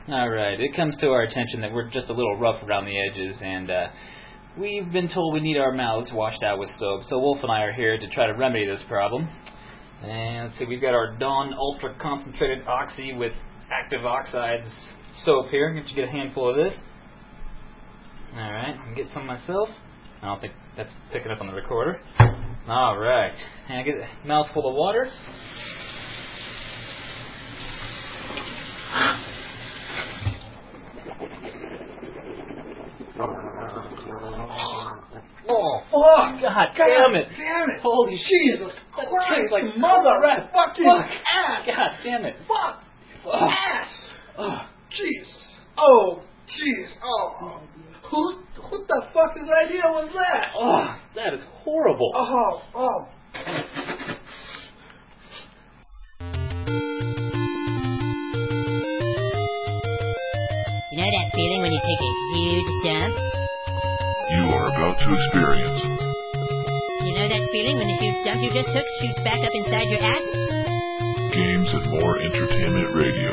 Alright, it comes to our attention that we're just a little rough around the edges, and we've been told we need our mouths washed out with soap, so Wolf and I are here to try to remedy this problem. And let's see, we've got our Dawn Ultra Concentrated Oxy with Active Oxides soap here. I'm going to get a handful of this. Alright, I can get some myself. I don't think that's picking up on the recorder. Alright, and I get a mouthful of water. Oh, fuck! God damn it! Holy Jesus Christ! Like mother rat! Fucking ass! God damn it! Fuck! Ass! Oh, Jesus! Oh, jeez! Oh, what the fuck's idea was that? Oh, that is horrible! Oh. You know that feeling when you take a huge dump? You are about to experience. You know that feeling when the huge dump you just took shoots back up inside your ass? Games and More Entertainment Radio.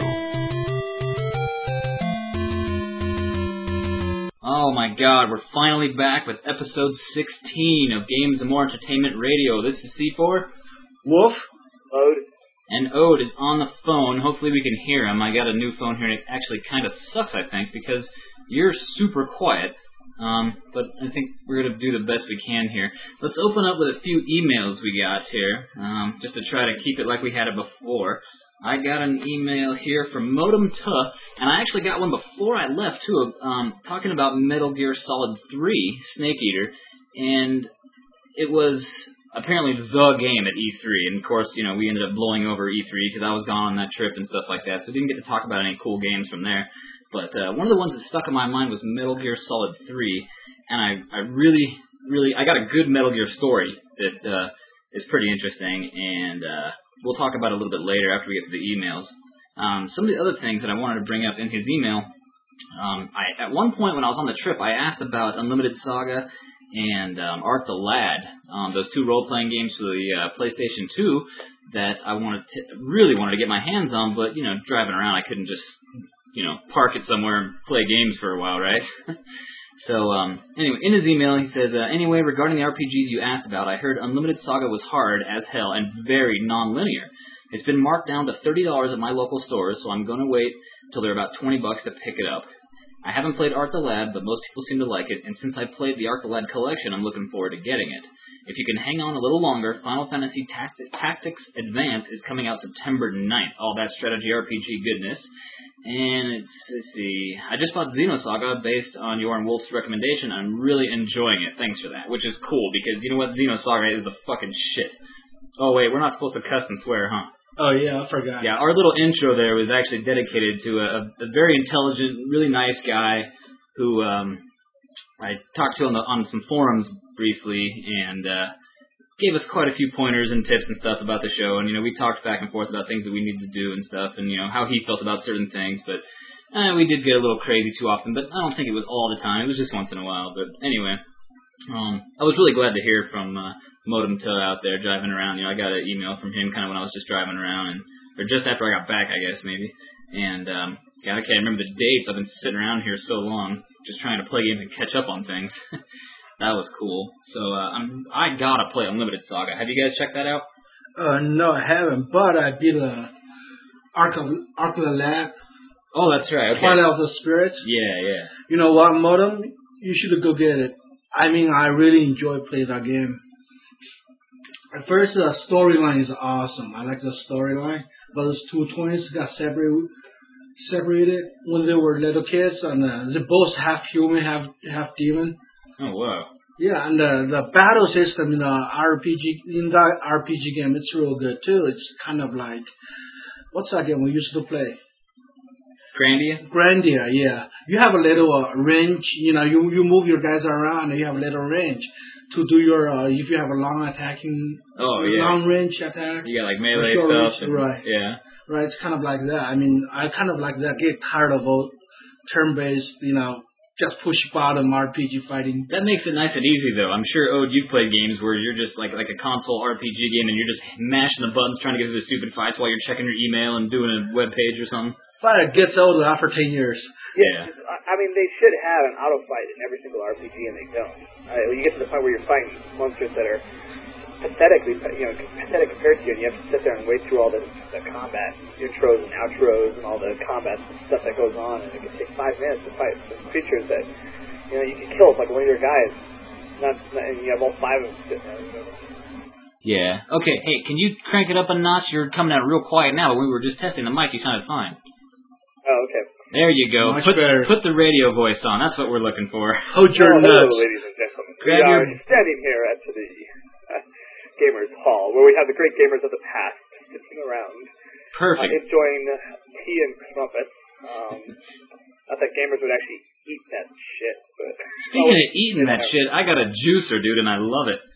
Oh my god, we're finally back with episode 16 of Games and More Entertainment Radio. This is C4. Wolf. Ode. And Ode is on the phone. Hopefully we can hear him. I got a new phone here and it actually kind of sucks, I think, because you're super quiet. But I think we're going to do the best we can here. Let's open up with a few emails we got here, just to try to keep it like we had it before. I got an email here from Modem Tuh, and I actually got one before I left, too, talking about Metal Gear Solid 3, Snake Eater, and it was apparently the game at E3, and of course, you know, we ended up blowing over E3 because I was gone on that trip and stuff like that, so we didn't get to talk about any cool games from there. But one of the ones that stuck in my mind was Metal Gear Solid 3, and I really, I got a good Metal Gear story that is pretty interesting, and we'll talk about it a little bit later after we get to the emails. Some of the other things that I wanted to bring up in his email, at one point when I was on the trip, I asked about Unlimited Saga and Art the Lad, those two role-playing games for the PlayStation 2 that I really wanted to get my hands on, but, you know, driving around I couldn't just, you know, park it somewhere and play games for a while, right? So, anyway, in his email he says, anyway, regarding the RPGs you asked about, I heard Unlimited Saga was hard as hell and very non-linear. It's been marked down to $30 at my local stores, so I'm going to wait till they're about $20 to pick it up. I haven't played Art the Lad, but most people seem to like it, and since I played the Art the Lad collection, I'm looking forward to getting it. If you can hang on a little longer, Final Fantasy Tactics Advance is coming out September 9th. All that strategy RPG goodness. And let's see, I just bought Xenosaga based on your and Wolf's recommendation. I'm really enjoying it. Thanks for that, which is cool, because you know what? Xenosaga is the fucking shit. Oh, wait, we're not supposed to cuss and swear, huh? Oh, yeah, I forgot. Yeah, our little intro there was actually dedicated to a very intelligent, really nice guy who I talked to on some forums briefly, and gave us quite a few pointers and tips and stuff about the show, and, you know, we talked back and forth about things that we need to do and stuff, and, you know, how he felt about certain things, but we did get a little crazy too often, but I don't think it was all the time. It was just once in a while, but anyway, I was really glad to hear from Modem Tuh out there driving around. You know, I got an email from him kind of when I was just driving around, or just after I got back, I guess, maybe, and, God, I can't remember the dates. I've been sitting around here so long, just trying to play games and catch up on things. That was cool. So I gotta play Unlimited Saga. Have you guys checked that out? No, I haven't, but I beat Ark of the Lad. Oh, that's right. Okay. Twilight of the Spirits. Yeah. You know what, Modem? You should go get it. I mean, I really enjoy playing that game. At first, the storyline is awesome. I like the storyline, but those two twins got separated when they were little kids, and they're both half human, half demon. Oh, wow. Yeah, and the battle system in that RPG game, it's real good too. It's kind of like, what's that game we used to play? Grandia? Grandia, yeah. You have a little range, you know, you move your guys around and you have a little range to do your, if you have a long range attack. You got like melee stuff. Right. Yeah. Right, it's kind of like that. I mean, I kind of like that. I get tired of turn-based, you know, just push bottom RPG fighting. That makes it nice and easy, though. I'm sure, you've played games where you're just like a console RPG game and you're just mashing the buttons trying to get through the stupid fights while you're checking your email and doing a web page or something. Fighter gets older after 10 years. Yeah. I mean, they should have an auto fight in every single RPG, and they don't. You get to the point where you're fighting monsters that are pathetic compared to you, and you have to sit there and wait through all the combat intros and outros and all the combat stuff that goes on, and it can take 5 minutes to fight some creatures that you can kill with like one of your guys, and you have all 5 of them sitting there. Yeah. Okay. Hey, can you crank it up a notch? You're coming out real quiet now, but we were just testing the mic. You sounded fine. Oh, okay. There you go. Much better. Put the radio voice on. That's what we're looking for. Hold your Hello, nuts. ladies and gentlemen. We are standing here at the Gamers Hall, where we have the great gamers of the past sitting around. Perfect. Enjoying tea and crumpets. Not that gamers would actually eat that shit, but... Speaking of eating that shit, I got a juicer, dude, and I love it.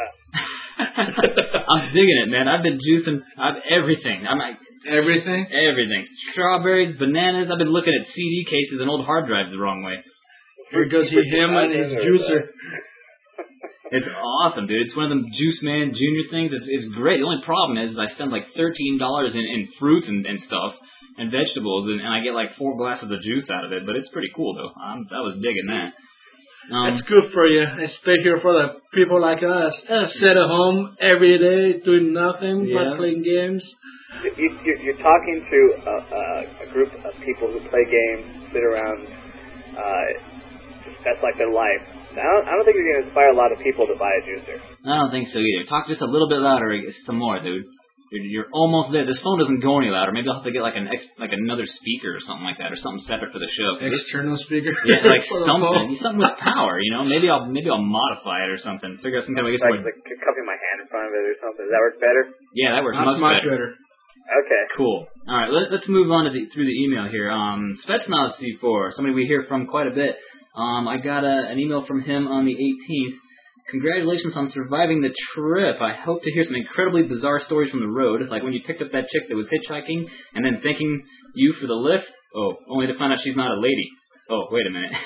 I'm digging it, man. I've been juicing everything. Everything? Everything. Strawberries, bananas. I've been looking at CD cases and old hard drives the wrong way. Because him and his juicer. It's awesome, dude. It's one of them Juice Man Junior things. It's great. The only problem is I spend like $13 in fruits and stuff and vegetables, and I get like 4 glasses of juice out of it. But it's pretty cool, though. I was digging that. It's good for you, especially for the people like us. Sit at home every day doing nothing but playing games. You're talking to a group of people who play games, sit around, that's like their life. I don't think you're going to inspire a lot of people to buy a juicer. I don't think so either. Talk just a little bit louder, some more, dude. You're almost there. This phone doesn't go any louder. Maybe I'll have to get like another speaker or something like that, or something separate for the show. External speaker. Yeah, like something with power. Maybe I'll modify it or something. Figure out some kind of way. Like cupping my hand in front of it or something. Does that work better? Yeah, that works much better. Okay. Cool. All right, let's move on through the email here. Spetsnaz C4, somebody we hear from quite a bit. I got an email from him on the 18th. Congratulations on surviving the trip. I hope to hear some incredibly bizarre stories from the road, like when you picked up that chick that was hitchhiking and then thanking you for the lift. Oh, only to find out she's not a lady. Oh, wait a minute.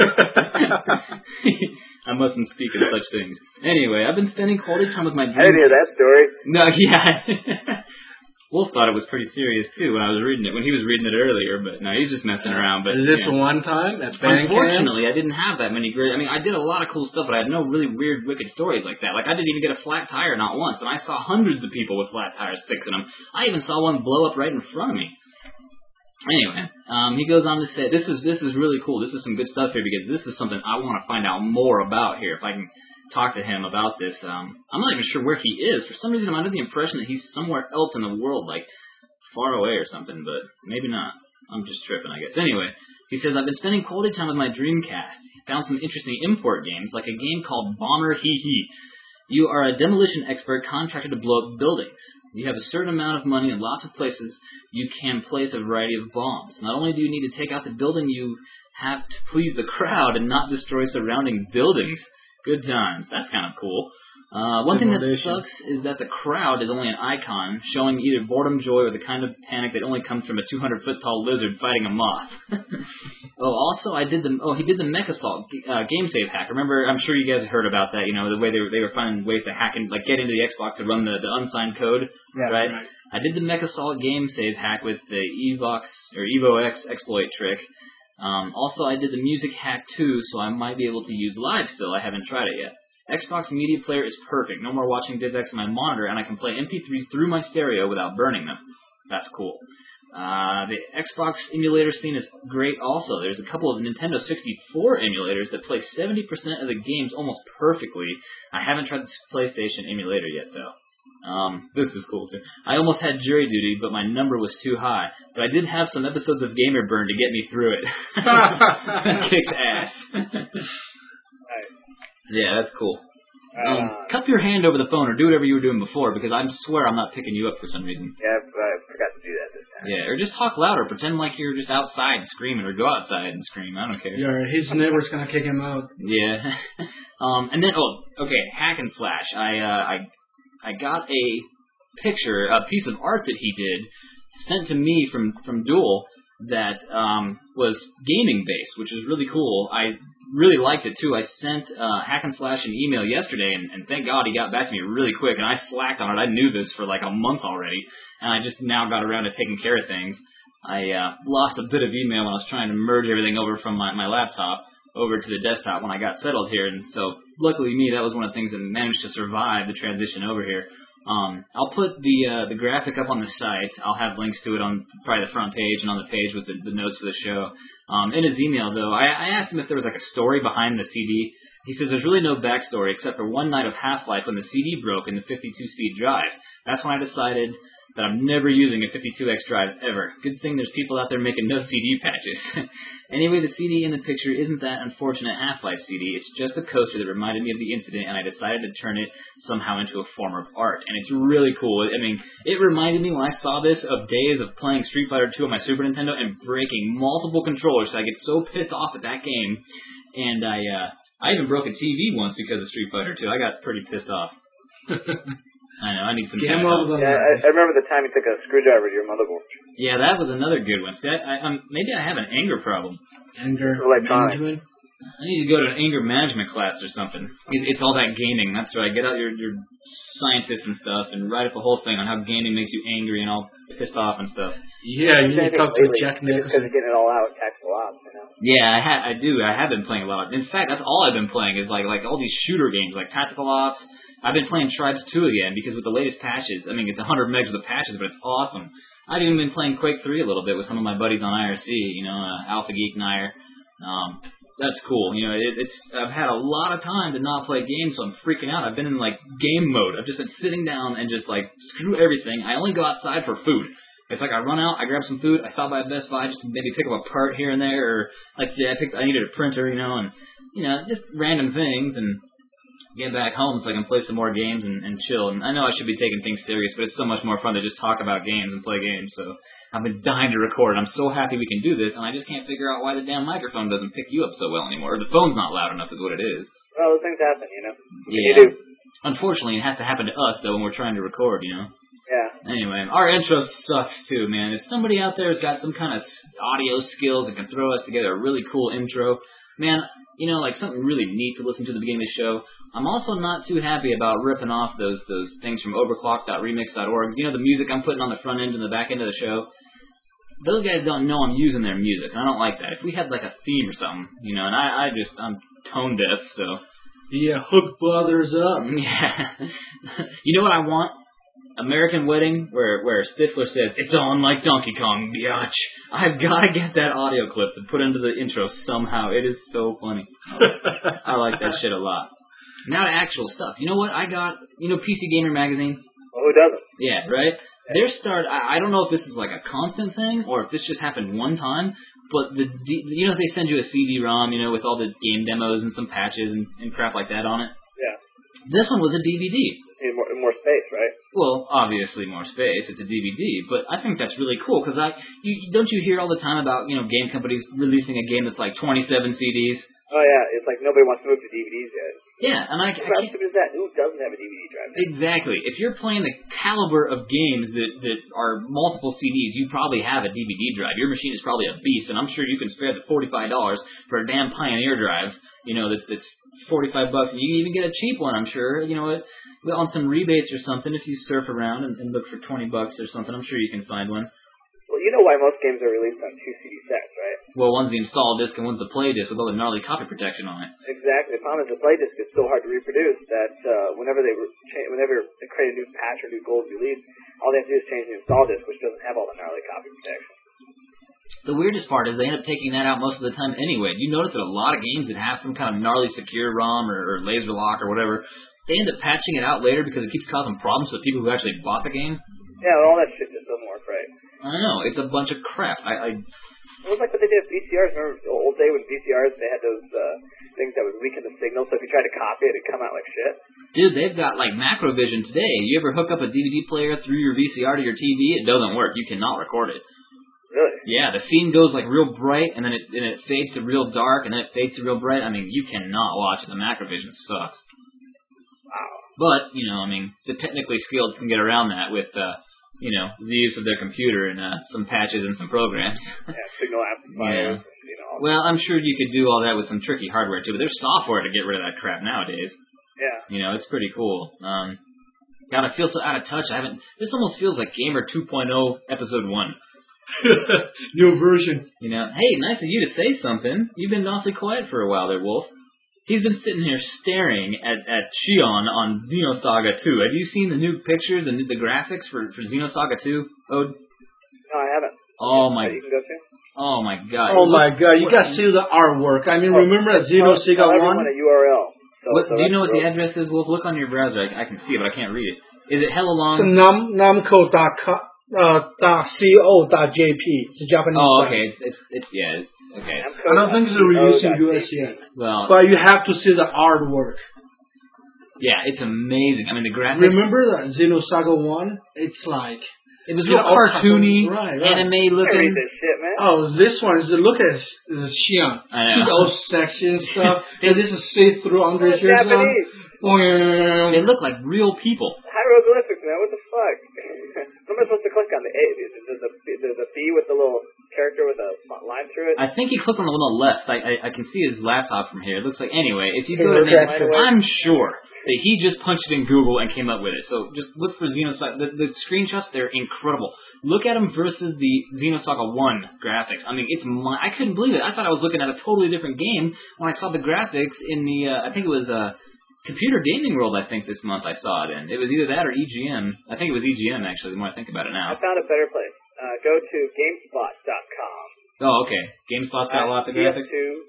I mustn't speak of such things. Anyway, I've been spending quality time with my dreams. I didn't hear that story. No, yeah. Wolf thought it was pretty serious, too, when I was reading it, when he was reading it earlier, but no, he's just messing around. But is this one time at Bandcamp? Unfortunately, I didn't have that many great... I did a lot of cool stuff, but I had no really weird, wicked stories like that. Like, I didn't even get a flat tire not once, and I saw hundreds of people with flat tires fixing them. I even saw one blow up right in front of me. Anyway, he goes on to say, this is really cool. This is some good stuff here, because this is something I want to find out more about here, if I can talk to him about this. I'm not even sure where he is. For some reason, I'm under the impression that he's somewhere else in the world, like far away or something, but maybe not. I'm just tripping, I guess. Anyway, he says, I've been spending quality time with my Dreamcast. Found some interesting import games, like a game called Bomber Hee Hee. You are a demolition expert contracted to blow up buildings. You have a certain amount of money and lots of places you can place a variety of bombs. Not only do you need to take out the building, you have to please the crowd and not destroy surrounding buildings. Good times. That's kind of cool. One thing that sucks is that the crowd is only an icon, showing either boredom, joy, or the kind of panic that only comes from a 200-foot-tall lizard fighting a moth. He did the MechAssault game save hack. Remember, I'm sure you guys heard about that. The way they were finding ways to hack and get into the Xbox to run the unsigned code, right? I did the MechAssault game save hack with the EvoX exploit trick. Also, I did the music hack too, so I might be able to use Live still. I haven't tried it yet. Xbox Media Player is perfect. No more watching DivX on my monitor, and I can play MP3s through my stereo without burning them. That's cool. The Xbox emulator scene is great also. There's a couple of Nintendo 64 emulators that play 70% of the games almost perfectly. I haven't tried the PlayStation emulator yet, though. This is cool, too. I almost had jury duty, but my number was too high. But I did have some episodes of Gamer Burn to get me through it. Kicks ass. Yeah, that's cool. Cup your hand over the phone or do whatever you were doing before, because I swear I'm not picking you up for some reason. Yeah, I forgot to do that this time. Yeah, or just talk louder. Pretend like you're just outside screaming, or go outside and scream. I don't care. Yeah, his neighbor's going to kick him out. Yeah. And then, Hack and Slash. I got a picture, a piece of art that he did, sent to me from Duel that was gaming-based, which is really cool. I really liked it, too. I sent Hack and Slash an email yesterday, and thank God he got back to me really quick, and I slacked on it. I knew this for like a month already, and I just now got around to taking care of things. I lost a bit of email when I was trying to merge everything over from my laptop over to the desktop when I got settled here, and so luckily me, that was one of the things that managed to survive the transition over here. I'll put the graphic up on the site. I'll have links to it on probably the front page and on the page with the notes for the show. In his email, though, I asked him if there was like a story behind the CD. He says there's really no backstory except for one night of Half-Life when the CD broke in the 52-speed drive. That's when I decided that I'm never using a 52X drive ever. Good thing there's people out there making no CD patches. Anyway, the CD in the picture isn't that unfortunate Half-Life CD. It's just a coaster that reminded me of the incident, and I decided to turn it somehow into a form of art. And it's really cool. I mean, it reminded me when I saw this of days of playing Street Fighter 2 on my Super Nintendo and breaking multiple controllers. So I get so pissed off at that game. And I even broke a TV once because of Street Fighter 2. I got pretty pissed off. I know, I need some time. Yeah, I remember the time you took a screwdriver to your motherboard. Yeah, that was another good one. See, maybe I have an anger problem. Anger management? I need to go to an anger management class or something. It's all that gaming. That's right. Get out your scientists and stuff and write up a whole thing on how gaming makes you angry and all pissed off and stuff. Yeah, you need to talk to Jack Nicholson. Because you're getting it all out with tactical ops, you know? Yeah, I do. I have been playing a lot. In fact, that's all I've been playing is like all these shooter games, like Tactical Ops. I've been playing Tribes 2 again because with the latest patches, I mean, it's 100 megs with the patches, but it's awesome. I've even been playing Quake 3 a little bit with some of my buddies on IRC, Alpha Geek and Ire. That's cool. I've had a lot of time to not play games, so I'm freaking out. I've been in, game mode. I've just been sitting down and just, screw everything. I only go outside for food. It's like I run out, I grab some food, I stop by Best Buy just to maybe pick up a part here and there, or, I needed a printer, and, just random things, and get back home so I can play some more games and chill. And I know I should be taking things serious, but it's so much more fun to just talk about games and play games, so I've been dying to record. I'm so happy we can do this, and I just can't figure out why the damn microphone doesn't pick you up so well anymore. The phone's not loud enough is what it is. Well, those things happen, Yeah. You do. Unfortunately, it has to happen to us, though, when we're trying to record, Yeah. Anyway, our intro sucks, too, man. If somebody out there has got some kind of audio skills and can throw us together a really cool intro, man, something really neat to listen to at the beginning of the show. I'm also not too happy about ripping off those things from overclock.remix.org. The music I'm putting on the front end and the back end of the show? Those guys don't know I'm using their music, and I don't like that. If we had, a theme or something, and I'm tone deaf, so... Yeah, hook brothers up. Yeah. You know what I want? American Wedding, where Stifler says, "It's on like Donkey Kong, biatch." I've got to get that audio clip to put into the intro somehow. It is so funny. I like that shit a lot. Now to actual stuff. You know what? I got, PC Gamer Magazine? Well, who doesn't? Yeah, right? I don't know if this is a constant thing or if this just happened one time, but they send you a CD-ROM, with all the game demos and some patches and crap like that on it? Yeah. This one was a DVD. More space, right? Well, obviously more space. It's a DVD, but I think that's really cool because don't you hear all the time about game companies releasing a game that's 27 CDs? Oh yeah, it's like nobody wants to move to DVDs yet. Yeah, and I How stupid is that? Who doesn't have a DVD drive? Exactly. If you're playing the caliber of games that are multiple CDs, you probably have a DVD drive. Your machine is probably a beast, and I'm sure you can spare the $45 for a damn Pioneer drive. That's $45, and you can even get a cheap one. I'm sure. On some rebates or something. If you surf around and look for $20 or something, I'm sure you can find one. Well, you know why most games are released on 2 CD sets, right? Well, one's the install disc and one's the play disc with all the gnarly copy protection on it. Exactly. The problem is the play disc is so hard to reproduce that whenever they create a new patch or new gold release, all they have to do is change the install disc, which doesn't have all the gnarly copy protection. The weirdest part is they end up taking that out most of the time anyway. You notice that a lot of games that have some kind of gnarly secure ROM or laser lock or whatever, they end up patching it out later because it keeps causing problems with people who actually bought the game. Yeah, all that shit just doesn't work right. I know, it's a bunch of crap. It was like what they did with VCRs. Remember the old day with VCRs, they had those things that would weaken the signal, so if you tried to copy it, it'd come out like shit. Dude, they've got Macrovision today. You ever hook up a DVD player through your VCR to your TV? It doesn't work. You cannot record it. Really? Yeah, the scene goes real bright, and then it fades to real dark, and then it fades to real bright. I mean, you cannot watch it. The Macrovision sucks. Wow. But, the technically skilled can get around that with, the use of their computer and some patches and some programs. Yeah, signal amplifiers. Yeah. Well, I'm sure you could do all that with some tricky hardware, too, but there's software to get rid of that crap nowadays. Yeah. It's pretty cool. God, I feel so out of touch. This almost feels like Gamer 2.0 Episode 1. New version. You know, hey, nice of you to say something. You've been awfully quiet for a while there, Wolf. He's been sitting here staring at Shion on Xenosaga 2. Have you seen the new pictures and the graphics for Xenosaga 2, Ode? No, I haven't. Oh my! You can go to? Oh my God! Oh my God! You gotta see the artwork. I mean, remember at Xenosaga 1? Everyone a URL. So do you know what the address is, Wolf? Look on your browser. I can see it, but I can't read it. Is it hella long? It's namco.co.jp. It's a Japanese. Oh, site. okay. It's okay. I don't think it's released in US yet. Well, but you have to see the artwork. Yeah, it's amazing. I mean, the graphics. Remember that Xenosaga 1? It's like it was real cartoony, anime looking. This shit, man. Oh, this one is look at Shion. She's all sexy and stuff. And this is see through under here. They look like real people. Hieroglyphics, man. What the fuck? What am I supposed to click on? The A? There's a B with the little character with a line through it? I think he clicked on the one on the left. I can see his laptop from here. It looks like, anyway, if you go to that, I'm sure that he just punched it in Google and came up with it. So just look for Xenosaga. The screenshots, they're incredible. Look at them versus the Xenosaga 1 graphics. I mean, I couldn't believe it. I thought I was looking at a totally different game when I saw the graphics in the, I think it was Computer Gaming World, I think, this month I saw it in. It was either that or EGM. I think it was EGM, actually, the more I think about it now. I found a better place. Go to GameSpot.com. Oh, okay. GameSpot's got lots of graphics?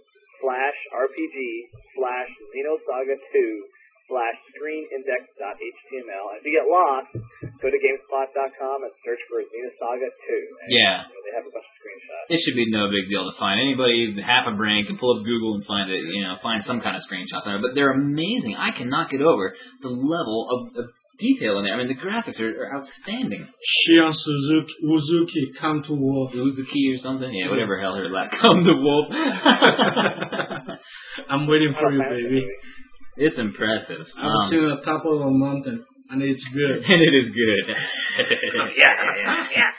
CS2/RPG/Xenosaga2/screenindex.html. And if you get lost, go to GameSpot.com and search for Xenosaga 2. And yeah. They have a bunch of screenshots. It should be no big deal to find. Anybody with half a brain can pull up Google and find it, find some kind of screenshots on it. But they're amazing. I cannot get over the level of detail in it. I mean, the graphics are outstanding. Shion Uzuki, come to Wolf. Uzuki or something? Yeah, whatever hell her last. Come to Wolf. I'm waiting for you, baby. It's impressive. I've seen the top of a mountain, and it's good. And it is good. yeah.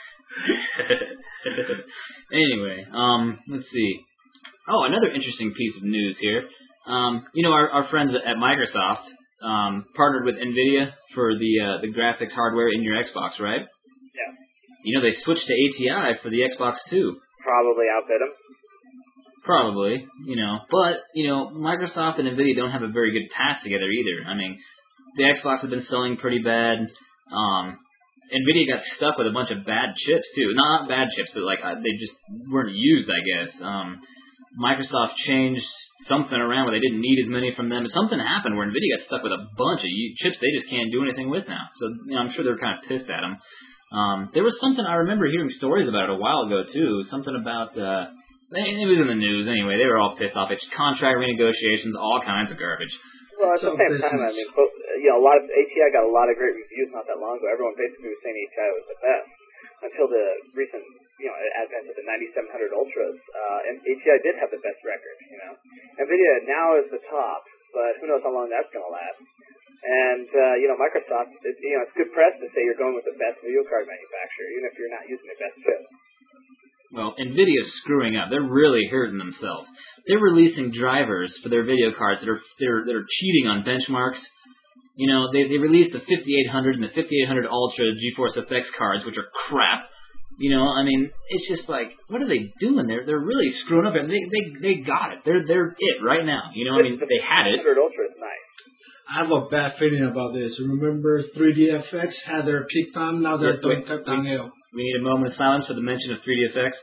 Anyway, let's see. Oh, another interesting piece of news here. Our friends at Microsoft partnered with NVIDIA for the graphics hardware in your Xbox, right? Yeah. They switched to ATI for the Xbox too. Probably outbid them. Probably, but, Microsoft and NVIDIA don't have a very good path together either. I mean, the Xbox has been selling pretty bad. NVIDIA got stuck with a bunch of bad chips, too. Not bad chips, but, they just weren't used, I guess. Microsoft changed something around where they didn't need as many from them. Something happened where NVIDIA got stuck with a bunch of chips they just can't do anything with now. So, I'm sure they're kind of pissed at them. There was something, I remember hearing stories about it a while ago, too. Something about... it was in the news anyway. They were all pissed off. It's contract renegotiations, all kinds of garbage. Well, at the same time, I mean, a lot of ATI got a lot of great reviews not that long ago. Everyone basically was saying ATI was the best until the recent, advent of the 9700 Ultras. And ATI did have the best record. NVIDIA now is the top, but who knows how long that's going to last. And Microsoft, it's good press to say you're going with the best video card manufacturer, even if you're not using the best chip. Well, NVIDIA's screwing up. They're really hurting themselves. They're releasing drivers for their video cards that are cheating on benchmarks. They released the 5800 and the 5800 Ultra GeForce FX cards, which are crap. It's just like, what are they doing? They're really screwing up. They got it. They're it right now. They had it. 5800 Ultra is nice. I have a bad feeling about this. Remember 3DFX had their peak time, now they're downhill. We need a moment of silence for the mention of 3DFX.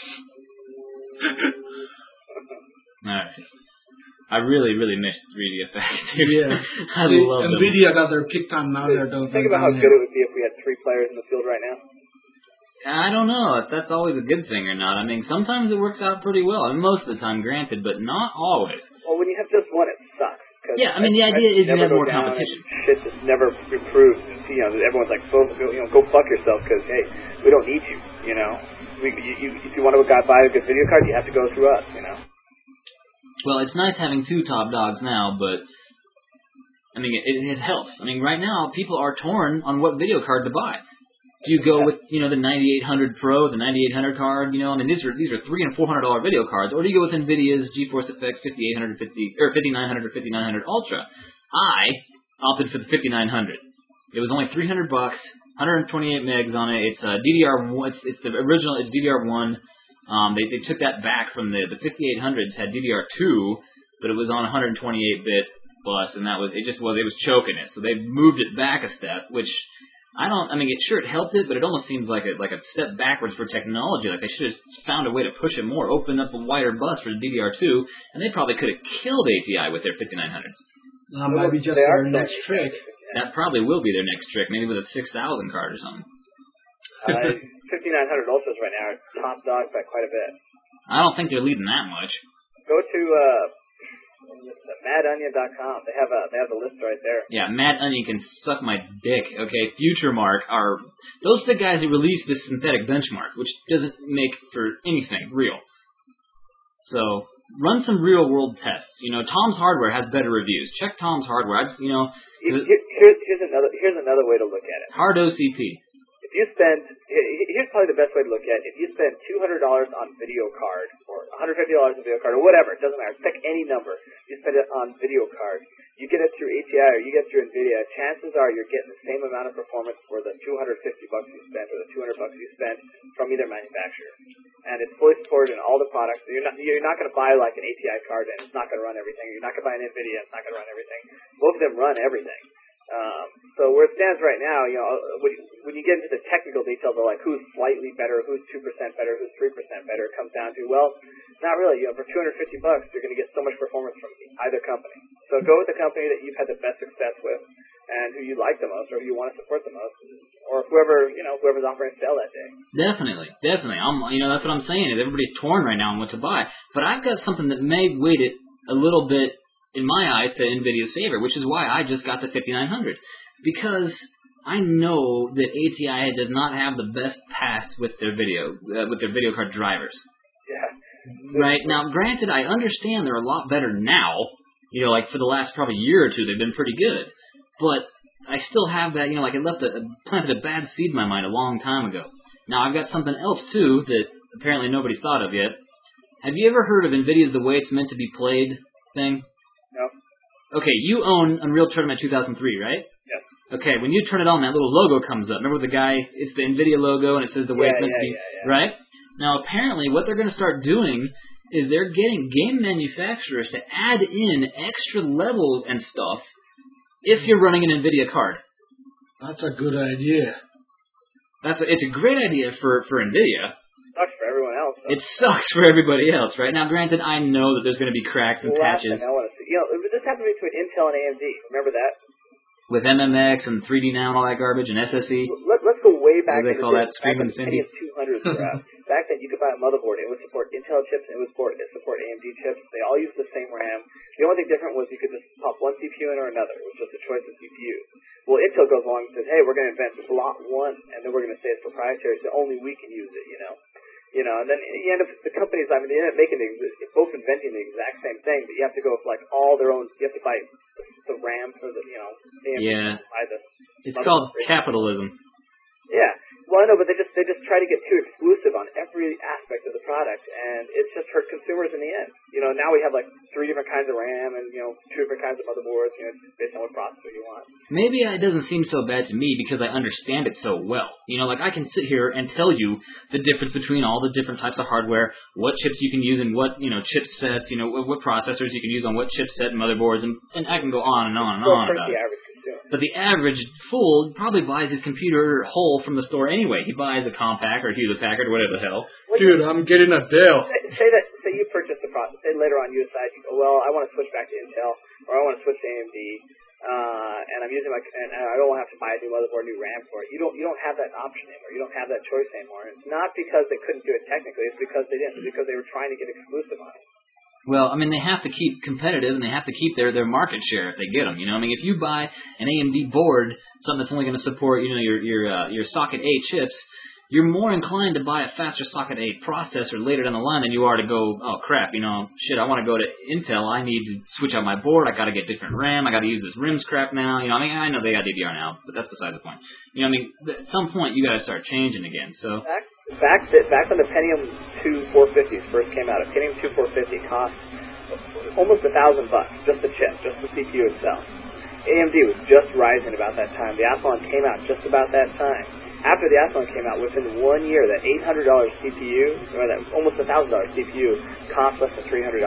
Alright. I really, really missed 3DFX. Yeah. I love them. NVIDIA got their peak time, now they're downhill. Think about how good it would be if we had 3 players in the field right now. I don't know if that's always a good thing or not. I mean, sometimes it works out pretty well. Most of the time, granted, but not always. Well, when you have just one, it sucks. Yeah, the idea is you have more competition. Shit just never improves. Everyone's like, go fuck yourself because, hey, we don't need you, if you want to buy a good video card, you have to go through us, Well, it's nice having 2 top dogs now, but, it helps. Right now, people are torn on what video card to buy. Do you go with, the 9800 Pro, the 9800 card, these are $300 and $400 video cards, or do you go with NVIDIA's GeForce FX 5800 or 5900 or 5900 Ultra? I opted for the 5900. It was only $300. 128 megs on it. It's DDR1. It's the original. It's DDR1. They took that back from the 5800s had DDR2, but it was on 128-bit bus, and it was choking it. So they moved it back a step, which it helped it, but it almost seems like a step backwards for technology. Like they should have found a way to push it more, open up a wider bus for the DDR2, and they probably could have killed ATI with their 5900s. Might be just their next trick. That probably will be their next trick, maybe with a 6000 card or something. 5900 Ultras right now are top dogs by quite a bit. I don't think they're leading that much. Go to MadOnion.com. They have the list right there. Yeah, Mad Onion can suck my dick. Okay, FutureMark those are the guys who released this synthetic benchmark, which doesn't make for anything real. So run some real world tests. Tom's Hardware has better reviews. Check Tom's Hardware. Here's another way to look at it. Hard OCP. Here's probably the best way to look at it. If you spend $200 on video card, or $150 on video card, or whatever, it doesn't matter. Pick any number. You spend it on video card. You get it through ATI or you get it through NVIDIA. Chances are you're getting the same amount of performance for the $250 you spent or the $200 you spent from either manufacturer. And it's fully supported in all the products. You're not going to buy like an ATI card and it's not going to run everything. You're not going to buy an NVIDIA and it's not going to run everything. Both of them run everything. So where it stands right now, when you get into the technical details of like who's slightly better, who's 2% better, who's 3% better, it comes down to, well, not really. For $250, you're going to get so much performance from either company. So go with the company that you've had the best success with, and who you like the most, or who you want to support the most, or whoever's offering a sale that day. Definitely. That's what I'm saying. Is everybody's torn right now on what to buy. But I've got something that may weight it a little bit, in my eyes, to NVIDIA's favor, which is why I just got the 5900. Because I know that ATI does not have the best past with their video card drivers. Yeah. Right? Now, granted, I understand they're a lot better now. Like for the last probably year or two, they've been pretty good. But I still have that, it planted a bad seed in my mind a long time ago. Now, I've got something else, too, that apparently nobody's thought of yet. Have you ever heard of NVIDIA's The Way It's Meant to Be Played thing? No. Okay, you own Unreal Tournament 2003, right? Yes. Okay, when you turn it on, that little logo comes up. Remember the guy, it's the NVIDIA logo, and it says The Way It's Meant to Be, right? Now, apparently, what they're going to start doing is they're getting game manufacturers to add in extra levels and stuff if you're running an NVIDIA card. That's a good idea. It's a great idea for NVIDIA. Sucks for everyone else. Though. It sucks for everybody else, right? Now, granted, I know that there's going to be cracks and patches. I want to see. This happened between Intel and AMD. Remember that? With MMX and 3D Now and all that garbage and SSE. Let's go way back. What do they call that? Screaming Cindy? 200s were out. Back then, you could buy a motherboard. It would support Intel chips and it would support AMD chips. They all used the same RAM. The only thing different was you could just pop one CPU in or another. It was just a choice of CPU. Well, Intel goes along and says, hey, we're going to invent Slot 1, and then we're going to say it's proprietary, so only we can use it, and then you end up, the companies, they end up both inventing the exact same thing, but you have to go with, all their own, you have to buy the RAM for the, AMD. Yeah. Buy it's called capitalism. Yeah. Well, I know, but they just try to get too exclusive on every aspect of the product, and it's just hurt consumers in the end. Now we have 3 different kinds of RAM and 2 different kinds of motherboards, based on what processor you want. Maybe it doesn't seem so bad to me because I understand it so well. I can sit here and tell you the difference between all the different types of hardware, what chips you can use and what chipsets, what processors you can use on what chipset and motherboards, and I can go on and on and on about it. But the average fool probably buys his computer whole from the store anyway. He buys a Compaq or a Hewlett Packard or whatever the hell. Dude, I'm getting a Dell. Say you purchase the processor. Say later on you decide, you go, well, I want to switch back to Intel, or I want to switch to AMD, and I'm using and I don't have to buy a new motherboard, new RAM for it. You don't have that option anymore. You don't have that choice anymore. And it's not because they couldn't do it technically. It's because they didn't. It's because they were trying to get exclusive on it. Well, they have to keep competitive, and they have to keep their market share if they get them. If you buy an AMD board, something that's only going to support, your socket A chips, you're more inclined to buy a faster socket A processor later down the line than you are to go, oh crap, I want to go to Intel. I need to switch out my board. I got to get different RAM. I got to use this RIMS crap now. I know they got DDR now, but that's besides the point. At some point you got to start changing again. So. Back when the Pentium 2 450s first came out, a Pentium 2 450 cost almost $1,000, just the chip, just the CPU itself. AMD was just rising about that time. The Athlon came out just about that time. After the Athlon came out, within 1 year, that $800 CPU, or that almost $1,000 CPU, cost less than $300.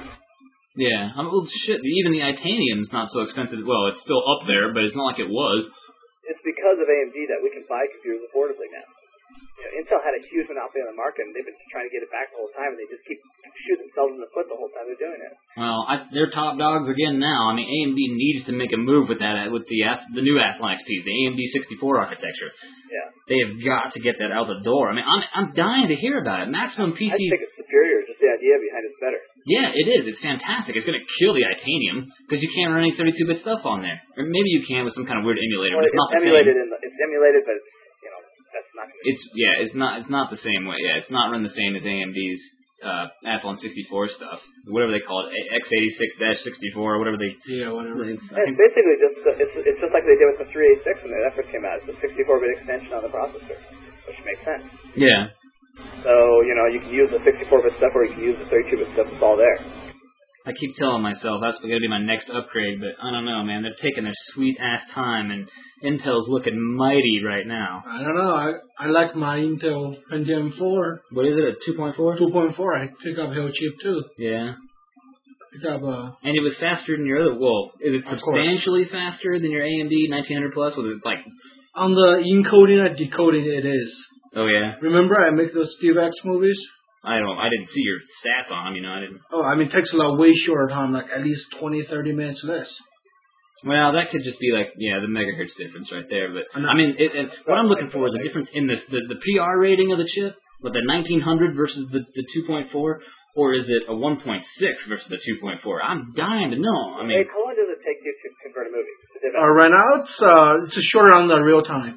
Yeah, well, shit, even the Itanium's not so expensive. Well, it's still up there, but it's not like it was. It's because of AMD that we can buy computers affordably now. You know, Intel had a huge monopoly on the market, and they've been trying to get it back the whole time, and they just keep shooting themselves in the foot the whole time they're doing it. Well, they're top dogs again now. I mean, AMD needs to make a move with that, with the new Athlon XPs, the AMD 64 architecture. Yeah. They have got to get that out the door. I mean, I'm dying to hear about it. Maximum PC. I think it's superior. Just the idea behind it's better. Yeah, it is. It's fantastic. It's going to kill the Itanium because you can't run any 32-bit stuff on there. Or maybe you can with some kind of weird emulator, Well, but it's not the emulated same. it's emulated, but it's, that's not. It's not the same way. Yeah, it's not run the same as AMD's Athlon 64 stuff, whatever they call it, x86-64, or whatever they. Yeah, whatever. It's basically just it's just like they did with the 386 when that first came out. It's a 64-bit extension on the processor, which makes sense. Yeah. So, you can use the 64-bit stuff or you can use the 32-bit stuff. It's all there. I keep telling myself that's going to be my next upgrade, but I don't know, man. They're taking their sweet-ass time, and Intel's looking mighty right now. I don't know. I like my Intel Pentium 4. What is it, a 2.4? 2.4. I pick up Hell Chip too. Yeah. Pick up And it was faster than your other. Well, is it substantially faster than your AMD 1900 Plus? Was it like on the encoding and decoding? It is. Oh yeah. Remember I make those Steve X movies? I didn't see your stats on them, I didn't. Oh, I mean, it takes a lot way shorter time, like at least 20, 30 minutes less. Well, that could just be like, the megahertz difference right there. But I mean, what I'm looking for is a difference in the PR rating of the chip, with the 1900 versus the 2.4, or is it a 1.6 versus the 2.4? I'm dying to know. I mean, hey, how long does it take you to convert a movie? Right now, it's shorter on the real time.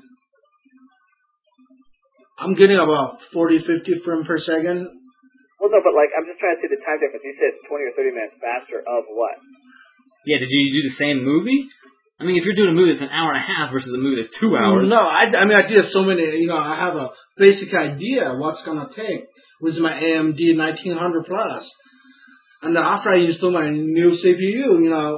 I'm getting about 40, 50 frames per second. Well, no, but I'm just trying to see the time difference. You said 20 or 30 minutes faster of what? Yeah, did you do the same movie? I mean, if you're doing a movie that's an hour and a half versus a movie that's 2 hours. No, I did so many, I have a basic idea what's going to take with my AMD 1900 Plus. And after I install my new CPU,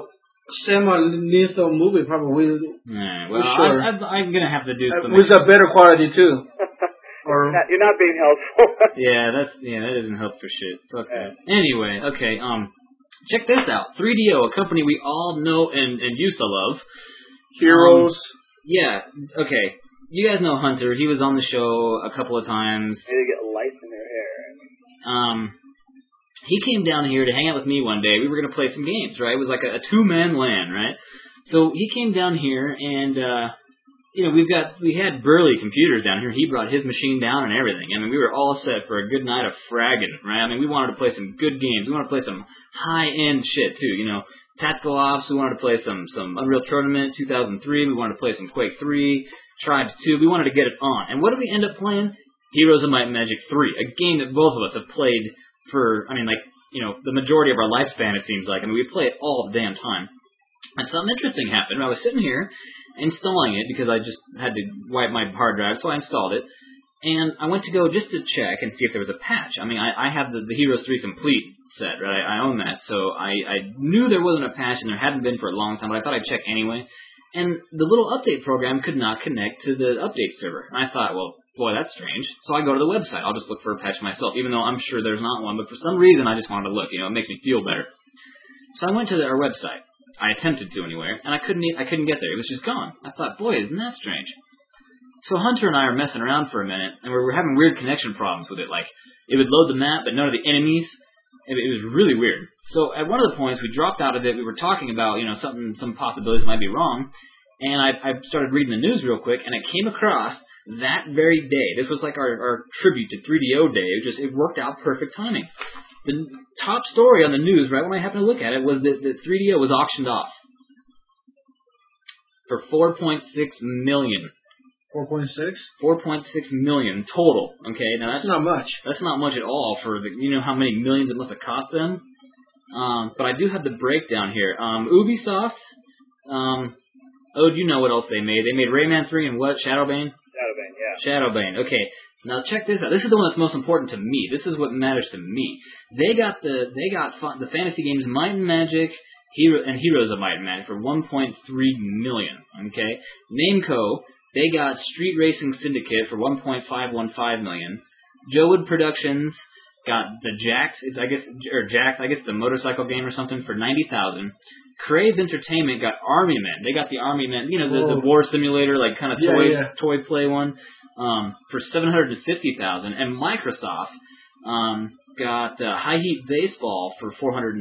semi-lethal movie probably. Right, well, sure. I'm going to have to do something. With a better quality, too. You're not being helpful. that doesn't help for shit. Fuck that. Anyway, okay, check this out. 3DO, a company we all know and used to love. Heroes. Yeah, okay. You guys know Hunter. He was on the show a couple of times. They get lice in their hair. He came down here to hang out with me one day. We were going to play some games, right? It was like a two-man LAN, right? So he came down here and, we had Burley computers down here. He brought his machine down and everything. I mean, we were all set for a good night of fragging, right? I mean, we wanted to play some good games. We wanted to play some high-end shit, too, Tactical Ops. We wanted to play some Unreal Tournament 2003. We wanted to play some Quake 3, Tribes 2. We wanted to get it on. And what did we end up playing? Heroes of Might and Magic 3, a game that both of us have played for, the majority of our lifespan, it seems like. I mean, we play it all the damn time. And something interesting happened. I was sitting here installing it because I just had to wipe my hard drive, so I installed it. And I went to go just to check and see if there was a patch. I mean, I have the Heroes 3 Complete set, right? I own that, so I knew there wasn't a patch, and there hadn't been for a long time, but I thought I'd check anyway. And the little update program could not connect to the update server. And I thought, well, boy, that's strange. So I go to the website. I'll just look for a patch myself, even though I'm sure there's not one. But for some reason, I just wanted to look. It makes me feel better. So I went to our website. I attempted to anyway, and I couldn't get there. It was just gone. I thought, boy, isn't that strange? So Hunter and I are messing around for a minute, and we were having weird connection problems with it. Like, it would load the map, but none of the enemies. It was really weird. So at one of the points, we dropped out of it. We were talking about, some possibilities might be wrong. And I started reading the news real quick, and I came across that very day. This was like our tribute to 3DO Day. It worked out perfect timing. The top story on the news, right when I happened to look at it, was that 3DO was auctioned off for $4.6 million. 4.6? $4.6 million total. Okay, now that's not much. That's not much at all for how many millions it must have cost them. But I do have the breakdown here. Ubisoft. You know what else they made? They made Rayman 3 and what? Shadowbane? Shadowbane, yeah. Shadowbane. Okay. Now check this out. This is the one that's most important to me. This is what matters to me. They got the fantasy games Might and Magic, Heroes of Might and Magic for $1.3 million. Okay, Namco, they got Street Racing Syndicate for $1.515 million. Jowood Productions got the Jax, I guess the motorcycle game or something, for $90,000. Crave Entertainment got Army Men. They got the Army Men, the war simulator, like kind of toy play one, for $750,000. And Microsoft got High Heat Baseball for $450,000.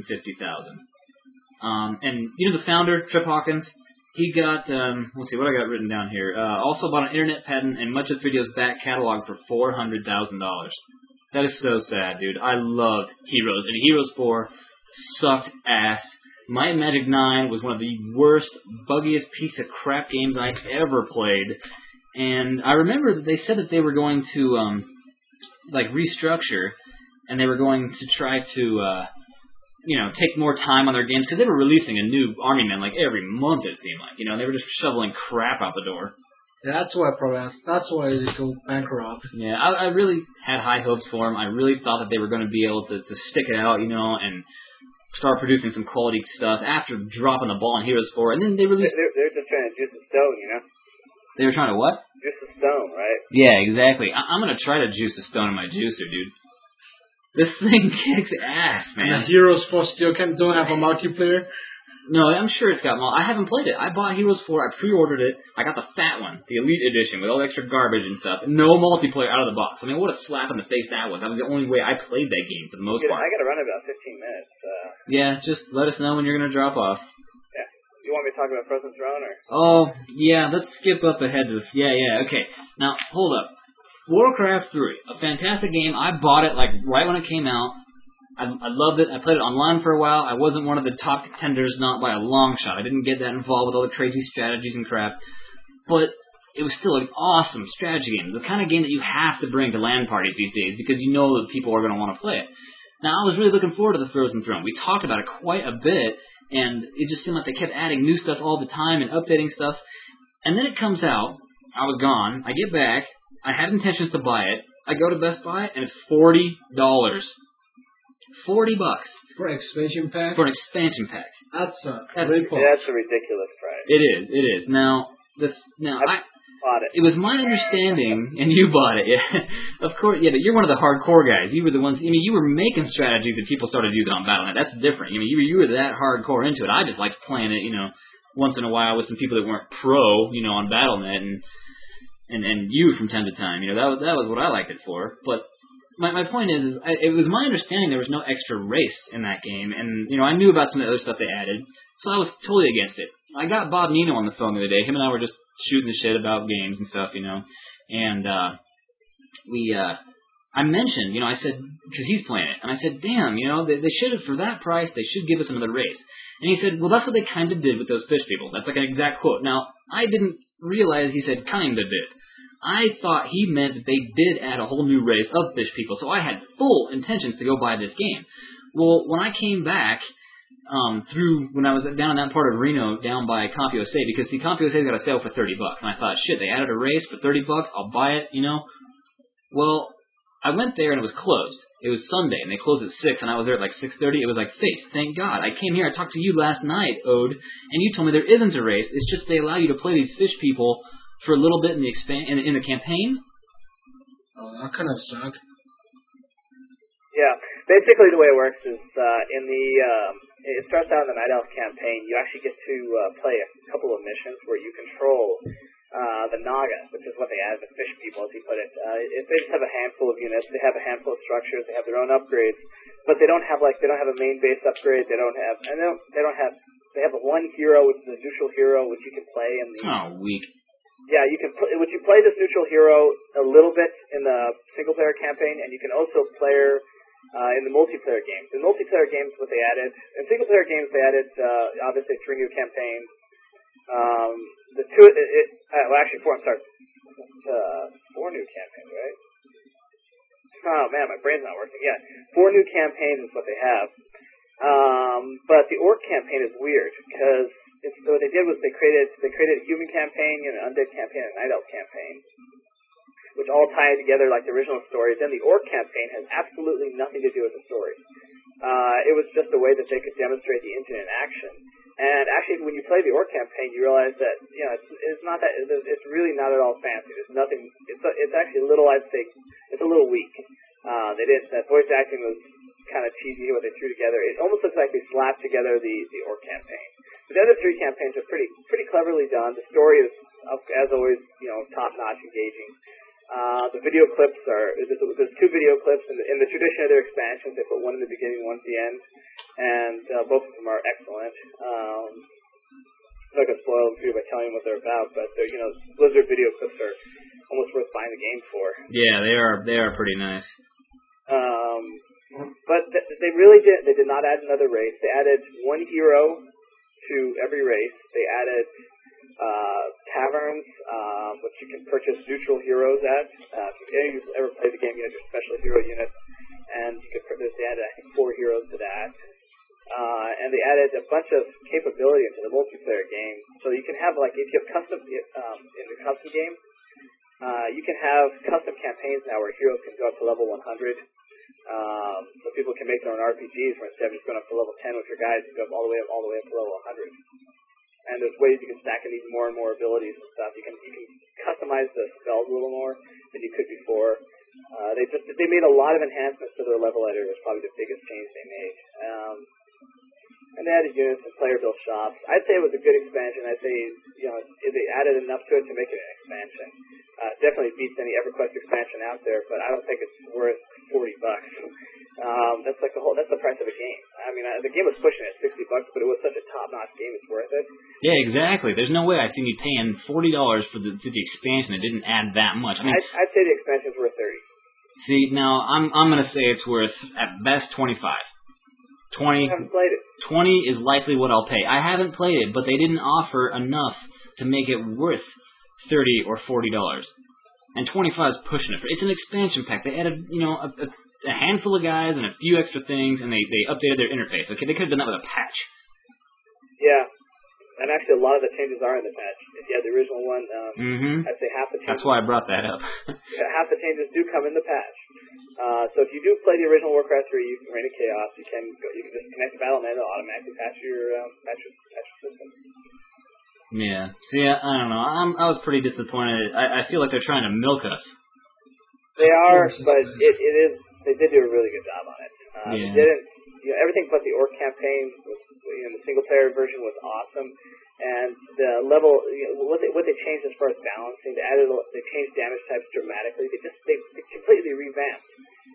And the founder, Trip Hawkins, he got, let's see what I got written down here. Also bought an internet patent and much of 3DO's back catalog for $400,000. That is so sad, dude. I loved Heroes, and Heroes 4 sucked ass. Might and Magic 9 was one of the worst, buggiest piece of crap games I ever played. And I remember that they said that they were going to, restructure, and they were going to try to, take more time on their games, because they were releasing a new Army Men, every month, it seemed like. They were just shoveling crap out the door. Yeah, that's why they go bankrupt. Yeah, I really had high hopes for them. I really thought that they were going to be able to stick it out, and start producing some quality stuff after dropping the ball in Heroes 4, and then they released... They're just trying to juice the stone, They were trying to what? Juice the stone, right? Yeah, exactly. I'm going to try to juice the stone in my juicer, dude. This thing kicks ass, man. And the Heroes 4 still don't have a multiplayer? No, I'm sure it's got... I haven't played it. I bought Heroes 4, I pre-ordered it, I got the fat one, the Elite Edition, with all the extra garbage and stuff. No multiplayer out of the box. I mean, what a slap in the face that was. That was the only way I played that game, for the most part. I got to run about 15 minutes. Yeah, just let us know when you're going to drop off. Yeah. You want me to talk about Frozen Throne, or...? Oh, yeah, let's skip up ahead to... Yeah, okay. Now, hold up. Warcraft 3, a fantastic game. I bought it, right when it came out. I loved it. I played it online for a while. I wasn't one of the top contenders, not by a long shot. I didn't get that involved with all the crazy strategies and crap. But it was still an awesome strategy game. The kind of game that you have to bring to LAN parties these days because you know that people are going to want to play it. Now, I was really looking forward to the Frozen Throne. We talked about it quite a bit, and it just seemed like they kept adding new stuff all the time and updating stuff. And then it comes out. I was gone. I get back. I had intentions to buy it. I go to Best Buy, and it's $40. $40 for an expansion pack. For an expansion pack. That's a ridiculous price. It is. Now I bought it. It was my understanding, and you bought it. Yeah, of course. Yeah, but you're one of the hardcore guys. You were the ones. You were making strategies that people started using on Battle.net. That's different. You were that hardcore into it. I just liked playing it. Once in a while with some people that weren't pro. On Battle.net and you from time to time. That was what I liked it for. But my point is it was my understanding there was no extra race in that game, and I knew about some of the other stuff they added, so I was totally against it. I got Bob Nino on the phone the other day. Him and I were just shooting the shit about games and stuff, and I mentioned, I said, because he's playing it, and I said, damn, they should have, for that price, they should give us another race. And he said, well, that's what they kind of did with those fish people. That's like an exact quote. Now, I didn't realize he said kind of did. I thought he meant that they did add a whole new race of fish people, so I had full intentions to go buy this game. Well, when I came back, when I was down in that part of Reno, down by CompUSA, because see, CompUSA's got a sale for $30, and I thought, shit, they added a race for $30, I'll buy it, Well, I went there and it was closed. It was Sunday, and they closed at 6, and I was there at 6:30. It was like fate. Thank God. I came here, I talked to you last night, Ode, and you told me there isn't a race. It's just they allow you to play these fish people for a little bit in the in the campaign. Oh, that kind of sucked. Yeah, basically the way it works is it starts out in the Night Elf campaign. You actually get to play a couple of missions where you control the Naga, which is what they add, the fish people, as you put it. They just have a handful of units. They have a handful of structures. They have their own upgrades, but they don't have a main base upgrade. They have one hero, which is a neutral hero, which you can play in the. Oh, weak. Yeah, you can play this neutral hero a little bit in the single player campaign, and you can also play in the multiplayer games. In multiplayer games, what they added in single player games, they added obviously 3 new campaigns. Actually 4. I'm sorry, 4 new campaigns, right? Oh man, my brain's not working. Yeah, 4 new campaigns is what they have. But the Orc campaign is weird because. What they did was they created a human campaign, an undead campaign, and a night elf campaign, which all tie together like the original stories. Then the orc campaign has absolutely nothing to do with the story. It was just a way that they could demonstrate the engine in action. And actually, when you play the Orc campaign, you realize that it's not that it's really not at all fancy. There's nothing. It's actually a little. I'd say it's a little weak. That voice acting was kind of cheesy what they threw together. It almost looks like they slapped together the Orc campaign. But the other three campaigns are pretty cleverly done. The story is, as always, top notch, engaging. The video clips there's two video clips in the tradition of their expansions. They put one in the beginning, one at the end, and both of them are excellent. I'm not gonna spoil them for you by telling you what they're about, but Blizzard video clips are almost worth buying the game for. Yeah, they are pretty nice. But they really did. They did not add another race. They added one hero to every race. They added taverns, which you can purchase neutral heroes at. If you've ever played the game, you have your special hero unit, and you could purchase. They added, I think, 4 heroes to that. And they added a bunch of capability into the multiplayer game. So you can have, if you have custom in the custom game, you can have custom campaigns now where heroes can go up to level 100. So people can make their own RPGs where instead of just going up to level 10 with your guys, you go all the way up to level 100. And there's ways you can stack in even more and more abilities and stuff. You can customize the spells a little more than you could before. They made a lot of enhancements to their level editor. It was probably the biggest change they made. And they added units and player-built shops. I'd say it was a good expansion. I'd say they added enough to it to make it an expansion. Definitely beats any EverQuest expansion out there, but I don't think it's worth $40. That's the price of a game. I mean, the game was pushing it at $60, but it was such a top-notch game, it's worth it. Yeah, exactly. There's no way I've seen you paying $40 for the expansion that didn't add that much. I mean, I'd say the expansion's worth $30. See, now I'm gonna say it's worth at best $25. 20. I haven't played it. 20 is likely what I'll pay. I haven't played it, but they didn't offer enough to make it worth $30 or $40. And 25 is pushing it. It's an expansion pack. They added, a handful of guys and a few extra things, and they updated their interface. Okay, they could have done that with a patch. Yeah. And actually, a lot of the changes are in the patch. If you had the original one, I'd say half the changes. That's why I brought that up. Half the changes do come in the patch. So if you do play the original Warcraft 3, you can Reign of Chaos. You can just connect to Battle.net. It'll automatically patch your system. Yeah. See, I don't know. I was pretty disappointed. I feel like they're trying to milk us. They are, but it is. They did do a really good job on it. They didn't. Everything but the Orc campaign was. The single-player version was awesome, and the level, what they changed as far as balancing, they changed damage types dramatically. They completely revamped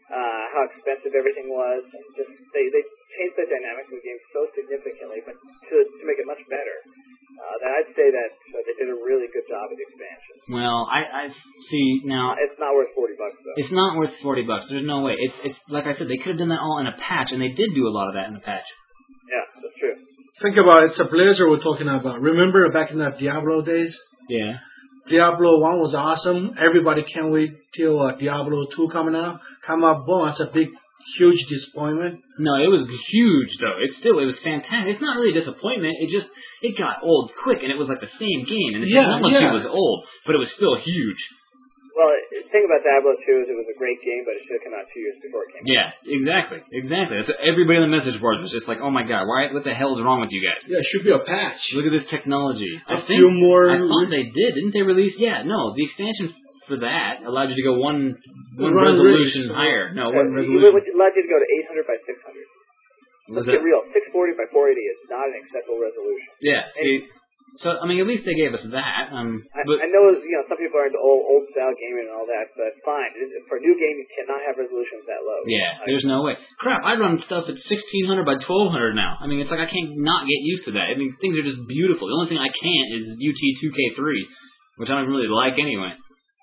how expensive everything was. They changed the dynamics of the game so significantly, but to make it much better. That I'd say that they did a really good job with the expansion. Well, I see now. It's not worth $40 though. It's not worth $40. There's no way. It's like I said, they could have done that all in a patch, and they did do a lot of that in the patch. Yeah, that's true. Think about it. It's a Blizzard we're talking about. Remember back in the Diablo days? Yeah. Diablo 1 was awesome. Everybody can't wait till Diablo 2 coming out. Boom, that's a big, huge disappointment. No, it was huge, though. It was fantastic. It's not really a disappointment. It got old quick, and it was like the same game, and the technology was old, but it was still huge. Well, the thing about Diablo 2 is it was a great game, but it should have come out 2 years before it came out. Yeah, exactly. That's what everybody on the message board was just like, oh my god, what the hell is wrong with you guys? Yeah, it should be a patch. Look at this technology. I thought they did. Didn't they release? Yeah, no, the expansion for that allowed you to go one resolution higher. No, one resolution. It allowed you to go to 800 by 600. Let's get real. 640 by 480 is not an acceptable resolution. Yeah. So, I mean, at least they gave us that. I know, some people are into old style gaming and all that, but fine. For a new game, you cannot have resolutions that low. Yeah, there's no way. Crap, I run stuff at 1600 by 1200 now. I mean, it's like I can't not get used to that. I mean, things are just beautiful. The only thing I can't is UT 2K3, which I don't really like anyway.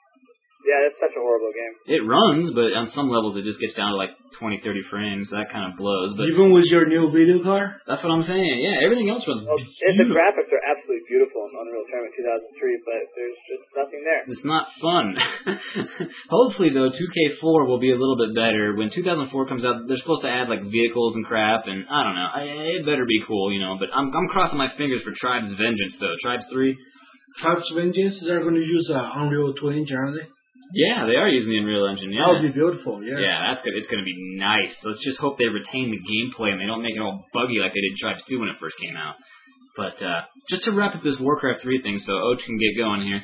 Yeah, it's such a horrible game. It runs, but on some levels it just gets down to like 20, 30 frames. That kind of blows. But even with your new video card? That's what I'm saying. Yeah, everything else runs beautiful. The graphics are absolutely beautiful in Unreal Tournament 2003, but there's just nothing there. It's not fun. Hopefully, though, 2K4 will be a little bit better. When 2004 comes out, they're supposed to add like vehicles and crap, and I don't know. It better be cool, But I'm crossing my fingers for Tribes Vengeance, though. Tribes 3. Tribes Vengeance, they're going to use Unreal 2 Engine, aren't they? Yeah, they are using the Unreal Engine. Yeah. That would be beautiful. Yeah. Yeah, that's good. It's going to be nice. Let's just hope they retain the gameplay and they don't make it all buggy like they did Tribes 2 when it first came out. But just to wrap up this Warcraft 3 thing, so Oach can get going here.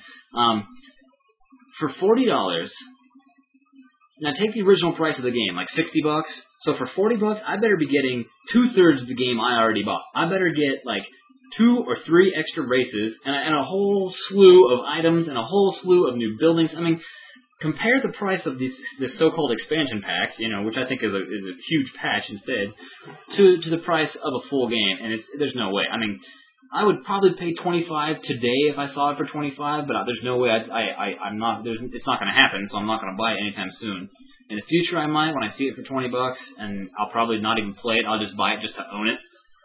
For $40, now take the original price of the game, like $60. So for $40, I better be getting 2/3 of the game I already bought. I better get like 2 or 3 extra races and a whole slew of items and a whole slew of new buildings. I mean, compare the price of this so-called expansion packs, which I think is a huge patch instead, to the price of a full game, and there's no way. I mean, I would probably pay $25 today if I saw it for $25, but there's no way I'm not. It's not going to happen, so I'm not going to buy it anytime soon. In the future, I might when I see it for $20, and I'll probably not even play it. I'll just buy it just to own it.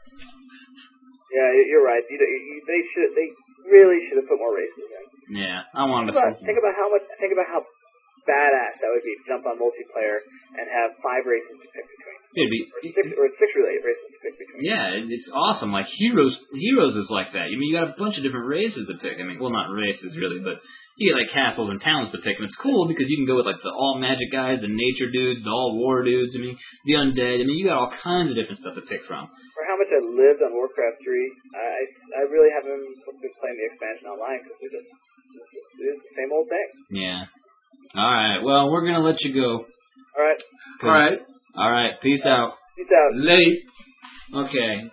Yeah, you're right. They really should have put more races in. Yeah, I wanted to. Think about how badass that would be to jump on multiplayer and have 5 races to pick between. It'd be or six related races to pick between. Yeah, it's awesome. Like Heroes is like that. I mean, you got a bunch of different races to pick. I mean, well, not races really, but you get like castles and towns to pick, and it's cool because you can go with like the all magic guys, the nature dudes, the all war dudes. I mean, the undead. I mean, you got all kinds of different stuff to pick from. For how much I lived on Warcraft 3, I really haven't been playing the expansion online because it's the same old thing. Yeah. All right. Well, we're gonna let you go. All right. All right. Peace out. Peace out. Late. Okay.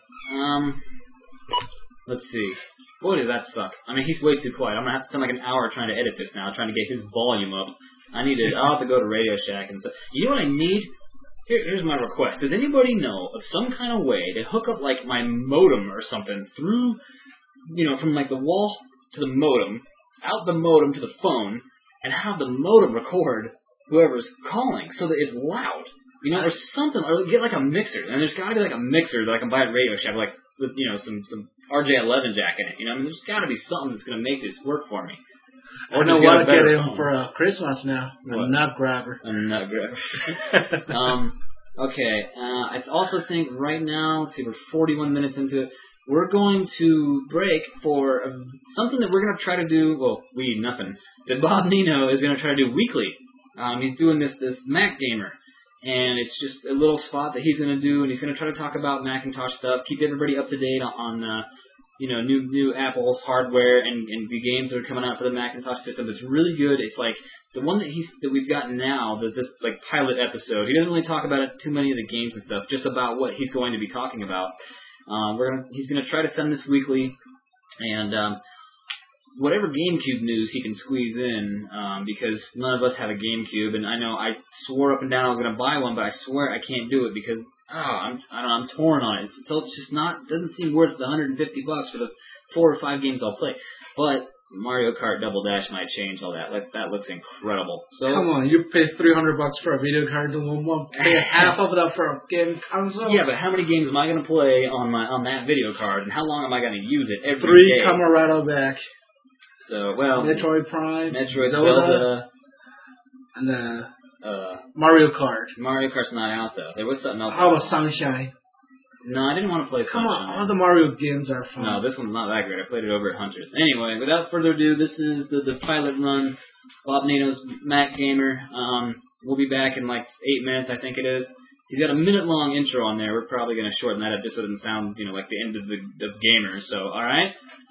Let's see. Boy, does that suck. I mean, he's way too quiet. I'm gonna have to spend like an hour trying to edit this now, trying to get his volume up. I'll have to go to Radio Shack and stuff. You know what I need? Here's my request. Does anybody know of some kind of way to hook up like my modem or something through, from like the wall to the modem, out the modem to the phone, and have the modem record whoever's calling so that it's loud, or something, or get like a mixer. And there's got to be like a mixer that I can buy at Radio Shack, like with some RJ11 jack in it. I mean, there's got to be something that's going to make this work for me. Or I know what to get him for Christmas now. What? A nut grabber. A nut grabber. Okay. I also think right now, let's see, we're 41 minutes into it. We're going to break for something that we're going to try to do. Well, that Bob Nino is going to try to do weekly. He's doing this Mac Gamer, and it's just a little spot that he's going to do, and he's going to try to talk about Macintosh stuff, keep everybody up to date on new Apple's hardware and the games that are coming out for the Macintosh system. It's really good. It's like the one that we've got now, this like pilot episode. He doesn't really talk about too many of the games and stuff, just about what he's going to be talking about. He's going to try to send this weekly, and whatever GameCube news he can squeeze in, because none of us have a GameCube, and I know I swore up and down I was going to buy one, but I swear I can't do it because I'm torn on it. So it's just doesn't seem worth the $150 for the 4 or 5 games I'll play. But Mario Kart Double Dash might change all that. That looks incredible. So come on, you pay $300 for a video card, and we'll pay half of it for a game console. Yeah, but how many games am I going to play on that video card, and how long am I going to use it every 3 day? come right on back. So Metroid Prime, Metroid Zelda, and Mario Kart. Mario Kart's not out though. There was something else. How about Sunshine? No, I didn't want to play Sunshine. Come on, all the Mario games are fun. No, this one's not that great. I played it over at Hunter's. Anyway, without further ado, this is the pilot run. Bob Nino's Mac Gamer. We'll be back in like 8 minutes, I think it is. He's got a minute-long intro on there. We're probably going to shorten that up just so it doesn't sound, like the end of the Gamers. So, all right.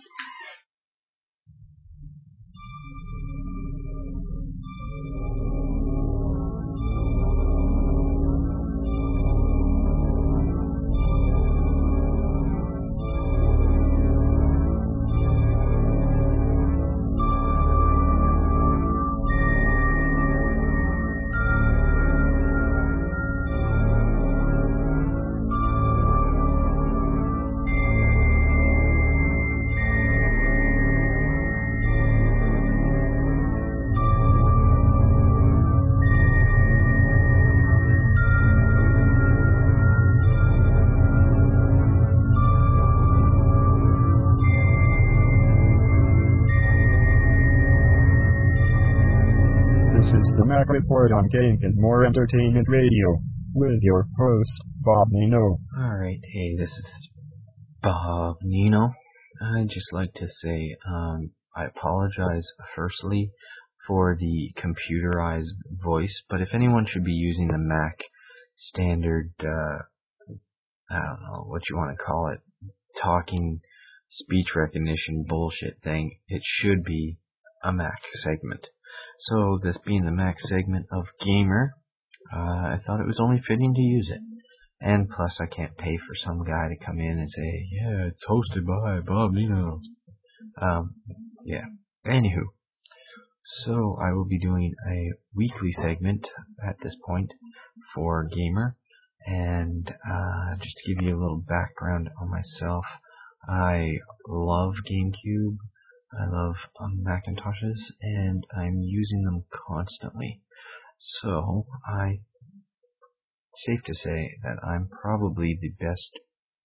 Mac Report on Games and More Entertainment Radio, with your host, Bob Nino. Alright, hey, this is Bob Nino. I'd just like to say, I apologize firstly for the computerized voice, but if anyone should be using the Mac standard, I don't know what you want to call it, talking speech recognition bullshit thing, it should be a Mac segment. So this being the Mac segment of Gamer, I thought it was only fitting to use it. And plus I can't pay for some guy to come in and say, yeah, it's hosted by Bob Nino. Yeah. Anywho. So I will be doing a weekly segment at this point for Gamer. And just to give you a little background on myself, I love GameCube, I love Macintoshes, and I'm using them constantly. So safe to say that I'm probably the best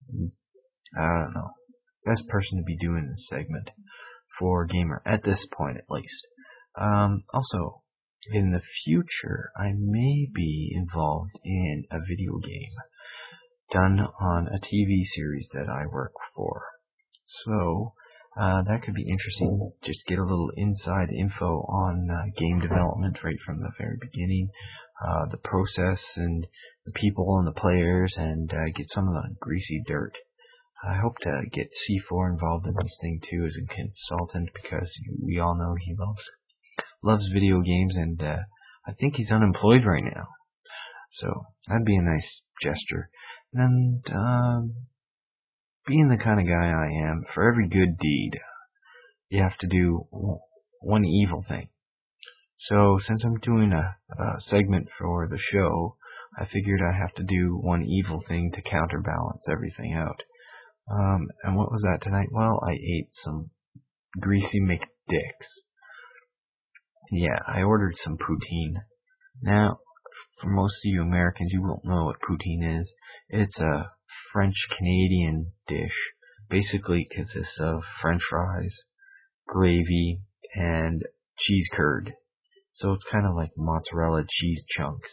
person to be doing this segment for Gamer at this point at least. Also, in the future, I may be involved in a video game done on a TV series that I work for. So, that could be interesting. Just get a little inside info on game development right from the very beginning, the process and the people and the players, and get some of the greasy dirt. I hope to get C4 involved in this thing too as a consultant, because we all know he loves video games, and I think he's unemployed right now. So that'd be a nice gesture. And being the kind of guy I am, for every good deed, you have to do one evil thing. So since I'm doing a segment for the show, I figured I have to do one evil thing to counterbalance everything out. And what was that tonight? Well, I ate some greasy McDicks. Yeah, I ordered some poutine. Now, for most of you Americans, you won't know what poutine is. It's a French-Canadian dish. Basically consists of French fries, gravy, and cheese curd. So it's kind of like mozzarella cheese chunks.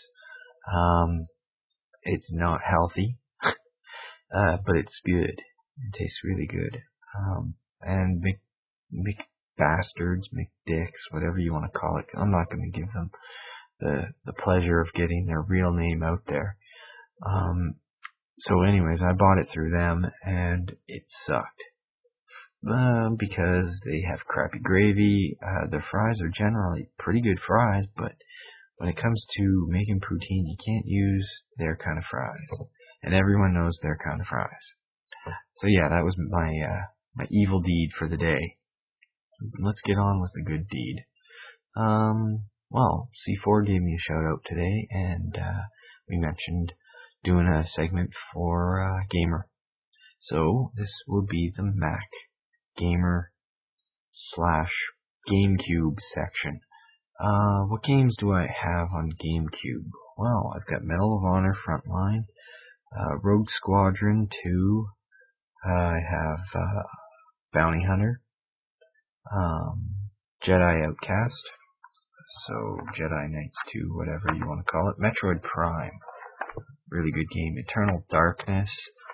It's not healthy, but it's good. It tastes really good. And McBastards, McDicks, whatever you want to call it. I'm not going to give them the pleasure of getting their real name out there. So anyways, I bought it through them, and it sucked. Because they have crappy gravy. Their fries are generally pretty good fries, but when it comes to making poutine, you can't use their kind of fries. And everyone knows their kind of fries. So yeah, that was my evil deed for the day. Let's get on with the good deed. Well, C4 gave me a shout out today, and we mentioned doing a segment for Gamer. So this will be the Mac Gamer / GameCube section. What games do I have on GameCube? Well, I've got Medal of Honor Frontline, Rogue Squadron 2, I have Bounty Hunter, Jedi Outcast, so Jedi Knights 2, whatever you want to call it, Metroid Prime, really good game, Eternal Darkness,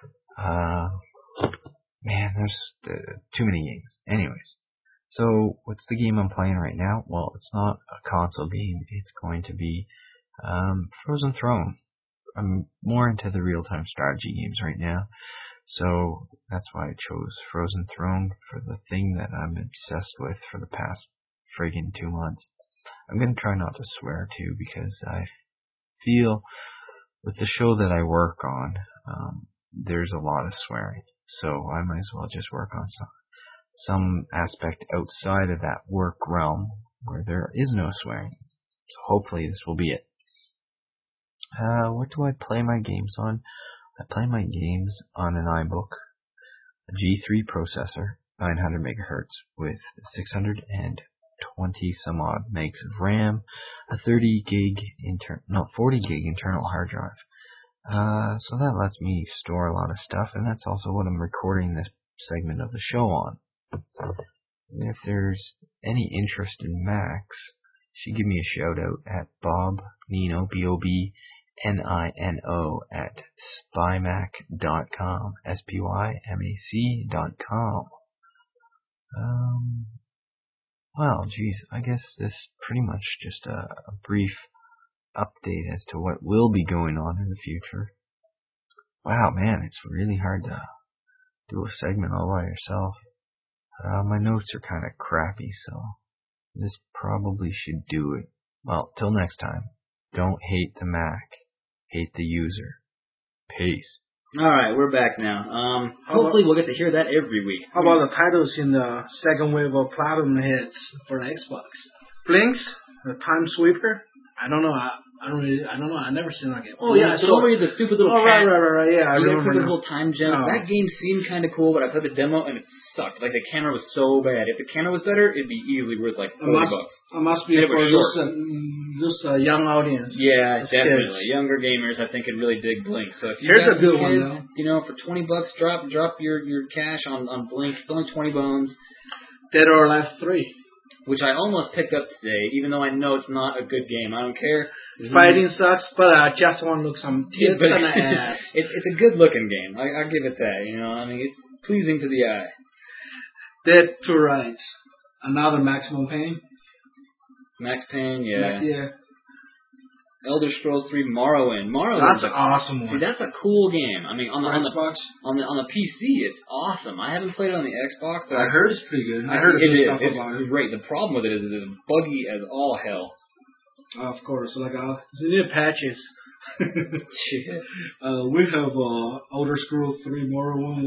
man, there's too many games. Anyways, so what's the game I'm playing right now? Well, it's not a console game, it's going to be Frozen Throne. I'm more into the real-time strategy games right now, so that's why I chose Frozen Throne for the thing that I'm obsessed with for the past friggin' 2 months. I'm going to try not to swear too, because I feel with the show that I work on, there's a lot of swearing. So I might as well just work on some aspect outside of that work realm where there is no swearing. So hopefully this will be it. What do I play my games on? I play my games on an iBook, a G3 processor, 900 megahertz with 620 some odd megs of RAM, a 40 gig internal hard drive. So that lets me store a lot of stuff, and that's also what I'm recording this segment of the show on. And if there's any interest in Macs, you should give me a shout out at Bob Nino, BOBNINO at spymac.com, SPYMAC.com. Well, geez, I guess this pretty much just a brief update as to what will be going on in the future. Wow, man, it's really hard to do a segment all by yourself. My notes are kind of crappy, so this probably should do it. Well, till next time, don't hate the Mac, hate the user. Peace. Alright, we're back now. Hopefully we'll get to hear that every week. How about the titles in the second wave of Platinum hits for the Xbox? Blinks, the Time Sweeper. I don't know. I don't know. I never seen that game. Oh yeah, so don't worry, the stupid little cat. Right. Yeah, I you remember. the little time gem. Oh. That game seemed kind of cool, but I played the demo and it sucked. Like the camera was so bad. If the camera was better, it'd be easily worth like $40. It must be for this young audience. Yeah, Those definitely. kids. Younger gamers, I think, could really dig Blink. So if you Here's got a good some one, kids, though. you know, for $20, drop your cash on Blink. It's only 20 bones. Dead or Alive 3. Which I almost picked up today, even though I know it's not a good game. I don't care. Fighting sucks, but I just want to look some tits and ass. It's a good looking game. I'll give it that. You know, I mean, it's pleasing to the eye. Dead to Rights. Another Maximum Pain. Max Payne, yeah. Yeah. Elder Scrolls 3 Morrowind. That's an awesome one. See, that's a cool game. I mean, on the Xbox. on the PC, it's awesome. I haven't played it on the Xbox, but I heard it's pretty good. I it heard good is. stuff It's about it. great. The problem with it is it's buggy as all hell. Of course, like they need patches. Shit. We have Elder Scrolls 3 Morrowind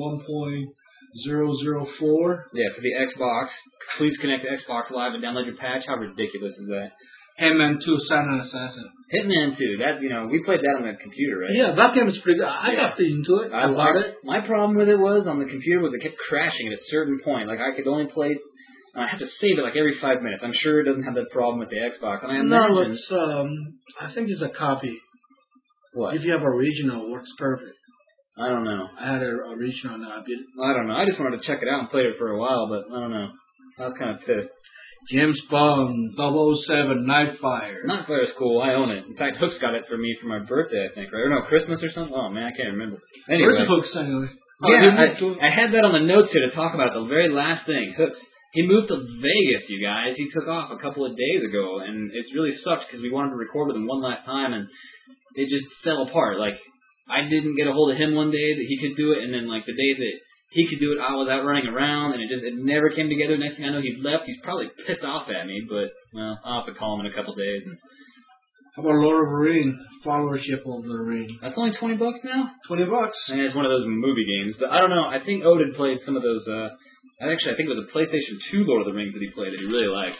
1.004. Yeah, for the Xbox. Please connect to Xbox Live and download your patch. How ridiculous is that? Hitman 2 Silent Assassin. Hitman 2. That's, you know, we played that on the computer, right? Yeah, that game is pretty good. I got into it. I loved it. My problem with it was on the computer was it kept crashing at a certain point. Like I could only play. I have to save it like every 5 minutes. I'm sure it doesn't have that problem with the Xbox. And I imagine. No, I think it's a copy. What? If you have original, it works perfect. I don't know. I had an original and I beat it. I don't know. I just wanted to check it out and played it for a while, but I don't know. I was kind of pissed. James Bond 007 Nightfire. Nightfire's cool. I own it. In fact, Hook's got it for me for my birthday, I think. Right? Or no, Christmas or something? Oh, man, I can't remember. Anyway. Where's the Hooks anyway? Yeah, I had that on the notes here to talk about the very last thing. Hooks. He moved to Vegas, you guys. He took off a couple of days ago, and it's really sucked because we wanted to record with him one last time, and it just fell apart. Like, I didn't get a hold of him one day that he could do it, and then, like, the day that he could do it, I was out running around, and it never came together. Next thing I know, he's left. He's probably pissed off at me, but, well, I'll have to call him in a couple days. And how about Lord of the Rings? Followership of the Ring. that's only $20 now? $20. And it's one of those movie games. But I don't know. I think Odin played some of those. I think it was a PlayStation 2 Lord of the Rings that he played that he really liked.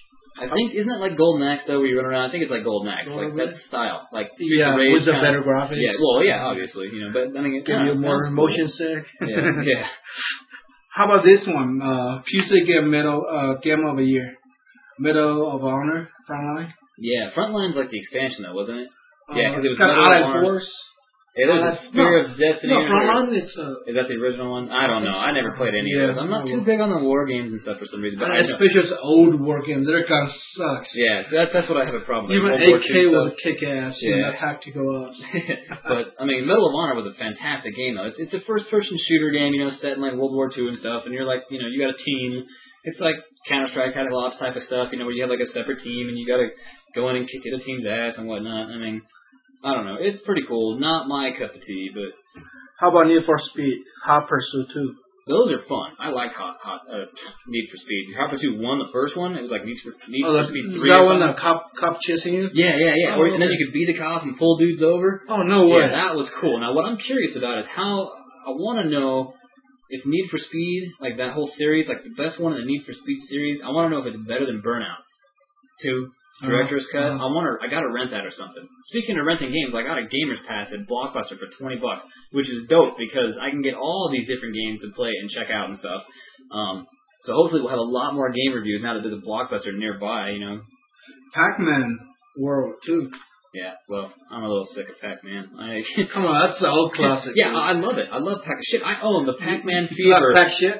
I think, isn't it like Golden Axe, though, where you run around? I think it's like Golden Axe. Like, that style. Like, Yeah, with the better graphics. Yeah, well, yeah, obviously. You know, but, I mean, Give you more motion sick. Yeah. How about this one? PC Game of the Year. Medal of Honor, Frontline. Yeah, Frontline's like the expansion, though, wasn't it? Yeah, because it was got Medal of Allied Honor. Force. Yeah, there's a Spear of Destiny. No, Frontline, it's Is that the original one? I don't know. I never played any of those. I'm not too big on the war games and stuff for some reason. But especially old war games. They're kind of sucks. Yeah, that's what I have a problem with. Even World War AK II was stuff. kick-ass. Yeah. And tactical ups. But, I mean, Medal of Honor was a fantastic game, though. It's a first-person shooter game, you know, set in, like, World War II and stuff, and you're like, you know, you got a team. It's like Counter-Strike, Tactical Ops type of stuff, you know, where you have, like, a separate team, and you got to go in and kick the team's ass and whatnot. I mean, I don't know. It's pretty cool. Not my cup of tea, but... How about Need for Speed? Hot Pursuit 2. Those are fun. I like Need for Speed. Hot Pursuit 1, the first one, it was like Need for Speed 3. Is that when the cop chasing you? Yeah. Oh, and then you could beat a cop and pull dudes over. Oh, no way. Yeah, that was cool. Now, what I'm curious about is how... I want to know if Need for Speed, like that whole series, like the best one in the Need for Speed series, I want to know if it's better than Burnout 2. Director's Cut. I gotta rent that or something. Speaking of renting games, I got a Gamer's Pass at Blockbuster for $20, which is dope because I can get all these different games to play and check out and stuff. So hopefully we'll have a lot more game reviews now that there's a Blockbuster nearby, you know. Pac-Man World 2. Yeah, well, I'm a little sick of Pac-Man. Come on, that's the old classic. Yeah, I love it. I love Pac-Man. Shit, I own the Pac-Man Fever. Pac shit?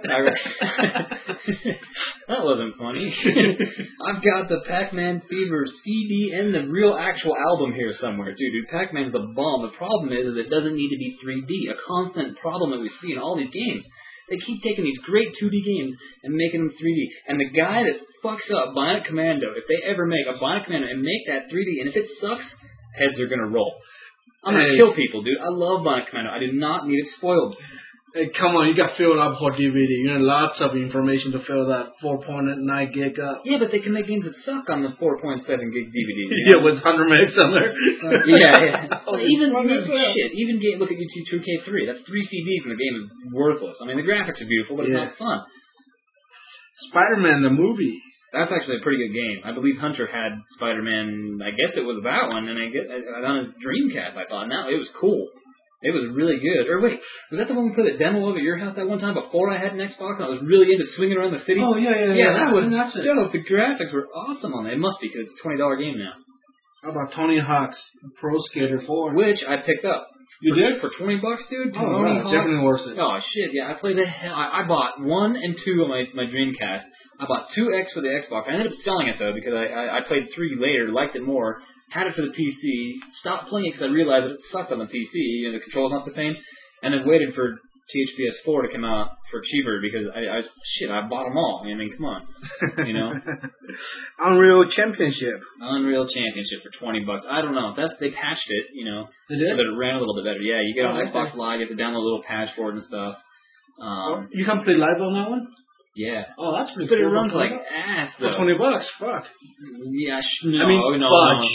That wasn't funny. I've got the Pac-Man Fever CD and the real actual album here somewhere, too. Dude, Pac-Man's the bomb. The problem is it doesn't need to be 3D. A constant problem that we see in all these games They keep taking these great 2D games and making them 3D. And the guy that fucks up Bionic Commando, if they ever make a Bionic Commando and make that 3D, and if it sucks, heads are gonna roll. I'm gonna kill people, dude. I love Bionic Commando. I do not need it spoiled. Hey, come on, you got filled up for DVD. You know, lots of information to fill that 4.9 gig up. Yeah, but they can make games that suck on the 4.7 gig DVD. Yeah, with 100 megs on there. Yeah. Well, even game. Look at UT2K3. That's 3 CDs, and the game is worthless. I mean, the graphics are beautiful, but it's not fun. Spider-Man the movie. That's actually a pretty good game. I believe Hunter had Spider-Man. I guess it was that one, and I guess on his Dreamcast. I thought, no, it was cool. It was really good. Or wait, was that the one we played a demo of at your house that one time before I had an Xbox and I was really into swinging around the city? Oh, yeah. Yeah, that was dope. The graphics were awesome on it. It must be because it's a $20 game now. How about Tony Hawk's Pro Skater 4? Which I picked up. You did? For $20, dude? Oh, right. Definitely worth it. Oh, shit, yeah. I played the hell. I bought 1 and 2 on my Dreamcast. I bought 2X for the Xbox. I ended up selling it, though, because I played 3 later, liked it more. Had it for the PC, stopped playing it because I realized that it sucked on the PC, the controls not the same, and then waited for THPS 4 to come out for cheaper because I bought them all. I mean, come on, you know. Unreal Championship for $20. I don't know. They patched it, you know, they did? so that it ran a little bit better. Yeah, you get on Xbox Live, you have to download a little patch for it and stuff. You can play live on that one? Yeah. Oh, that's pretty cool. But it runs like ass, though. For $20, fuck. Yeah, fudge.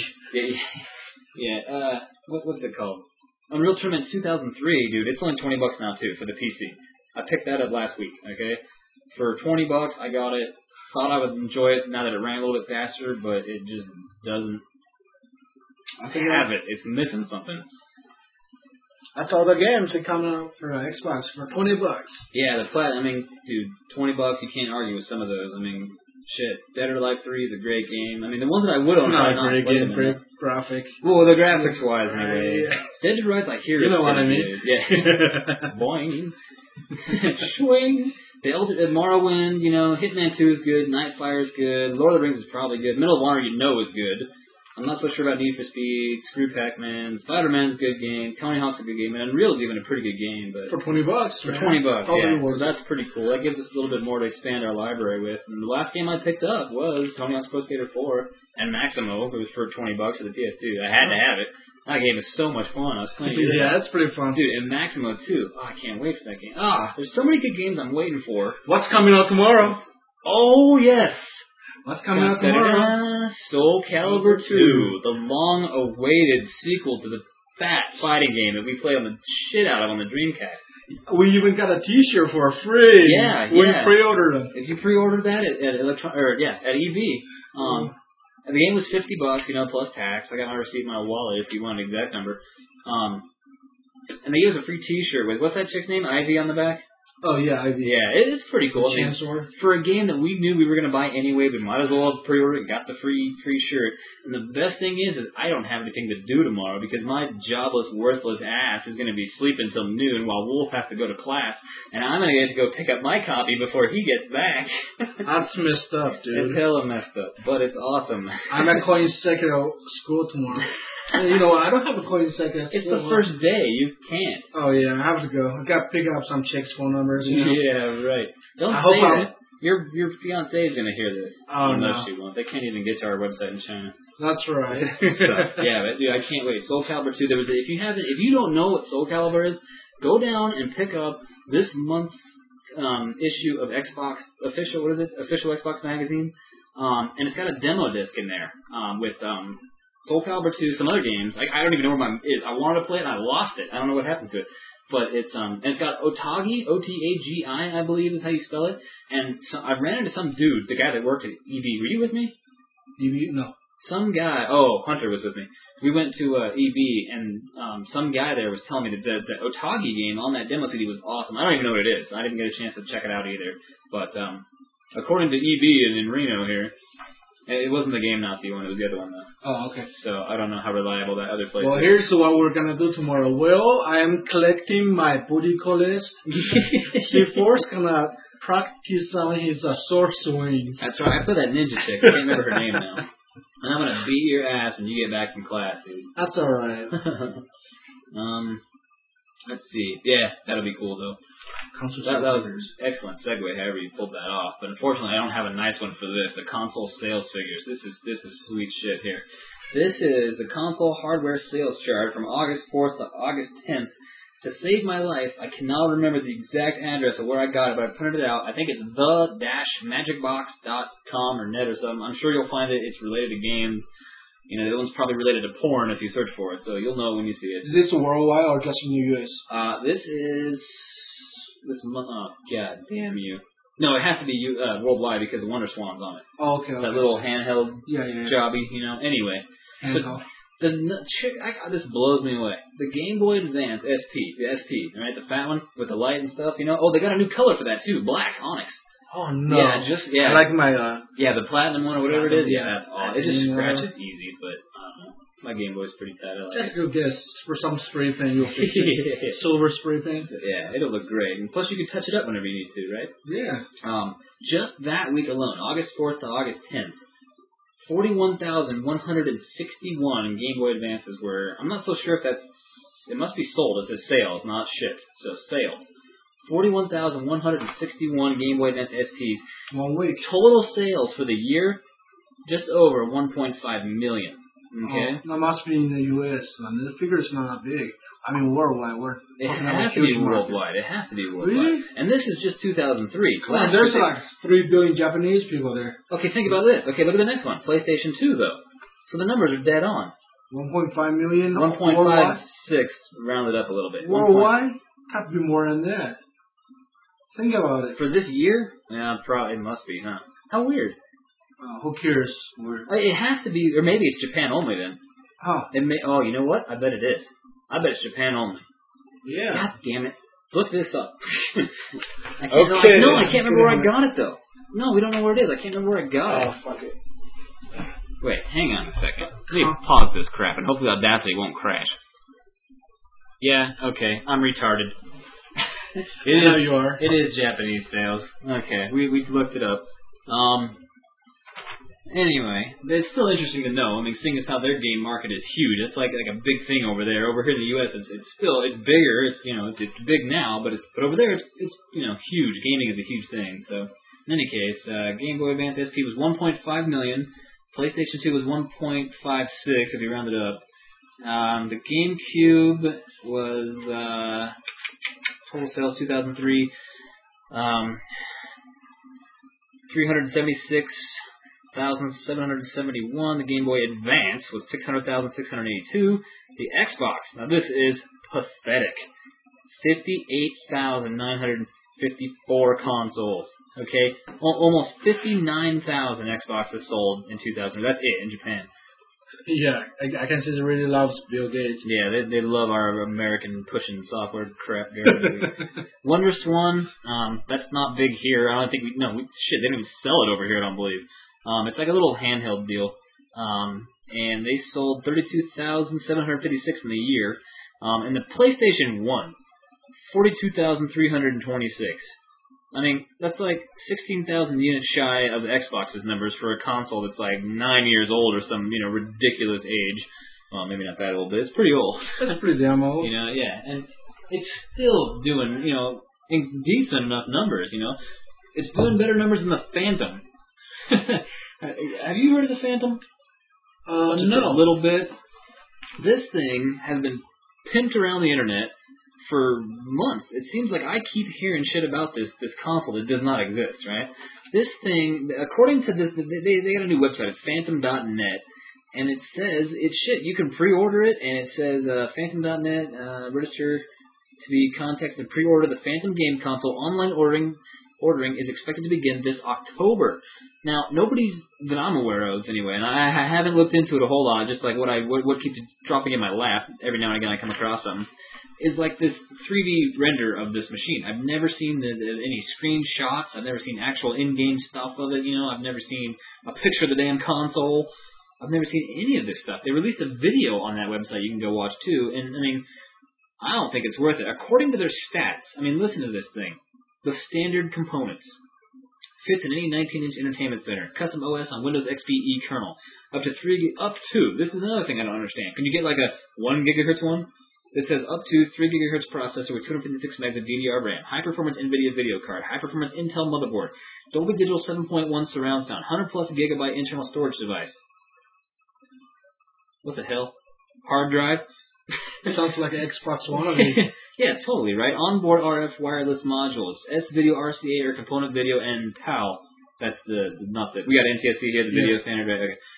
Yeah. What's it called? Unreal Tournament 2003, dude. It's only $20 now too for the PC. I picked that up last week. Okay, for $20, I got it. Thought I would enjoy it now that it ran a little bit faster, but it just doesn't have it. It's missing something. That's all the games that come out for Xbox for $20. Yeah, I mean, dude, $20. You can't argue with some of those. I mean, shit, Dead or Alive 3 is a great game. I mean, the ones that I would own are not great game, great graphic. Well, the graphics wise, anyway. Dead or Alive, I hear you know what I mean? Yeah. Boing. Swing. The Morrowind, you know, Hitman 2 is good, Nightfire is good, Lord of the Rings is probably good, Medal of Honor you know is good. I'm not so sure about Need for Speed, Screw Pac-Man, Spider-Man's a good game, Tony Hawk's a good game, and Unreal's even a pretty good game. But for $20, For $20, yeah. So that's pretty cool. That gives us a little bit more to expand our library with. And the last game I picked up was Tony Hawk's Pro Skater 4 and Maximo. It was for $20 for the PS2. I had to have it. That game is so much fun. I was playing it. Yeah, that's pretty fun. Dude, and Maximo, too. Oh, I can't wait for that game. There's so many good games I'm waiting for. What's coming out tomorrow? Oh, yes. What's coming out tomorrow? Soul Calibur 2, the long-awaited sequel to the fat fighting game that we play on the shit out of on the Dreamcast. We even got a T-shirt for free. Yeah. We pre-ordered them. If you pre-ordered that at EV, the game was $50, you know, plus tax. I got my receipt in my wallet if you want an exact number. And they gave us a free T-shirt with what's that chick's name? Ivy on the back. Oh, yeah, Ivy. Yeah, it's pretty cool. Chancellor. For a game that we knew we were going to buy anyway, we might as well have pre-ordered and got the free shirt. And the best thing is I don't have anything to do tomorrow because my jobless, worthless ass is going to be sleeping till noon while Wolf has to go to class. And I'm going to get to go pick up my copy before he gets back. That's messed up, dude. It's hella messed up, but it's awesome. I'm at Coin Second school tomorrow. You know, I don't have a Coin Second. It's the first day. You can't. Oh, yeah, I have to go. I got to pick up some chicks' phone numbers. You know? Yeah, right. Don't I say hope that. Your fiancé is going to hear this. Oh, no. No, she won't. They can't even get to our website in China. That's right. Yeah, but dude, I can't wait. Soul Calibur 2. If you don't know what Soul Calibur is, go down and pick up this month's issue of Xbox official. What is it? Official Xbox magazine. And it's got a demo disc in there with Soul Calibur 2, some other games. I don't even know where mine is. I wanted to play it and I lost it. I don't know what happened to it. But it's got Otagi, Otagi, I believe is how you spell it. And so I ran into some dude, the guy that worked at EB. Were you with me? EB? No. Some guy. Oh, Hunter was with me. We went to EB, and some guy there was telling me that the Otagi game on that demo CD was awesome. I don't even know what it is. I didn't get a chance to check it out either. But according to EB and in Reno here, it wasn't the Game Nazi one. It was the other one, though. Oh, okay. So I don't know how reliable that other place well, is. here's what we're going to do tomorrow. Well, I am collecting my booty call list. C4's going to practice on his sword swings. That's right. I put that ninja chick. I can't remember her name now. And I'm going to beat your ass when you get back from class, dude. That's all right. Let's see. Yeah, that'll be cool, though. Console That sales was an figures. excellent segue, however you pulled that off. But unfortunately, I don't have a nice one for this. The console sales figures. This is sweet shit here. This is the console hardware sales chart from August 4th to August 10th. To save my life, I cannot remember the exact address of where I got it, but I printed it out. I think it's the-magicbox.com or net or something. I'm sure you'll find it. It's related to games. You know, that one's probably related to porn if you search for it, so you'll know when you see it. Is this worldwide or just in the U.S.? This is this month. Oh, god damn you! No, it has to be worldwide because Wonder Swan's on it. Oh, okay. That little handheld yeah. jobby, you know. Anyway, Handheld. This blows me away. The Game Boy Advance SP, the SP, right, the fat one with the light and stuff. You know. Oh, they got a new color for that too, black onyx. Oh no. Yeah, I like my the platinum one or whatever it is. Yeah, that's all. It just Yeah. scratches easy, but I don't know. My Game Boy's pretty tight. I like Just it. go guess for some spray paint you'll fix it. Silver spray paint. Yeah, it'll look great. And plus, you can touch it up whenever you need to, right? Yeah. Just that week alone, August 4th to August 10th, 41,161 Game Boy Advances were. I'm not so sure if that's. It must be sold. It says sales, not shipped. So sales. 41,161 Game Boy Advance SPs. 1 week. Total sales for the year, just over 1.5 million. Okay? Oh, that must be in the U.S. Man. The figure is not that big. I mean, worldwide. It has to be worldwide. It has to be worldwide. Really? And this is just 2003. Come on, there's like 3 billion Japanese people there. Okay, think about this. Okay, look at the next one. PlayStation 2, though. So the numbers are dead on. 1.5 million. 1.56, rounded up a little bit. Worldwide? Have to be more than that. Think about it. For this year? Yeah, probably it must be, huh? How weird. Who cares? It has to be, or maybe it's Japan only then. Huh. Oh, you know what? I bet it is. I bet it's Japan only. Yeah. God damn it. Look this up. I can't remember where I got it, though. No, we don't know where it is. I can't remember where I got it. Oh, fuck it. Wait, hang on a second. Let me pause this crap, and hopefully Audacity won't crash. Yeah, okay. I'm retarded. You are. It is Japanese sales. Okay, we looked it up. Anyway, it's still interesting to know. I mean, seeing as how their game market is huge, it's like a big thing over there. Over here in the U.S., it's bigger. It's it's big now, but over there it's huge. Gaming is a huge thing. So in any case, Game Boy Advance SP was 1.5 million. PlayStation 2 was 1.56 if you round it up. The GameCube was total sales 2003. 376,771. The Game Boy Advance was 600,682. The Xbox, now this is pathetic. 58,954 consoles. Okay, almost 59,000 Xboxes sold in 2000. That's it in Japan. Yeah, I can see they really loves Bill Gates. Yeah, they love our American pushing software crap. Wonder Swan, that's not big here. I don't think they don't even sell it over here. I don't believe. It's like a little handheld deal. And they sold 32,756 in the year. And the PlayStation 1, 42,326. I mean, that's like 16,000 units shy of the Xbox's numbers for a console that's like 9 years old or some, ridiculous age. Well, maybe not that old, but it's pretty old. That's pretty damn old. Yeah. And it's still doing, in decent enough numbers, It's doing better numbers than the Phantom. Have you heard of the Phantom? Just No. a little bit. This thing has been pimped around the internet for months. It seems like I keep hearing shit about this console that does not exist, right? This thing, according to this, they got a new website. It's phantom.net, and it says it's shit. You can pre-order it, and it says phantom.net, register to be contacted to pre-order the Phantom game console. Online ordering is expected to begin this October. Now, nobody's that I'm aware of, anyway, and I haven't looked into it a whole lot, just like what keeps dropping in my lap every now and again I come across something, is like this 3D render of this machine. I've never seen any screenshots. I've never seen actual in-game stuff of it, I've never seen a picture of the damn console. I've never seen any of this stuff. They released a video on that website you can go watch, too, and, I don't think it's worth it. According to their stats, listen to this thing. The standard components. Fits in any 19-inch entertainment center. Custom OS on Windows XP E kernel. Up to, this is another thing I don't understand. Can you get like a 1 gigahertz one? It says up to 3 gigahertz processor with 256 megs of DDR RAM, high-performance NVIDIA video card, high-performance Intel motherboard, Dolby Digital 7.1 surround sound, 100-plus gigabyte internal storage device. What the hell? Hard drive? Sounds like an Xbox One. Yeah, totally, right? Onboard RF wireless modules, S-Video, RCA, or component video, and PAL. That's not the, we got NTSC here, the video standard, right? Okay.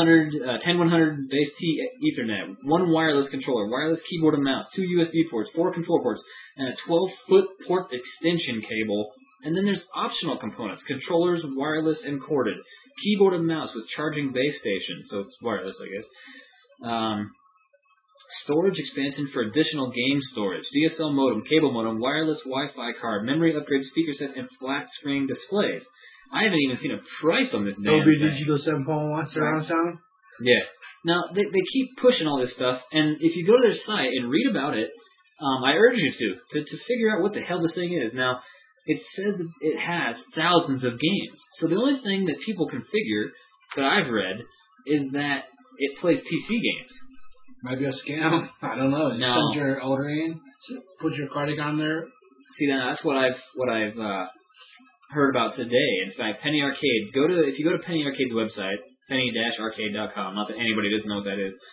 100 base T Ethernet, 1 wireless controller, wireless keyboard and mouse, 2 USB ports, 4 control ports, and a 12-foot port extension cable. And then there's optional components, controllers, wireless and corded, keyboard and mouse with charging base station, so it's wireless, I guess. Storage expansion for additional game storage, DSL modem, cable modem, wireless Wi-Fi card, memory upgrade, speaker set, and flat screen displays. I haven't even seen a price on this damn Dolby thing. Digital 7.1 surround sound? Yeah. Now, they keep pushing all this stuff, and if you go to their site and read about it, I urge you to figure out what the hell this thing is. Now, it says that it has thousands of games. So the only thing that people configure that I've read is that it plays PC games. Might be a scam. I don't know. You No. send your order in, put your card on there. See, now that's what I've heard about today. In fact, Penny Arcade. If you go to Penny Arcade's website, penny-arcade.com. Not that anybody doesn't know what that is.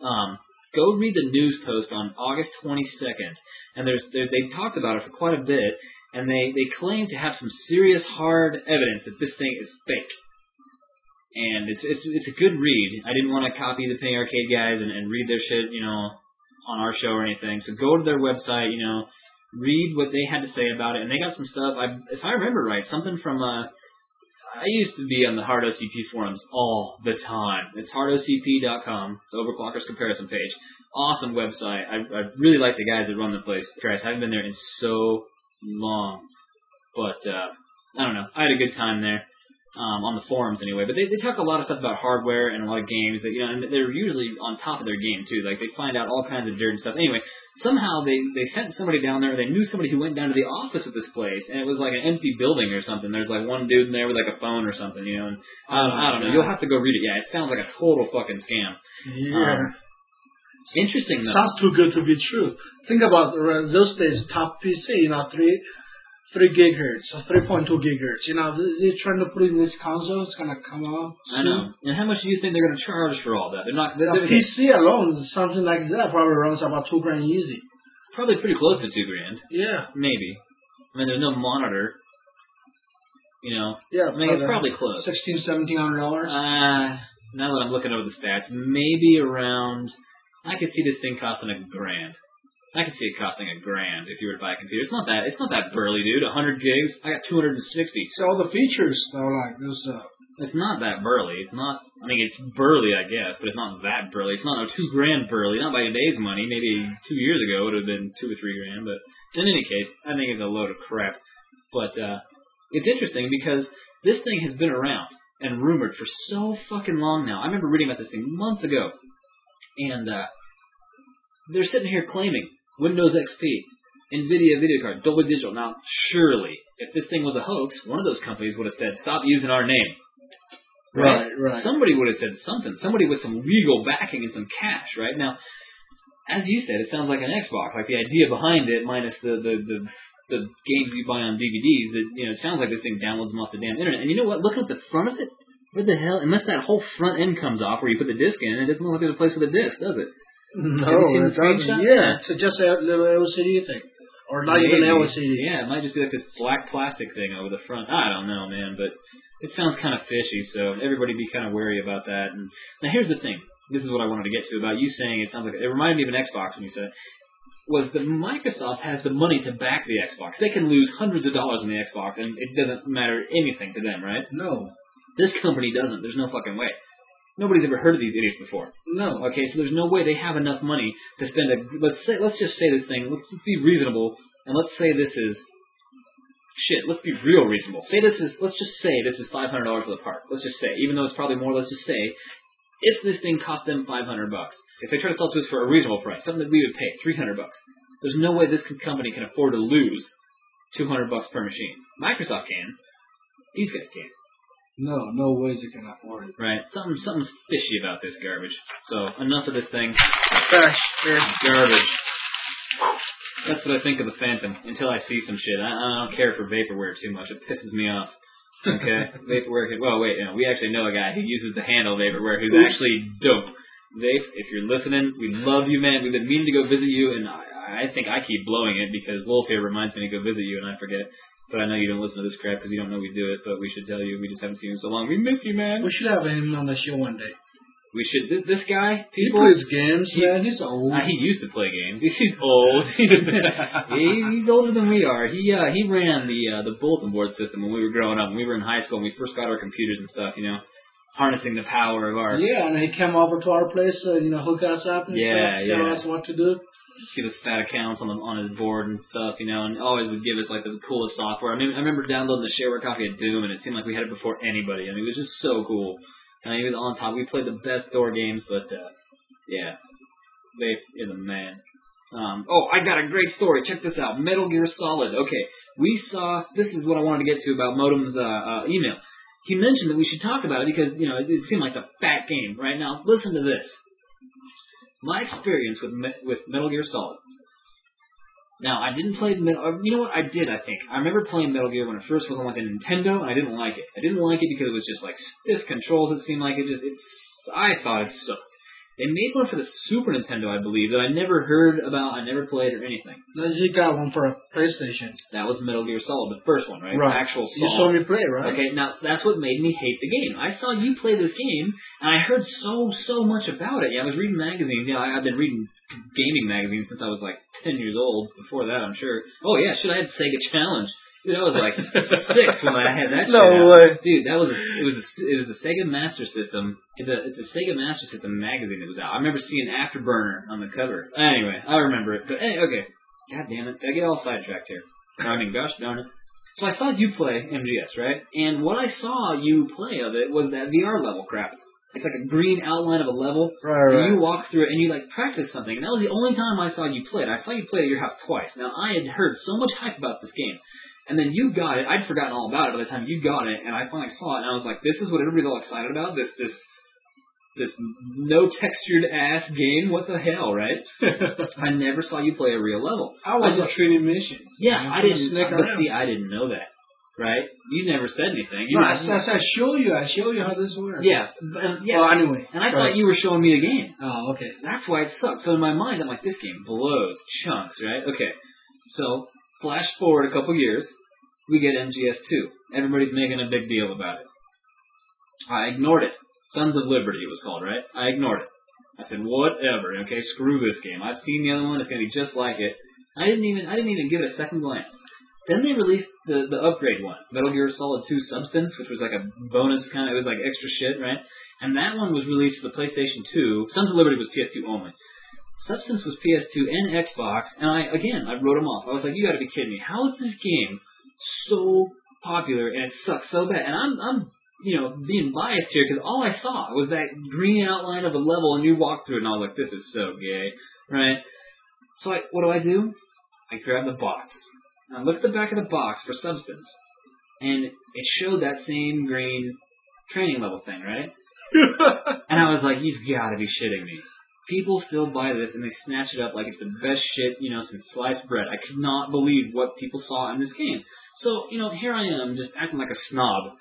Go read the news post on August 22nd, and they talked about it for quite a bit, and they claim to have some serious hard evidence that this thing is fake. And it's a good read. I didn't want to copy the Penny Arcade guys and read their shit, on our show or anything. So go to their website, read what they had to say about it. And they got some stuff, if I remember right, something from, I used to be on the Hard OCP forums all the time. It's hardocp.com. It's Overclocker's comparison page. Awesome website. I really like the guys that run the place. Christ, I haven't been there in so long. But, I don't know. I had a good time there. On the forums anyway, but they talk a lot of stuff about hardware and a lot of games that, and they're usually on top of their game too. Like they find out all kinds of dirt and stuff. Anyway, somehow they sent somebody down there. They knew somebody who went down to the office of this place, and it was like an empty building or something. There's like one dude in there with like a phone or something, and I don't know. You'll have to go read it. Yeah, it sounds like a total fucking scam. Yeah. Interesting though. Sounds too good to be true. Think about those days, top PC, 3 gigahertz or 3.2 gigahertz. They're trying to put in this console. It's gonna come out soon. I know. And how much do you think they're gonna charge for all that? They're not. The PC alone, something like that, probably runs about $2,000 easy. Probably pretty close to $2,000. Yeah. Maybe. I mean, there's no monitor. Yeah. I mean, it's probably close. $1,600-$1,700. Now that I'm looking over the stats, maybe around. I could see this thing costing $1,000. I could see it costing $1,000 if you were to buy a computer. It's not that burly, dude. 100 gigs. I got 260. So all the features, though, like this. It's not that burly. It's not. I mean, it's burly, I guess, but it's not that burly. It's not $2,000 burly. Not by today's money. Maybe 2 years ago it would have been $2,000 or $3,000. But in any case, I think it's a load of crap. But it's interesting because this thing has been around and rumored for so fucking long now. I remember reading about this thing months ago, and they're sitting here claiming Windows XP, NVIDIA video card, Dolby Digital. Now, surely, if this thing was a hoax, one of those companies would have said, stop using our name. Right. Somebody would have said something. Somebody with some legal backing and some cash, right? Now, as you said, it sounds like an Xbox. Like the idea behind it, minus the games you buy on DVDs, that it sounds like this thing downloads them off the damn internet. And you know what? Looking at the front of it, what the hell? Unless that whole front end comes off where you put the disc in, it doesn't look like there's a place for the disc, does it? No, it doesn't. Yeah, it's just a little LCD thing. Or not even LCD. Yeah, it might just be like this black plastic thing over the front. I don't know, man, but it sounds kind of fishy, so everybody be kind of wary about that. And now here's the thing. This is what I wanted to get to about you saying it sounds like it reminded me of an Xbox when you said it. Was that Microsoft has the money to back the Xbox. They can lose hundreds of dollars on the Xbox, and it doesn't matter anything to them, right? No. This company doesn't. There's no fucking way. Nobody's ever heard of these idiots before. No. Okay, so there's no way they have enough money to spend let's just say this thing, let's be reasonable, and let's say this is, let's be real reasonable. Let's just say this is $500 for the part. Let's just say, even though it's probably more, let's just say, if this thing cost them $500, if they try to sell it to us for a reasonable price, something that we would pay, $300, there's no way this company can afford to lose $200 per machine. Microsoft can. These guys can't. No ways you can afford it. Right. Something's fishy about this garbage. So, enough of this thing. Trash. Garbage. That's what I think of the Phantom until I see some shit. I don't care for vaporware too much. It pisses me off. Okay, vaporware. Well, wait. We actually know a guy who uses the handle vaporware who's actually dope. Vape, if you're listening, we love you, man. We've been meaning to go visit you, and I think I keep blowing it because Wolf here reminds me to go visit you, and I forget. But I know you don't listen to this crap because you don't know we do it. But we should tell you. We just haven't seen you in so long. We miss you, man. We should have him on the show one day. We should. This guy, He people. plays games, man. He's old. He used to play games. He's old. He's older than we are. He ran the bulletin board system when we were growing up. When we were in high school and we first got our computers and stuff, harnessing the power of our... Yeah, and he came over to our place, hook us up and tell us what to do. Give us fat accounts on his board and stuff, and always would give us like the coolest software. I mean, I remember downloading the shareware copy of Doom, and it seemed like we had it before anybody. I mean, it was just so cool. And he was on top. We played the best door games, but yeah, Vape is a man. I got a great story. Check this out. Metal Gear Solid. Okay, we saw. This is what I wanted to get to about Modem's email. He mentioned that we should talk about it because it seemed like a fat game. Right now, listen to this. My experience with Metal Gear Solid. Now, I didn't play Metal... You know what? I did, I think. I remember playing Metal Gear when it first was on like a Nintendo, and I didn't like it. I didn't like it because it was just like stiff controls. It seemed like I thought it sucked. They made one for the Super Nintendo, I believe, that I never heard about, I never played or anything. Then you got one for a PlayStation. That was Metal Gear Solid, the first one, right? Right. Actual Solid. You saw me play, right? Okay, now that's what made me hate the game. I saw you play this game, and I heard so much about it. Yeah, I was reading magazines. I've been reading gaming magazines since I was like 10 years old. Before that, I'm sure. Oh yeah, I had Sega Challenge. Dude, I was like 6 when I had that. No shit way, dude. It was a Sega Master System. It's a Sega Master System magazine that was out. I remember seeing Afterburner on the cover. Anyway, I remember it. But okay, god damn it, I get all sidetracked here. I mean, gosh darn it. So I saw you play MGS, right? And what I saw you play of it was that VR level crap. It's like a green outline of a level, right. And you walk through it and you like practice something. And that was the only time I saw you play it. I saw you play it at your house twice. Now I had heard so much hype about this game. And then you got it. I'd forgotten all about it by the time you got it, and I finally saw it, and I was like, "This is what everybody's all excited about. This no textured ass game. What the hell, right?" I never saw you play a real level. I was a training mission. Yeah, I didn't. But see, I didn't know that, right? You never said anything. I show you how this works. Yeah, Well, anyway. And I thought you were showing me the game. Oh, okay. That's why it sucked. So in my mind, I'm like, this game blows chunks, right? Okay, so flash forward a couple years. We get MGS2. Everybody's making a big deal about it. I ignored it. Sons of Liberty it was called, right? I ignored it. I said, whatever, okay, screw this game. I've seen the other one, it's going to be just like it. I didn't even give it a second glance. Then they released the upgrade one, Metal Gear Solid 2 Substance, which was like a bonus it was like extra shit, right? And that one was released for the PlayStation 2. Sons of Liberty was PS2 only. Substance was PS2 and Xbox, and I wrote them off. I was like, you got to be kidding me. How is this game so popular and it sucks so bad? And I'm being biased here because all I saw was that green outline of a level and you walk through it and I was like, this is so gay, right? So what do? I grab the box. And I look at the back of the box for Substance and it showed that same green training level thing, right? And I was like, you've got to be shitting me. People still buy this and they snatch it up like it's the best shit, since sliced bread. I could not believe what people saw in this game. So, here I am, just acting like a snob.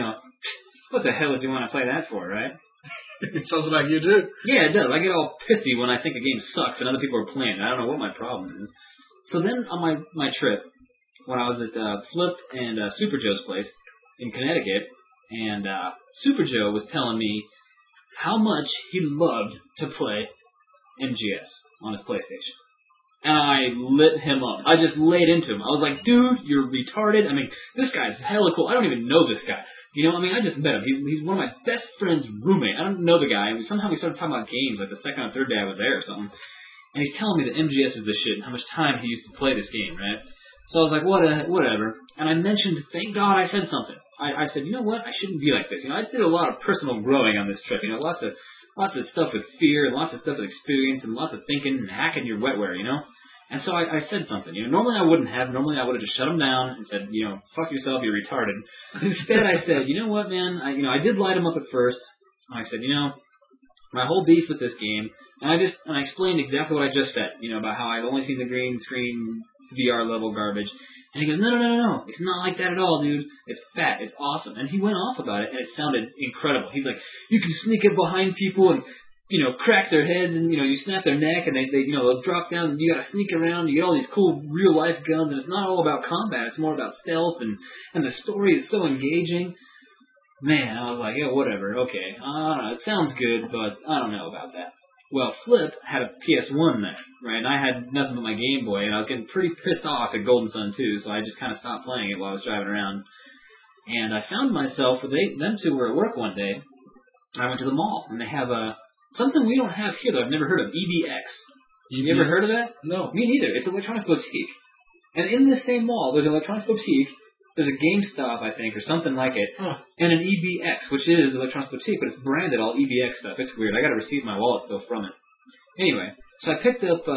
What the hell would you want to play that for, right? It sounds like you do. Yeah, it does. I get all pissy when I think a game sucks and other people are playing it. I don't know what my problem is. So then on my trip, when I was at Flip and Super Joe's place in Connecticut, and Super Joe was telling me how much he loved to play MGS on his PlayStation. And I lit him up. I just laid into him. I was like, dude, you're retarded. I mean, this guy's hella cool. I don't even know this guy. I just met him. He's one of my best friend's roommate. I don't know the guy. Somehow we started talking about games, like the second or third day I was there or something. And he's telling me that MGS is the shit and how much time he used to play this game, right? So I was like, whatever. And I mentioned, thank God I said something. I said, you know what? I shouldn't be like this. I did a lot of personal growing on this trip. Lots of stuff with fear and lots of stuff with experience and lots of thinking and hacking your wetware, And so I said something. Normally I wouldn't have. Normally I would have just shut him down and said, fuck yourself, you're retarded. Instead I said, you know what, man? I did light him up at first. I said, my whole beef with this game, and I explained exactly what I just said, about how I've only seen the green screen VR level garbage. And he goes, no, it's not like that at all, dude. It's fat, it's awesome. And he went off about it, and it sounded incredible. He's like, you can sneak up behind people and, crack their heads, and, you snap their neck, and they'll drop down, and you gotta sneak around, you get all these cool real-life guns, and it's not all about combat, it's more about stealth, and the story is so engaging. Man, I was like, yeah, whatever, okay. I don't know, it sounds good, but I don't know about that. Well, Flip had a PS1 then, right, and I had nothing but my Game Boy, and I was getting pretty pissed off at Golden Sun 2, so I just kind of stopped playing it while I was driving around. And I found myself, them two were at work one day, I went to the mall, and they have something we don't have here that I've never heard of, EBX. You ever heard of that? No. Me neither. It's an electronics boutique. And in this same mall, there's an electronics boutique, there's a GameStop, I think, or something like it, and an EBX, which is electronics boutique, but it's branded all EBX stuff. It's weird. I got a receipt in my wallet still from it. Anyway, so I picked up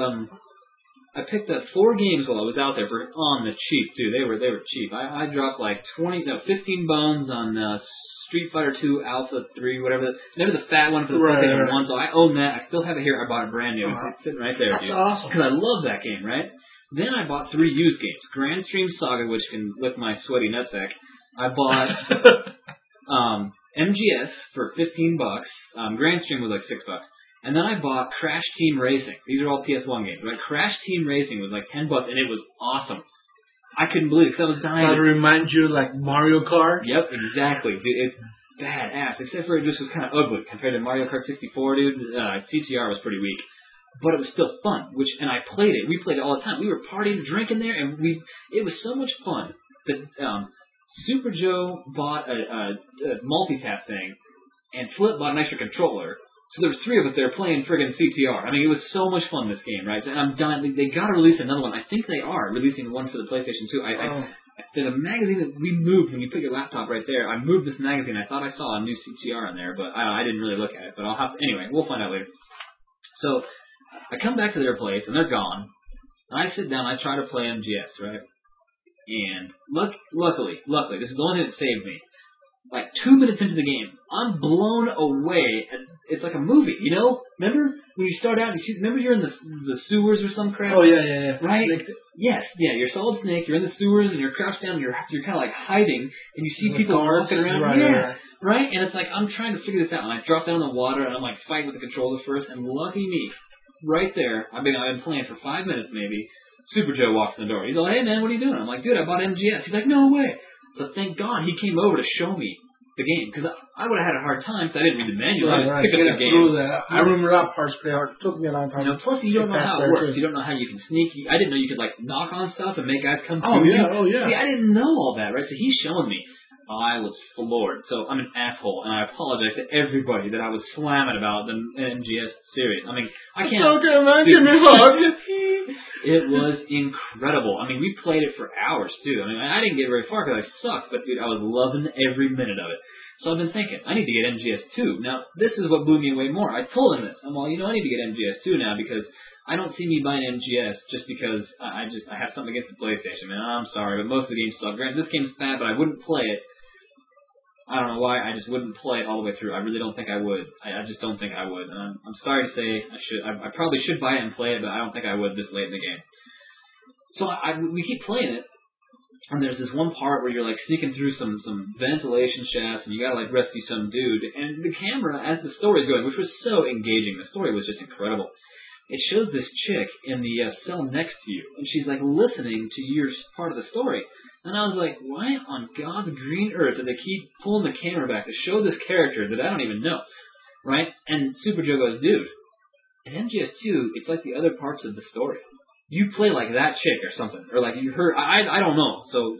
4 games while I was out there for on the cheap too. They were cheap. I dropped like 15 bones on Street Fighter 2 Alpha 3, whatever. Never the fat one for the PlayStation 1. So I own that. I still have it here. I bought it brand new. It's sitting right there, dude. That's awesome. Because I love that game, right? Then I bought 3 used games. Grand Stream Saga, which can lick my sweaty nutsack. I bought MGS for $15. Grand Stream was like $6. And then I bought Crash Team Racing. These are all PS1 games. Right? Crash Team Racing was like $10, and it was awesome. I couldn't believe it because I was dying. Does it remind you like Mario Kart? Yep, exactly. Dude, it's badass. Except for it just was kind of ugly compared to Mario Kart 64, dude. CTR was pretty weak. But it was still fun, and I played it. We played it all the time. We were partying, drinking there, and it was so much fun that Super Joe bought a multi-tap thing, and Flip bought an extra controller. So there was 3 of us there playing friggin' CTR. I mean, it was so much fun, this game, right? And I'm dying. They got to release another one. I think they are releasing one for the PlayStation 2. There's a magazine that we moved when you put your laptop right there. I moved this magazine. I thought I saw a new CTR in there, but I didn't really look at it. But anyway, we'll find out later. So I come back to their place, and they're gone. And I sit down, I try to play MGS, right? And luckily, this is the only thing that saved me. Like 2 minutes into the game, I'm blown away. It's like a movie, Remember when you start out? Remember you're in the sewers or some crap? Oh yeah. Right? Yes, yeah. You're Solid Snake. You're in the sewers and you're crouched down. And you're kind of like hiding, and you see people walking around. Right. And it's like I'm trying to figure this out. And I drop down in the water and I'm like fighting with the controller first. And lucky me, right there. I've been playing for 5 minutes maybe. Super Joe walks in the door. He's like, "Hey man, what are you doing?" I'm like, "Dude, I bought MGS." He's like, "No way." So thank God he came over to show me the game, because I would have had a hard time because I didn't read the manual. I just picked up the game. I remember that part's pretty hard. It took me a long time. Plus, you don't know how it works. You don't know how you can sneak. I didn't know you could like knock on stuff and make guys come to you. Oh yeah. See, I didn't know all that, right? So he's showing me. I was floored. So I'm an asshole, and I apologize to everybody that I was slamming about the MGS series. I mean, I can't. It's okay, man. Give me a hug. It was incredible. I mean, we played it for hours, too. I mean, I didn't get very far because I sucked, but, dude, I was loving every minute of it. So I've been thinking, I need to get MGS 2. Now, this is what blew me away more. I told him this. I'm all, I need to get MGS 2 now because I don't see me buying MGS just because I have something against the PlayStation, man. I'm sorry, but most of the games suck. Granted, this game's bad, but I wouldn't play it. I don't know why. I just wouldn't play it all the way through. I really don't think I would. I just don't think I would. And I'm sorry to say I should. I probably should buy it and play it, but I don't think I would this late in the game. So we keep playing it, and there's this one part where you're like sneaking through some ventilation shafts, and you gotta like rescue some dude. And the camera, as the story's going, which was so engaging, the story was just incredible. It shows this chick in the cell next to you, and she's like listening to your part of the story. And I was like, why on God's green earth do they keep pulling the camera back to show this character that I don't even know, right? And Super Joe goes, dude, in MGS2, it's like the other parts of the story. You play like that chick or something, or like you heard. I don't know. So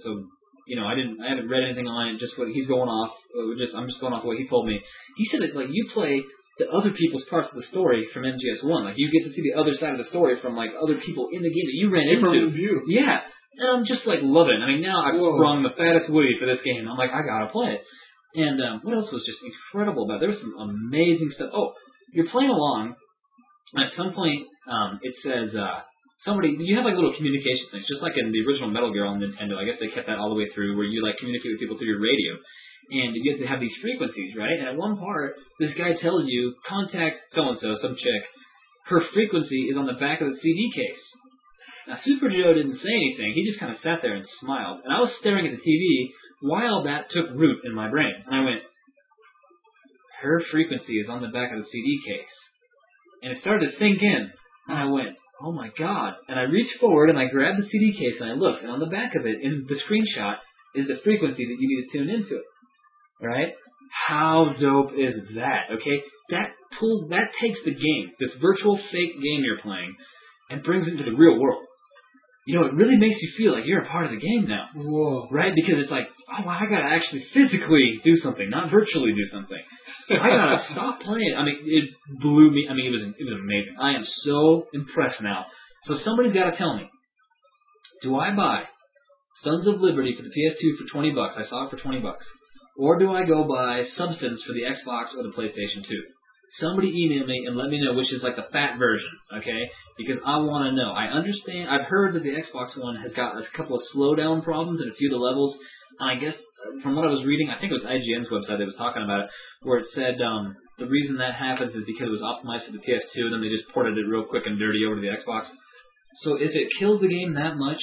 I haven't read anything on it. Just what he's going off. I'm just going off what he told me. He said that like you play the other people's parts of the story from MGS1. Like you get to see the other side of the story from like other people in the game that you ran into. View. Yeah. And I'm just like loving it. I mean, now I've sprung the fattest Woody for this game. I'm like, I gotta play it. And what else was just incredible about it? There was some amazing stuff. Oh, you're playing along, and at some point it says you have like little communication things, just like in the original Metal Gear on Nintendo. I guess they kept that all the way through, where you like communicate with people through your radio. And you get to have these frequencies, right? And at one part, this guy tells you, contact so-and-so, some chick. Her frequency is on the back of the CD case. Now, Super Joe didn't say anything. He just kind of sat there and smiled. And I was staring at the TV while that took root in my brain. And I went, her frequency is on the back of the CD case. And it started to sink in. And I went, oh my God. And I reached forward and I grabbed the CD case and I looked. And on the back of it, in the screenshot, is the frequency that you need to tune into it. Right? How dope is that? Okay? That takes the game, this virtual fake game you're playing, and brings it into the real world. You know, it really makes you feel like you're a part of the game now. Whoa. Right? Because it's like, oh, I gotta actually physically do something, not virtually do something. I gotta stop playing. I mean, it blew me. I mean, it was amazing. I am so impressed now. So somebody's gotta tell me, do I buy Sons of Liberty for the PS2 for $20? I saw it for $20. Or do I go buy Substance for the Xbox or the PlayStation 2? Somebody email me and let me know which is like the fat version, okay? Because I want to know. I understand. I've heard that the Xbox one has got a couple of slowdown problems in a few of the levels. And I guess from what I was reading, I think it was IGN's website that was talking about it, where it said the reason that happens is because it was optimized for the PS2, and then they just ported it real quick and dirty over to the Xbox. So if it kills the game that much,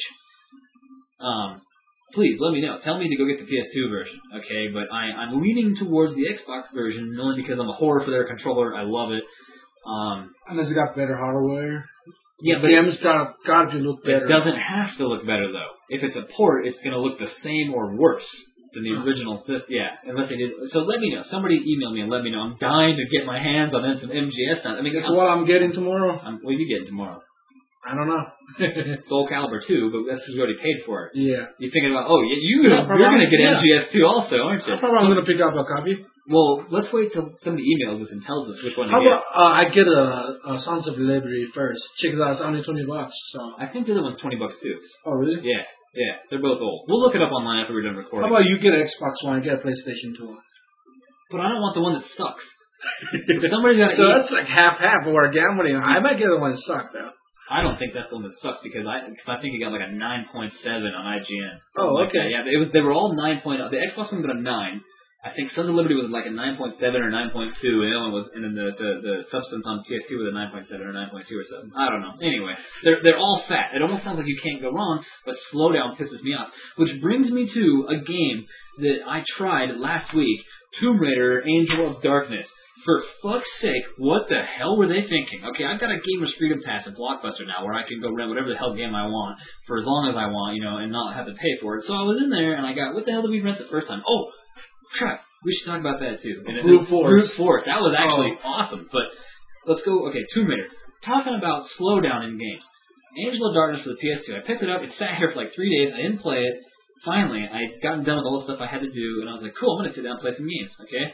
please let me know. Tell me to go get the PS2 version, okay? But I'm leaning towards the Xbox version, only because I'm a whore for their controller. I love it. And it's got better hardware. Yeah, but the game's got to look better. It doesn't have to look better, though. If it's a port, it's going to look the same or worse than the original. Unless they did. So let me know. Somebody email me and let me know. I'm dying to get my hands on some MGS now. I mean, that's what I'm getting tomorrow. What are you getting tomorrow? I don't know. Soul Calibur 2, but that's because you already paid for it. Yeah. You're thinking about, you're going to get MGS 2 also, aren't you? I thought I was going to pick up a copy. Well, let's wait till somebody emails us and tells us which one to How get. about I get a Sons of Liberty first? Check it out, it's only $20. So I think the other one's $20 too. Oh, really? Yeah, they're both old. We'll look it up online after we're done recording. How about you get an Xbox One, I get a PlayStation 2? But I don't want the one that sucks. Somebody's got to So that's like half-half, but we're gambling. I might get the one that sucks, though. I don't think that's the one that sucks because I think it got like a 9.7 on IGN. Oh, okay. Like yeah, they were all 9.0. The Xbox one got a 9. I think Sons of Liberty was like a 9.7 or 9.2, and the other one was, and then the Substance on PS2 was a 9.7 or 9.2 or something. I don't know. Anyway, they're all fat. It almost sounds like you can't go wrong, but slowdown pisses me off. Which brings me to a game that I tried last week, Tomb Raider: Angel of Darkness. For fuck's sake, what the hell were they thinking? Okay, I've got a Gamers Freedom Pass at Blockbuster now where I can go rent whatever the hell game I want for as long as I want, and not have to pay for it. So I was in there and I got, what the hell did we rent the first time? Oh, crap. We should talk about that too. Brute Force. That was actually awesome. But let's go, okay, Tomb Raider. Talking about slowdown in games. Angel of Darkness for the PS2. I picked it up. It sat here for like 3 days. I didn't play it. Finally, I had gotten done with all the stuff I had to do, and I was like, cool, I'm going to sit down and play some games, okay?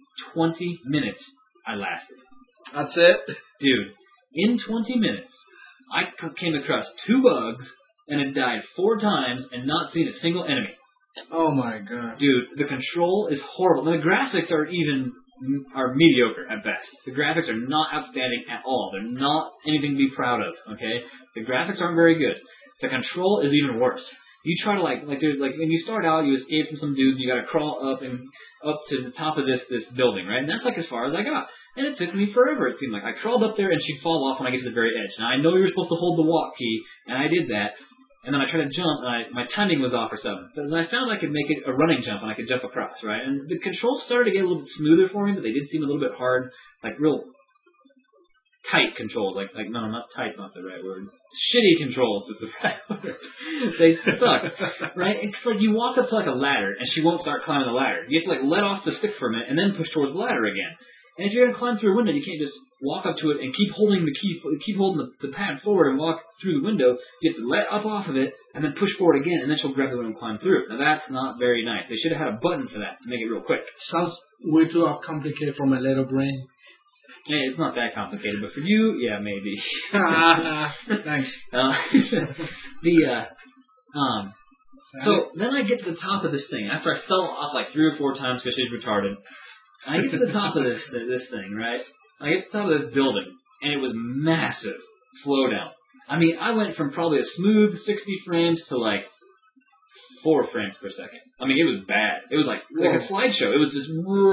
20 minutes I lasted. That's it? Dude, in 20 minutes, I came across 2 bugs and had died 4 times and not seen a single enemy. Oh my god. Dude, the control is horrible. And the graphics are mediocre at best. The graphics are not outstanding at all. They're not anything to be proud of, okay? The graphics aren't very good. The control is even worse. You try to there's when you start out, you escape from some dudes, and you got to crawl up to the top of this building, right? And that's like as far as I got. And it took me forever. It seemed like I crawled up there, and she'd fall off when I get to the very edge. Now I know you're supposed to hold the walk key, and I did that. And then I tried to jump, and my timing was off or something. But I found I could make it a running jump, and I could jump across, right? And the controls started to get a little bit smoother for me, but they did seem a little bit hard, like real tight controls, no, not tight, not the right word. Shitty controls is the right word. They suck, right? It's like you walk up to like a ladder, and she won't start climbing the ladder. You have to let off the stick for a minute, and then push towards the ladder again. And if you're gonna climb through a window, you can't just walk up to it and keep holding the pad forward and walk through the window. You have to let up off of it, and then push forward again, and then she'll grab the window and climb through. Now that's not very nice. They should have had a button for that to make it real quick. Sounds way too complicated for my little brain. Yeah, it's not that complicated, but for you, yeah, maybe. Thanks. So then I get to the top of this thing after I fell off like 3 or 4 times because she's retarded. I get to the top of this thing, right? I get to the top of this building, and it was massive slowdown. I mean, I went from probably a smooth 60 frames to like 4 frames per second. I mean, it was bad. It was like a slideshow. It was just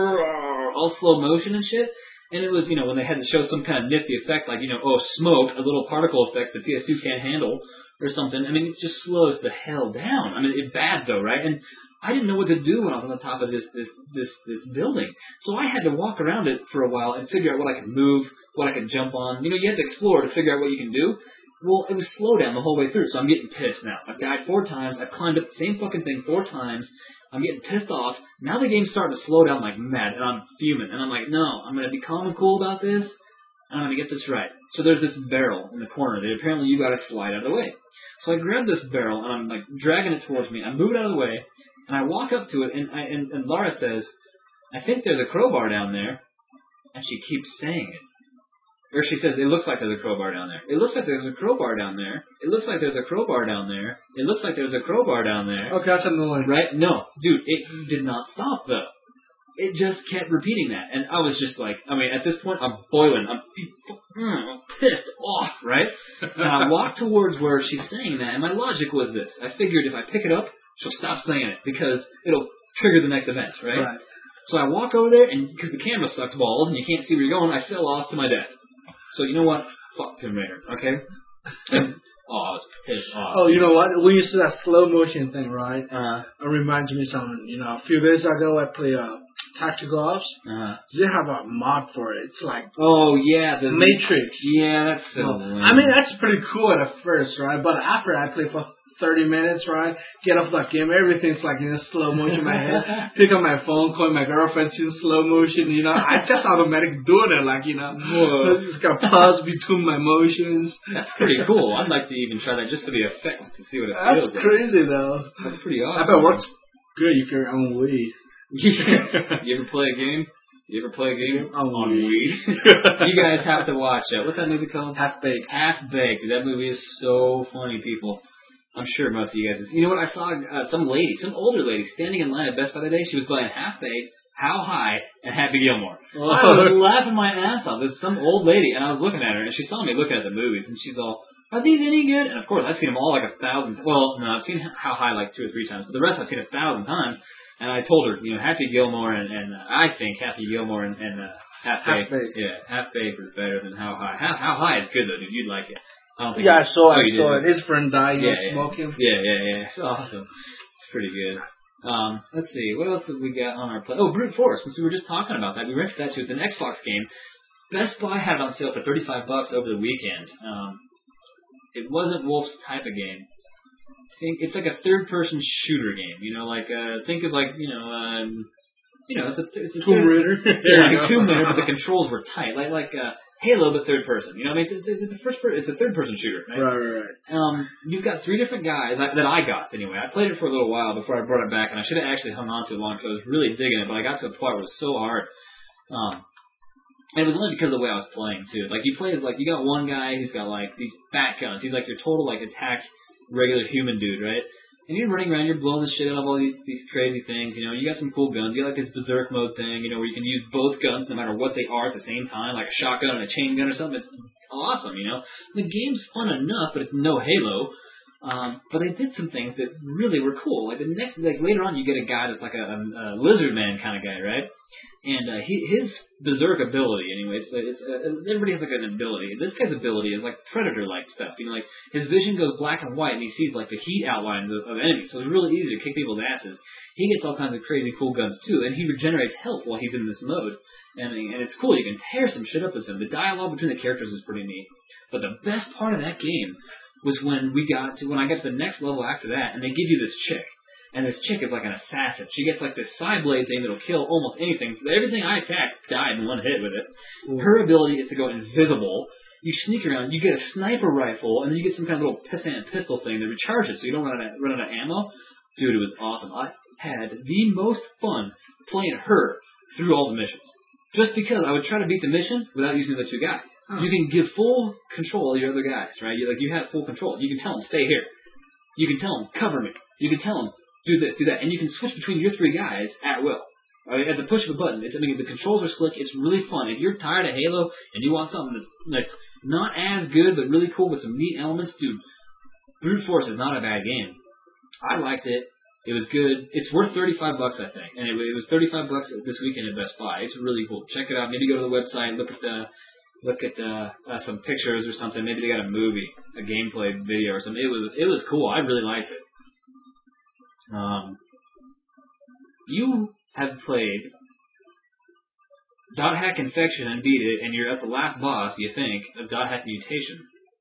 all slow motion and shit. And it was, when they had to show some kind of nifty effect, like, smoke, a little particle effects that PS2 can't handle or something. I mean, it just slows the hell down. I mean, it's bad though, right? And I didn't know what to do when I was on the top of this building. So I had to walk around it for a while and figure out what I could move, what I could jump on. You have to explore to figure out what you can do. Well, it was slow down the whole way through, so I'm getting pissed now. I've died 4 times. I've climbed up the same fucking thing 4 times. I'm getting pissed off. Now the game's starting to slow down like mad, and I'm fuming. And I'm like, no, I'm going to be calm and cool about this, and I'm going to get this right. So there's this barrel in the corner that apparently you got to slide out of the way. So I grab this barrel, and I'm like dragging it towards me. I move it out of the way, and I walk up to it, and Laura says, I think there's a crowbar down there. And she keeps saying it. Or she says, it looks like there's a crowbar down there. It looks like there's a crowbar down there. It looks like there's a crowbar down there. It looks like there's a crowbar down there. Okay, that's annoying. Right? No. Dude, it did not stop, though. It just kept repeating that. And I was just like, at this point, I'm boiling. I'm pissed off, right? And I walked towards where she's saying that, and my logic was this. I figured if I pick it up, she'll stop saying it, because it'll trigger the next event, right? So I walk over there, and because the camera sucks balls, and you can't see where you're going, I fell off to my death. So you know what? Fuck Tomb Raider, okay? And, I was pissed off. Oh, you know what? When you see that slow motion thing, right? It reminds me of something. A few days ago I played Tactical Ops. They have a mod for it. It's like the Matrix. Yeah, that's so lame. I mean, that's pretty cool at first, right? But after I played for 30 minutes, right? Get off that game. Everything's like in slow motion in my head. Pick up my phone, call my girlfriend. She's in slow motion. I just automatically doing it, Whoa. Just got pause between my motions. That's pretty cool. I'd like to even try that just for the effect to see what it feels like. That's crazy, though. That's pretty awesome. I bet it works good. You can own Wii. You ever play a game? On Wii? You guys have to watch it. What's that movie called? Half-Baked. Half-Baked. That movie is so funny, people. I'm sure most of you guys. You know what? I saw some older lady, standing in line at Best Buy today. She was playing Half-Baked, How High, and Happy Gilmore. Oh. I was laughing my ass off. There's some old lady, and I was looking at her, and she saw me looking at the movies, and she's all, are these any good? And of course, I've seen them all like 1,000. Well, no, I've seen How High like 2 or 3 times, but the rest I've seen 1,000 times. And I told her, Happy Gilmore and I think Happy Gilmore and Half-Baked. Yeah, Half-Baked is better than How High. How High is good though, dude. You'd like it. I saw it. His friend died. Smoking. Yeah. It's awesome. It's pretty good. Let's see. What else have we got on our plate? Oh, Brute Force. Since we were just talking about that, we rented that too. It's an Xbox game. Best Buy had it on sale for $35 over the weekend. It wasn't Wolf's type of game. It's like a third-person shooter game. Think of it's a Tomb Raider. Yeah, Tomb Raider, but the controls were tight, like Halo, but third person. It's a third-person shooter. Right. You've got 3 different guys that I got anyway. I played it for a little while before I brought it back, and I should have actually hung on to it long because I was really digging it. But I got to a point where it was so hard. And it was only because of the way I was playing too. Like you got one guy who's got like these fat guns. He's like your total attack regular human dude, right? And you're running around, you're blowing the shit out of all these crazy things, You got some cool guns. You got this berserk mode thing, where you can use both guns no matter what they are at the same time, like a shotgun and a chain gun or something. It's awesome, The game's fun enough, but it's no Halo. But they did some things that really were cool. Later on, you get a guy that's like a lizard man kind of guy, right? And his berserk ability, anyway, everybody has like an ability. This guy's ability is like Predator-like stuff. His vision goes black and white, and he sees like the heat outlines of enemies. So it's really easy to kick people's asses. He gets all kinds of crazy cool guns too, and he regenerates health while he's in this mode. And it's cool. You can tear some shit up with him. The dialogue between the characters is pretty neat. But the best part of that game was when I got to the next level after that, and they give you this chick. And this chick is like an assassin. She gets like this side blade thing that'll kill almost anything. Everything I attacked died in one hit with it. Ooh. Her ability is to go invisible. You sneak around, you get a sniper rifle, and then you get some kind of little pissant pistol thing that recharges so you don't run out of ammo. Dude, it was awesome. I had the most fun playing her through all the missions. Just because I would try to beat the mission without using the 2 guys. Oh. You can give full control of your other guys, right? You have full control. You can tell them, stay here. You can tell them, cover me. You can tell them, do this, do that. And you can switch between your 3 guys at will. At the push of a button. The controls are slick. It's really fun. If you're tired of Halo and you want something that's not as good but really cool with some neat elements, dude, Brute Force is not a bad game. I liked it. It was good. It's worth $35, I think, and it was $35 this weekend at Best Buy. It's really cool. Check it out. Maybe go to the website, look at some pictures or something. Maybe they got a movie, a gameplay video or something. It was cool. I really liked it. You have played Dot Hack Infection and beat it, and you're at the last boss, you think, of Dot Hack Mutation.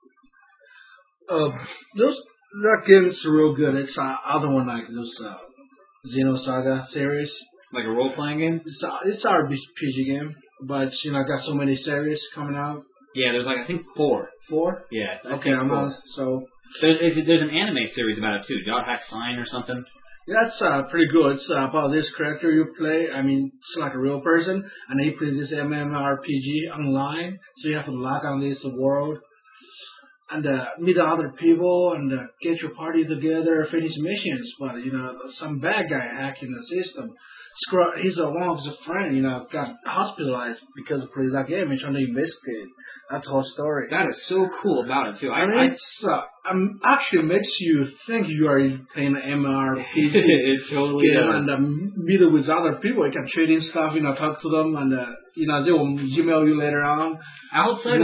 That game's real good. It's other one like this Xenosaga series. Like a role-playing game? It's an RPG game, but got so many series coming out. Yeah, there's like I think 4. 4? Yeah. Okay, I'm not so. There's an anime series about it too, Dot Hack Sign or something. Yeah, that's pretty good. It's about this character you play. I mean, it's like a real person, and he plays this MMORPG online. So you have to log on this world and meet other people and get your party together, finish missions. But some bad guy hacking the system. He's one of his friends, got hospitalized because of playing that game and trying to investigate. That's the whole story. That is so cool about it too. Actually makes you think you are playing an MMORPG it totally game does. and meet with other people. You can trade in stuff, talk to them, and they will email you later on. Outside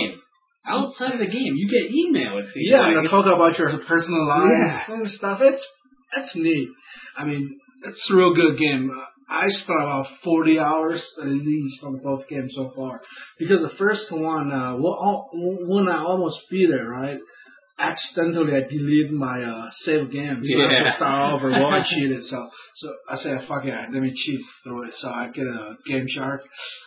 of the game, you get email. It seems yeah, and talk about your personal life and stuff. It's neat. I mean, it's a real good game. I spent about 40 hours at least on both games so far. Because the first one, when I almost beat it, right, accidentally I deleted my save game. So I have to start over. Well, I cheated. So I said, fuck it, let me cheat through it. So I get a Game Shark.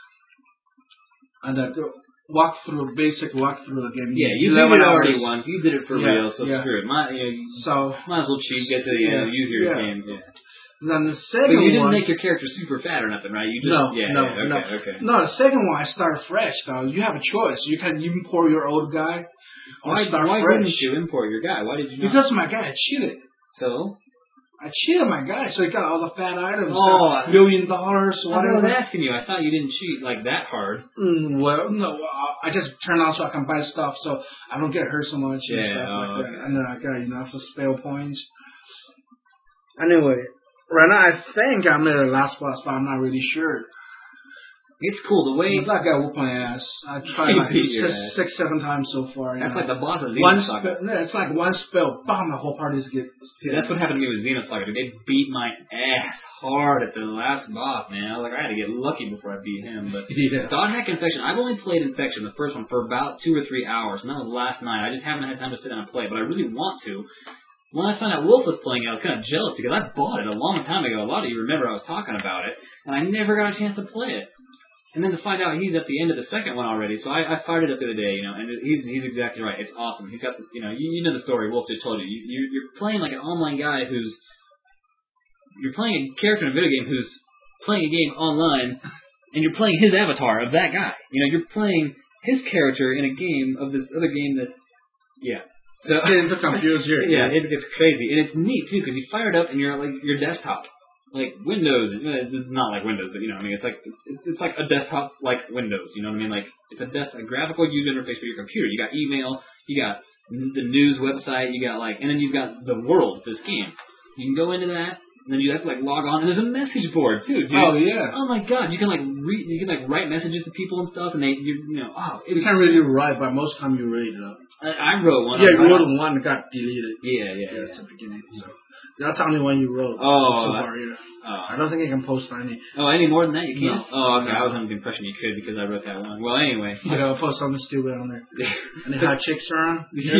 And I walk through the game. Yeah, you did it already once. You did it for real, so screw it. Might as well cheat, get to the end, use your game. Yeah. Then the second one... But you didn't make your character super fat or nothing, right? You just, No. Okay. No, the second one I start fresh, though. You have a choice. You can import your old guy or start why fresh. wouldn't you import your guy? Why did you not? Because my guy cheated. So? I cheated my guy, so he got all the fat items. $1 million, whatever. I was asking you. I thought you didn't cheat like that hard. Well, no, I just turn on so I can buy stuff, so I don't get hurt so much and stuff like that. And then I got some spell points. Anyway, right now I think I'm at the last boss, but I'm not really sure. It's cool the way that guy whooped my ass. I tried like 6-7 times so far. That's like the boss of Xenosaga. It's like one spell, bam, the whole party's get. That's what happened to me with Xenosaga. They beat my ass hard at the last boss, man. I was like, I had to get lucky before I beat him. But Dot Hack Infection, I've only played Infection, the first one, for about 2 or 3 hours, and that was last night. I just haven't had time to sit down and play, but I really want to. When I found out Wolf was playing it, I was kind of jealous because I bought it a long time ago. A lot of you remember I was talking about it, and I never got a chance to play it. And then to find out he's at the end of the second one already, so I fired it up the other day, and he's exactly right. It's awesome. He's got this, you know the story. Wolf just told you. You're playing like an online guy you're playing a character in a video game who's playing a game online, and you're playing his avatar of that guy. You're playing his character in a game of this other game that, So it's confused here. Yeah, it gets crazy, and it's neat too because you fire it up and you're at like your desktop. Like Windows, it's not like Windows, but it's like a desktop like Windows. You know what I mean? Like it's a graphical user interface for your computer. You got email, you got the news website, you got and then you've got the world of this game. You can go into that, and then you have to log on, and there's a message board too, dude. Oh yeah. Oh my God, you can write messages to people and stuff, and you can't really write, but most time you read it up. I wrote one. Yeah, you wrote one that got deleted. Yeah. That's the beginning. So. That's the only one you wrote. Oh. So far, I don't think you can post any. Oh, any more than that you can't? No. Oh, okay. I was under the impression you could because I wrote that one. Well, anyway. I'll post something stupid on there. Any hot chicks around?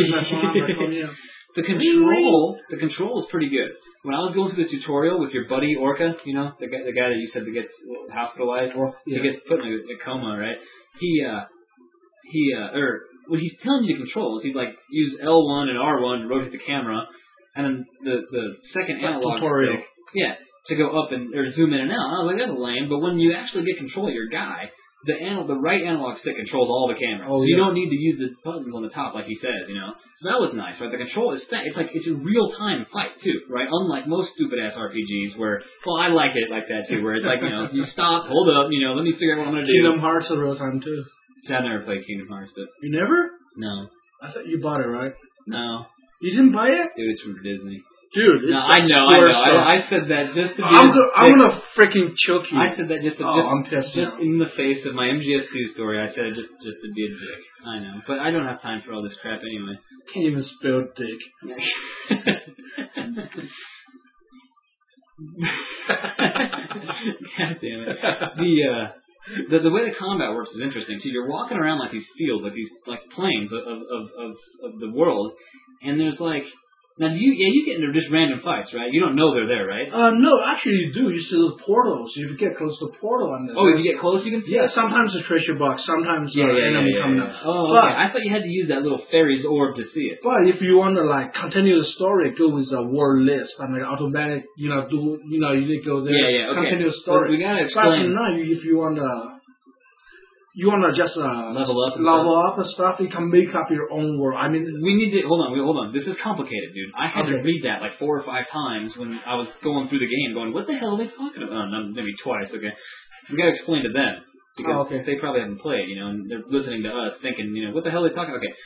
The control is pretty good. When I was going through the tutorial with your buddy Orca, the guy that you said that gets hospitalized, he gets put in a coma, right? When he's telling you the controls, he's like, use L1 and R1 to rotate the camera, and then the second analog stick, to go up or zoom in and out. And I was like, that's lame. But when you actually get control of your guy, the right analog stick controls all the cameras. So you don't need to use the buttons on the top like he says, So that was nice, right? The control is set. It's like it's a real-time fight, too, right? Unlike most stupid-ass RPGs where, I like it like that, too, where it's like, you stop, hold up, let me figure out what I'm going to do. Kingdom Hearts are real-time, too. See, I've never played Kingdom Hearts, but... You never? No. I thought you bought it, right? No. You didn't buy it? Dude, it's from Disney. Dude, No, I know. I said that just to be. I'm gonna freaking choke you. I said that just I'm pissed just now. in the face of my MGS2 story. I said it just to be a dick. I know, but I don't have time for all this crap anyway. Can't even spell dick. God damn it. The way the combat works is interesting. So you're walking around like these fields, like these plains of the world, and there's like. Now, you get into just random fights, right? You don't know they're there, right? No, actually you do. You see the portals. If you get close to the portal on this. Oh, if you get close, you can see it? Sometimes a treasure box, sometimes enemy coming up. Oh, okay. I thought you had to use that little fairy's orb to see it. But if you want to like continue the story, go with a word list. I mean, automatic, you need to go there. Okay. Continue the story. So we gotta explain. But if you want to. You want to just level up and stuff, you can make up your own world. I mean, we need to hold on. This is complicated, dude. I had to read that like 4 or 5 times when I was going through the game, going, "What the hell are they talking about?" Maybe twice. Okay, we got to explain to them because they probably haven't played, and they're listening to us, thinking, "What the hell are they talking?" Okay,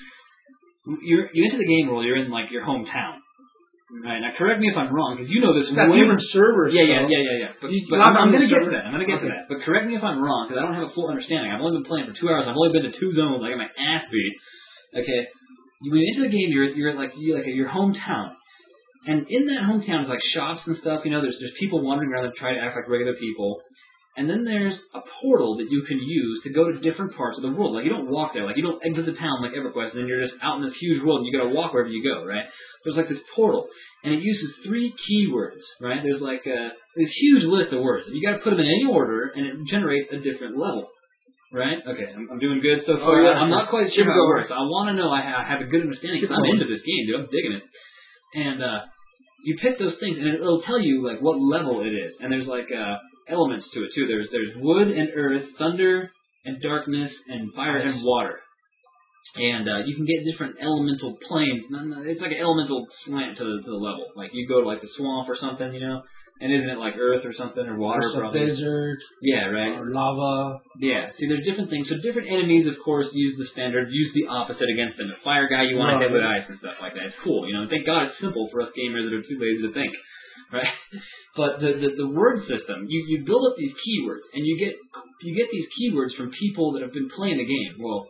you enter the game world. You're in like your hometown. Right, now correct me if I'm wrong, because you know this way. Different servers. Yeah. But I'm going to get to that. But correct me if I'm wrong, because I don't have a full understanding. I've only been playing for 2 hours. I've only been to 2 zones. I got my ass beat. Okay, when you enter the game, you're at your hometown, and in that hometown is like shops and stuff. There's people wandering around that try to act like regular people. And then there's a portal that you can use to go to different parts of the world. Like, you don't walk there. Like, you don't exit the town like EverQuest, and then you're just out in this huge world, and you got to walk wherever you go, right? There's like this portal, and it uses 3 keywords, right? There's like this huge list of words. You got to put them in any order, and it generates a different level, right? Okay, I'm doing good so far. I'm not quite sure how it works. I want to know I have a good understanding, because I'm into this game, dude. I'm digging it. And you pick those things, and it'll tell you like what level it is. And there's like elements to it too. There's wood and earth, thunder and darkness, and fire and water. And you can get different elemental planes. It's like an elemental slant to the level. Like you go to like the swamp or something, and isn't it like earth or something or water? Or some desert. Yeah, right. Or lava. Yeah. See, there's different things. So different enemies, of course, use the standard. Use the opposite against them. The fire guy you want to hit with ice and stuff like that. It's cool. Thank God it's simple for us gamers that are too lazy to think. Right, but the word system, you build up these keywords, and you get these keywords from people that have been playing the game. Well,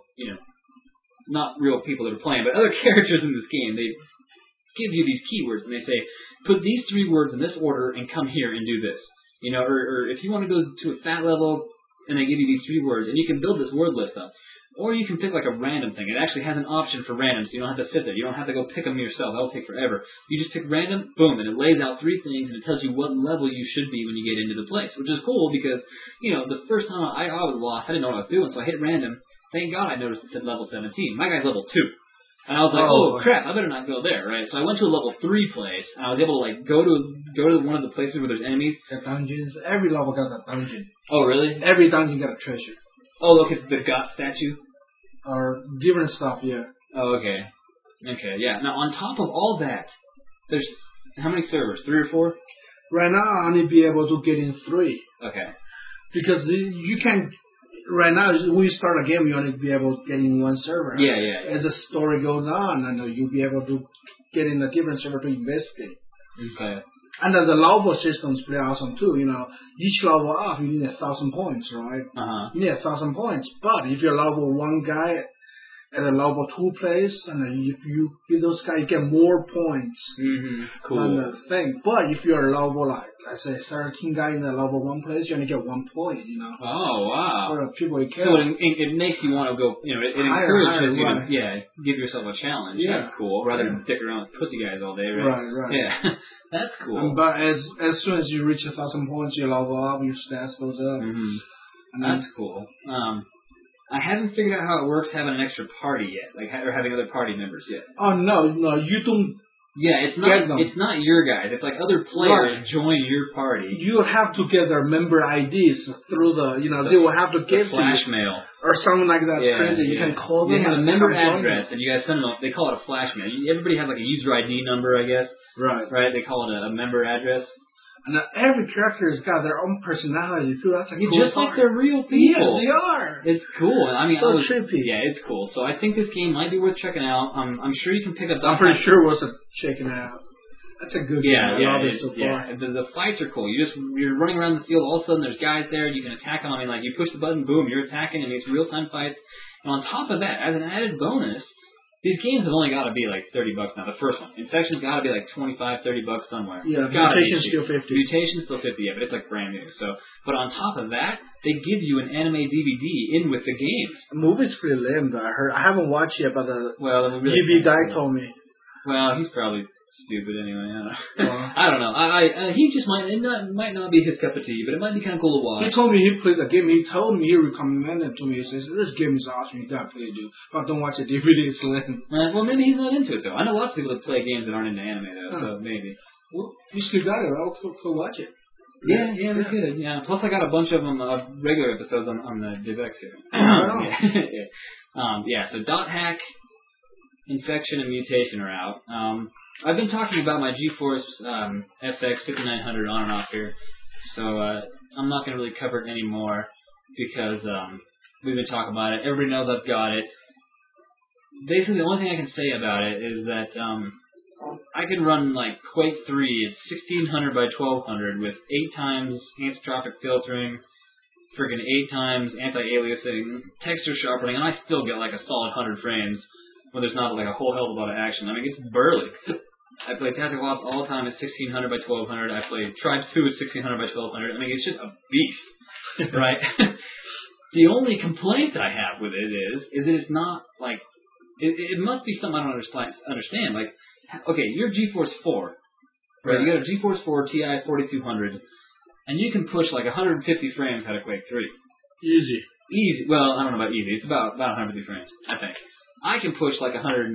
not real people that are playing, but other characters in this game. They give you these keywords, and they say, put these 3 words in this order, and come here and do this. Or if you want to go to a fat level, and they give you these 3 words, and you can build this word list up. Or you can pick like a random thing. It actually has an option for random, so you don't have to sit there. You don't have to go pick them yourself. That'll take forever. You just pick random, boom, and it lays out 3 things, and it tells you what level you should be when you get into the place, which is cool because, the first time I was lost, I didn't know what I was doing, so I hit random. Thank God I noticed it said level 17. My guy's level 2. And I was like, oh crap, I better not go there, right? So I went to a level 3 place, and I was able to like go to one of the places where there's enemies. The dungeons. Every level got a dungeon. Oh, really? Every dungeon got a treasure. Oh, look at the God statue. Or different stuff, yeah. Oh, okay. Okay, yeah. Now, on top of all that, there's how many servers? 3 or 4? Right now, I only be able to get in 3. Okay. Because you can. Right now, when you start a game, you only be able to get in 1 server. Yeah. As the story goes on, you'll be able to get in a different server to investigate. Okay. And the level system is pretty awesome too. Each level up, you need 1,000 points, right? You need 1,000 points. But if you're level 1 guy at a level 2 place, and if you beat those guys, you get more points. Cool. On the thing. But if you're a level, like, let's say 13 guy in a level 1 place, you only get 1 point, Oh, wow. For the people you care. So it makes you want to go, it encourages you to, give yourself a challenge. Yeah. That's cool, rather than stick around with pussy guys all day, right? Right. Yeah. That's cool. But as soon as you reach 1,000 points, you level up, your stats goes up. That's cool. I haven't figured out how it works having an extra party yet, or having other party members yet. Oh no, you don't. Yeah, it's not your guys. It's like other players join your party. You have to get their member IDs through they will have to give flash to you. mail or something like that. Crazy. You can call them. They have a member address, and you guys send them. They call it a flash mail. Everybody has like a user ID number, I guess. Right. They call it a member address. And every character has got their own personality too. That's a cool just part. like they're real people. Yes, they are. It's cool. I mean, so trippy. Yeah, it's cool. So I think this game might be worth checking out. I'm sure you can pick up. I'm pretty sure it was checking out. That's a good Yeah, game. I yeah, love it so far. The fights are cool. You're running around the field. All of a sudden, there's guys there. You can attack them. I mean, like you push the button, boom, you're attacking, and it's real time fights. And on top of that, as an added bonus, these games have only got to be like $30 now. The first one, Infection's got to be like $25, $30 somewhere. Yeah, Mutation's still 50. Mutation's still 50, yeah, but it's like brand new. So, but on top of that, they give you an anime DVD in with the games. The movie's pretty lame, though. I haven't watched it, but the really GB guy told me. Well, he's probably stupid anyway. I don't know. He just might not be his cup of tea, but it might be kind of cool to watch. He told me he played the game. He told me he recommended it to me. He says this game is awesome. You gotta play it, dude. But don't watch the DVD. It's lame. Well, maybe he's not into it though. I know lots of people that play games that aren't into anime though, so maybe. Well, you still got it. I'll go watch it. Yeah, we could. Yeah. Plus, I got a bunch of them regular episodes on the DivX here. So Dot Hack, Infection, and Mutation are out. I've been talking about my GeForce FX 5900 on and off here, so I'm not going to really cover it anymore because we've been talking about it. Everybody knows I've got it. Basically, the only thing I can say about it is that I can run like Quake 3 at 1600 by 1200 with 8 times anisotropic filtering, freaking 8 times anti-aliasing, texture sharpening, and I still get like a solid 100 frames when there's not like a whole hell of a lot of action. I mean, it's burly. I play Tactical Ops all the time at 1600 by 1200. I play Tribes 2 at 1600 by 1200. I mean, it's just a beast, right? The only complaint that I have with it is that it's not like it must be something I don't understand. Like, okay, you're GeForce 4, right? You got a GeForce 4 Ti 4200, and you can push like 150 frames out of Quake 3. Easy. Well, I don't know about easy. It's about 150 frames, I think. I can push like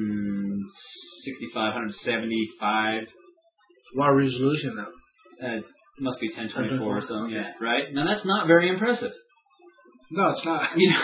165, 175. What resolution now? It must be 1024 or something, yeah, right? Now that's not very impressive. No, it's not. You know,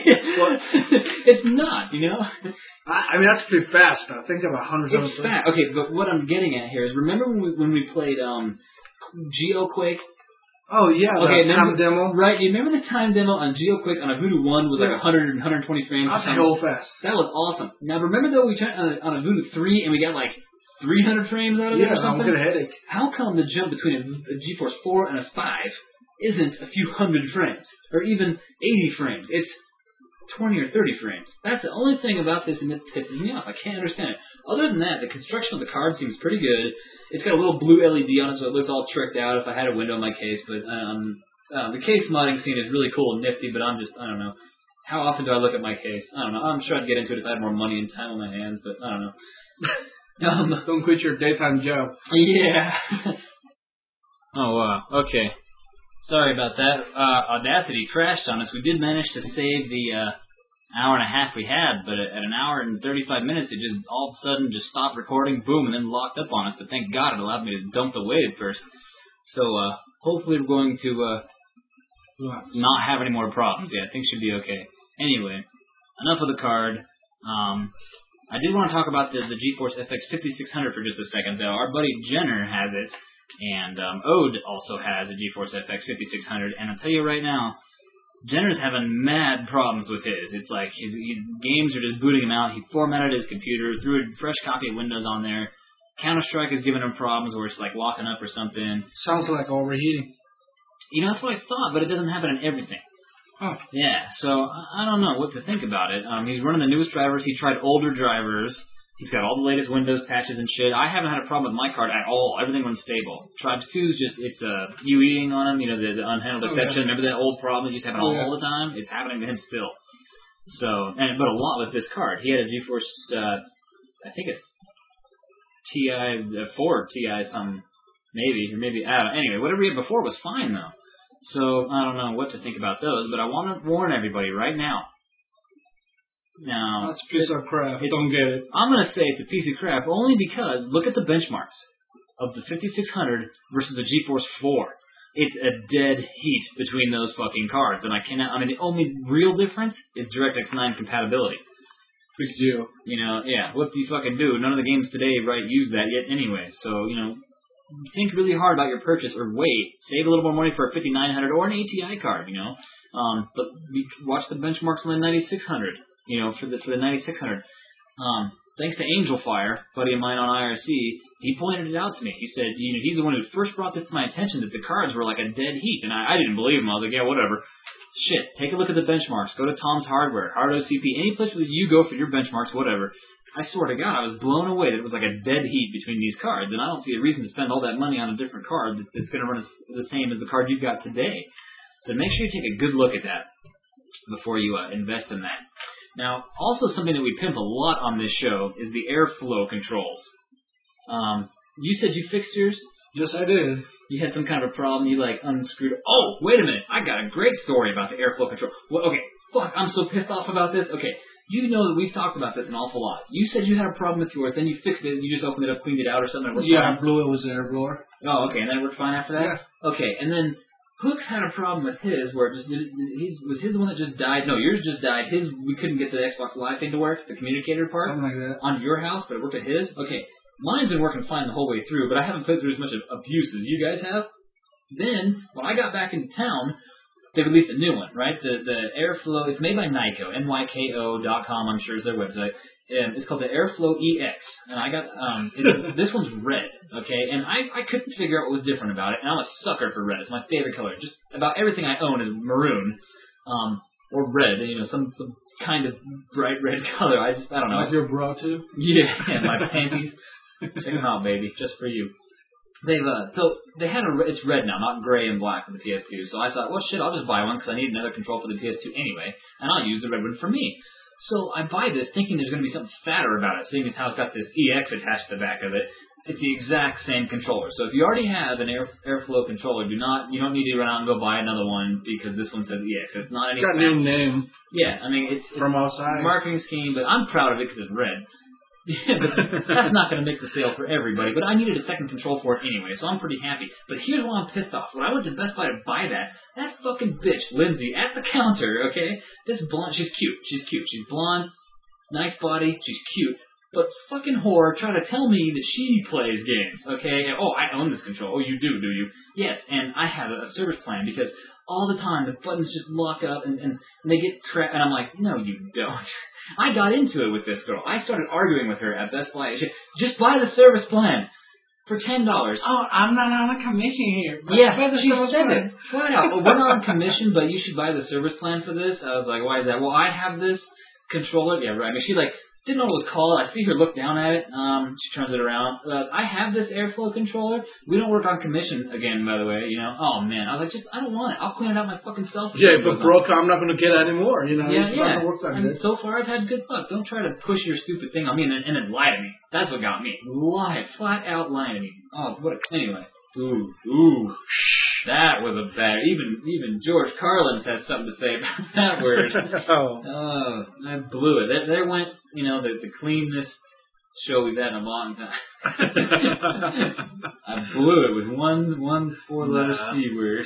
it's not. You know. I mean, that's pretty fast. I think about 100. It's fast. Okay, but what I'm getting at here is remember when we played GeoQuake. Oh, yeah, okay, the time demo. Right, you remember the time demo on GeoQuake on a Voodoo 1 with like 100 and 120 frames? That's hell fast. That was awesome. Now, remember though we tried on a Voodoo 3 and we got like 300 frames out of it or something? Yeah, I'm get a headache. How come the jump between a GeForce 4 and a 5 isn't a few hundred frames? Or even 80 frames? It's 20 or 30 frames. That's the only thing about this and it pisses me off. I can't understand it. Other than that, the construction of the card seems pretty good. It's got a little blue LED on it, so it looks all tricked out if I had a window in my case. But the case modding scene is really cool and nifty, but I don't know. How often do I look at my case? I don't know. I'm sure I'd get into it if I had more money and time on my hands, but I don't know. Don't quit your daytime job. Yeah. Oh, wow. Okay. Sorry about that. Audacity crashed on us. We did manage to save the hour and a half we had, but at an hour and 35 minutes, it just all of a sudden just stopped recording, boom, and then locked up on us. But thank God it allowed me to dump the weight at first. So hopefully we're going to not have any more problems. Yeah, things should be okay. Anyway, enough of the card. I did want to talk about the GeForce FX 5600 for just a second, though. Our buddy Jenner has it, and Ode also has a GeForce FX 5600, and I'll tell you right now, Jenner's having mad problems with his. It's like his games are just booting him out. He formatted his computer, threw a fresh copy of Windows on there. Counter-Strike is giving him problems where it's like locking up or something. Sounds like overheating. You know, that's what I thought, but it doesn't happen in everything. Huh. Yeah, so I don't know what to think about it. He's running the newest drivers. He tried older drivers. He's got all the latest Windows patches and shit. I haven't had a problem with my card at all. Everything runs stable. Tribes 2 is just, it's UE-ing on him, you know, the unhandled exception. Remember that old problem that used to happen all the time? It's happening to him still. So, but a lot with this card. He had a GeForce, I think a TI, 4 Ti something, maybe, or maybe, I don't know. Anyway, whatever he had before was fine, though. So, I don't know what to think about those, but I want to warn everybody right now. Now, that's a piece of crap. Don't get it. I'm going to say it's a piece of crap only because look at the benchmarks of the 5600 versus the GeForce 4. It's a dead heat between those fucking cards, and the only real difference is DirectX 9 compatibility. Big deal. You know, yeah, what do you fucking do? None of the games today, right, use that yet anyway. So, you know, think really hard about your purchase or wait. Save a little more money for a 5900 or an ATI card, you know. But watch the benchmarks on the 9600. You know, for the 9600. thanks to Angel Fire, buddy of mine on IRC, he pointed it out to me. He said, he's the one who first brought this to my attention, that the cards were like a dead heat. And I didn't believe him. I was like, yeah, whatever. Shit, take a look at the benchmarks. Go to Tom's Hardware, Hard OCP, any place where you go for your benchmarks, whatever. I swear to God, I was blown away that it was like a dead heat between these cards. And I don't see a reason to spend all that money on a different card that's going to run the same as the card you've got today. So make sure you take a good look at that before you invest in that. Now, also something that we pimp a lot on this show is the airflow controls. You said you fixed yours? Yes, I did. You had some kind of a problem. You unscrewed. Oh, wait a minute! I got a great story about the airflow control. Well, okay, fuck! I'm so pissed off about this. Okay, you know that we've talked about this an awful lot. You said you had a problem with yours, then you fixed it. You just opened it up, cleaned it out, or something. Yeah, I blew it with the air blower. Oh, okay, and then it worked fine after that. Yeah. Okay, and then Hooks had a problem with his, where it just was his the one that just died. No, yours just died. His, we couldn't get the Xbox Live thing to work, the communicator part, something like that, on your house, but it worked at his. Okay, mine's been working fine the whole way through, but I haven't played through as much abuse as you guys have. Then when I got back into town, they released a new one, right? The Airflow. It's made by Nyko, NYKO.com. I'm sure is their website. It's called the Airflow EX, and I got this one's red, okay? And I couldn't figure out what was different about it, and I'm a sucker for red. It's my favorite color. Just about everything I own is maroon, or red. Some kind of bright red color. I don't know. Like your bra too? Yeah, my panties. Check them out, baby, just for you. So they had it's red now, not gray and black for the PS2. So I thought, well, shit, I'll just buy one because I need another control for the PS2 anyway, and I'll use the red one for me. So I buy this thinking there's going to be something fatter about it, seeing as how it's got this EX attached to the back of it. It's the exact same controller. So if you already have an Airflow controller, you don't need to run out and go buy another one because this one says EX. It's not any. It's got a new name. Yeah, I mean it's from outside marketing scheme, but I'm proud of it because it's red. Yeah, but that's not going to make the sale for everybody. But I needed a second control for it anyway, so I'm pretty happy. But here's why I'm pissed off. When I went to Best Buy to buy that fucking bitch, Lindsay, at the counter, okay? This blonde, she's cute. She's blonde, nice body, she's cute. But fucking whore trying to tell me that she plays games, okay? And, oh, I own this control. Oh, you do you? Yes, and I have a service plan because all the time the buttons just lock up and they get crap. And I'm like, no, you don't. I got into it with this girl. I started arguing with her at Best Buy. She said, just buy the service plan for $10. Oh, I'm not on a commission here. Yeah, she said it flat out. Well, we're not on commission, but you should buy the service plan for this. I was like, why is that? Well, I have this controller. Yeah, right. I mean, she didn't know what it was called. I see her look down at it. She turns it around. I have this Airflow controller. We don't work on commission again, by the way. Oh man, I was like, I don't want it. I'll clean it out my fucking self. Yeah, but broke, I'm not going to get it anymore. Yeah. It works like this. So far, I've had good luck. Don't try to push your stupid thing on me and then lie to me. That's what got me. Flat out lying to me. Oh, anyway. Ooh. That was a bad. Even George Carlin has something to say about that word. Oh, I blew it. There went, the cleanest show we've had in a long time. I blew it with one 4-letter C word.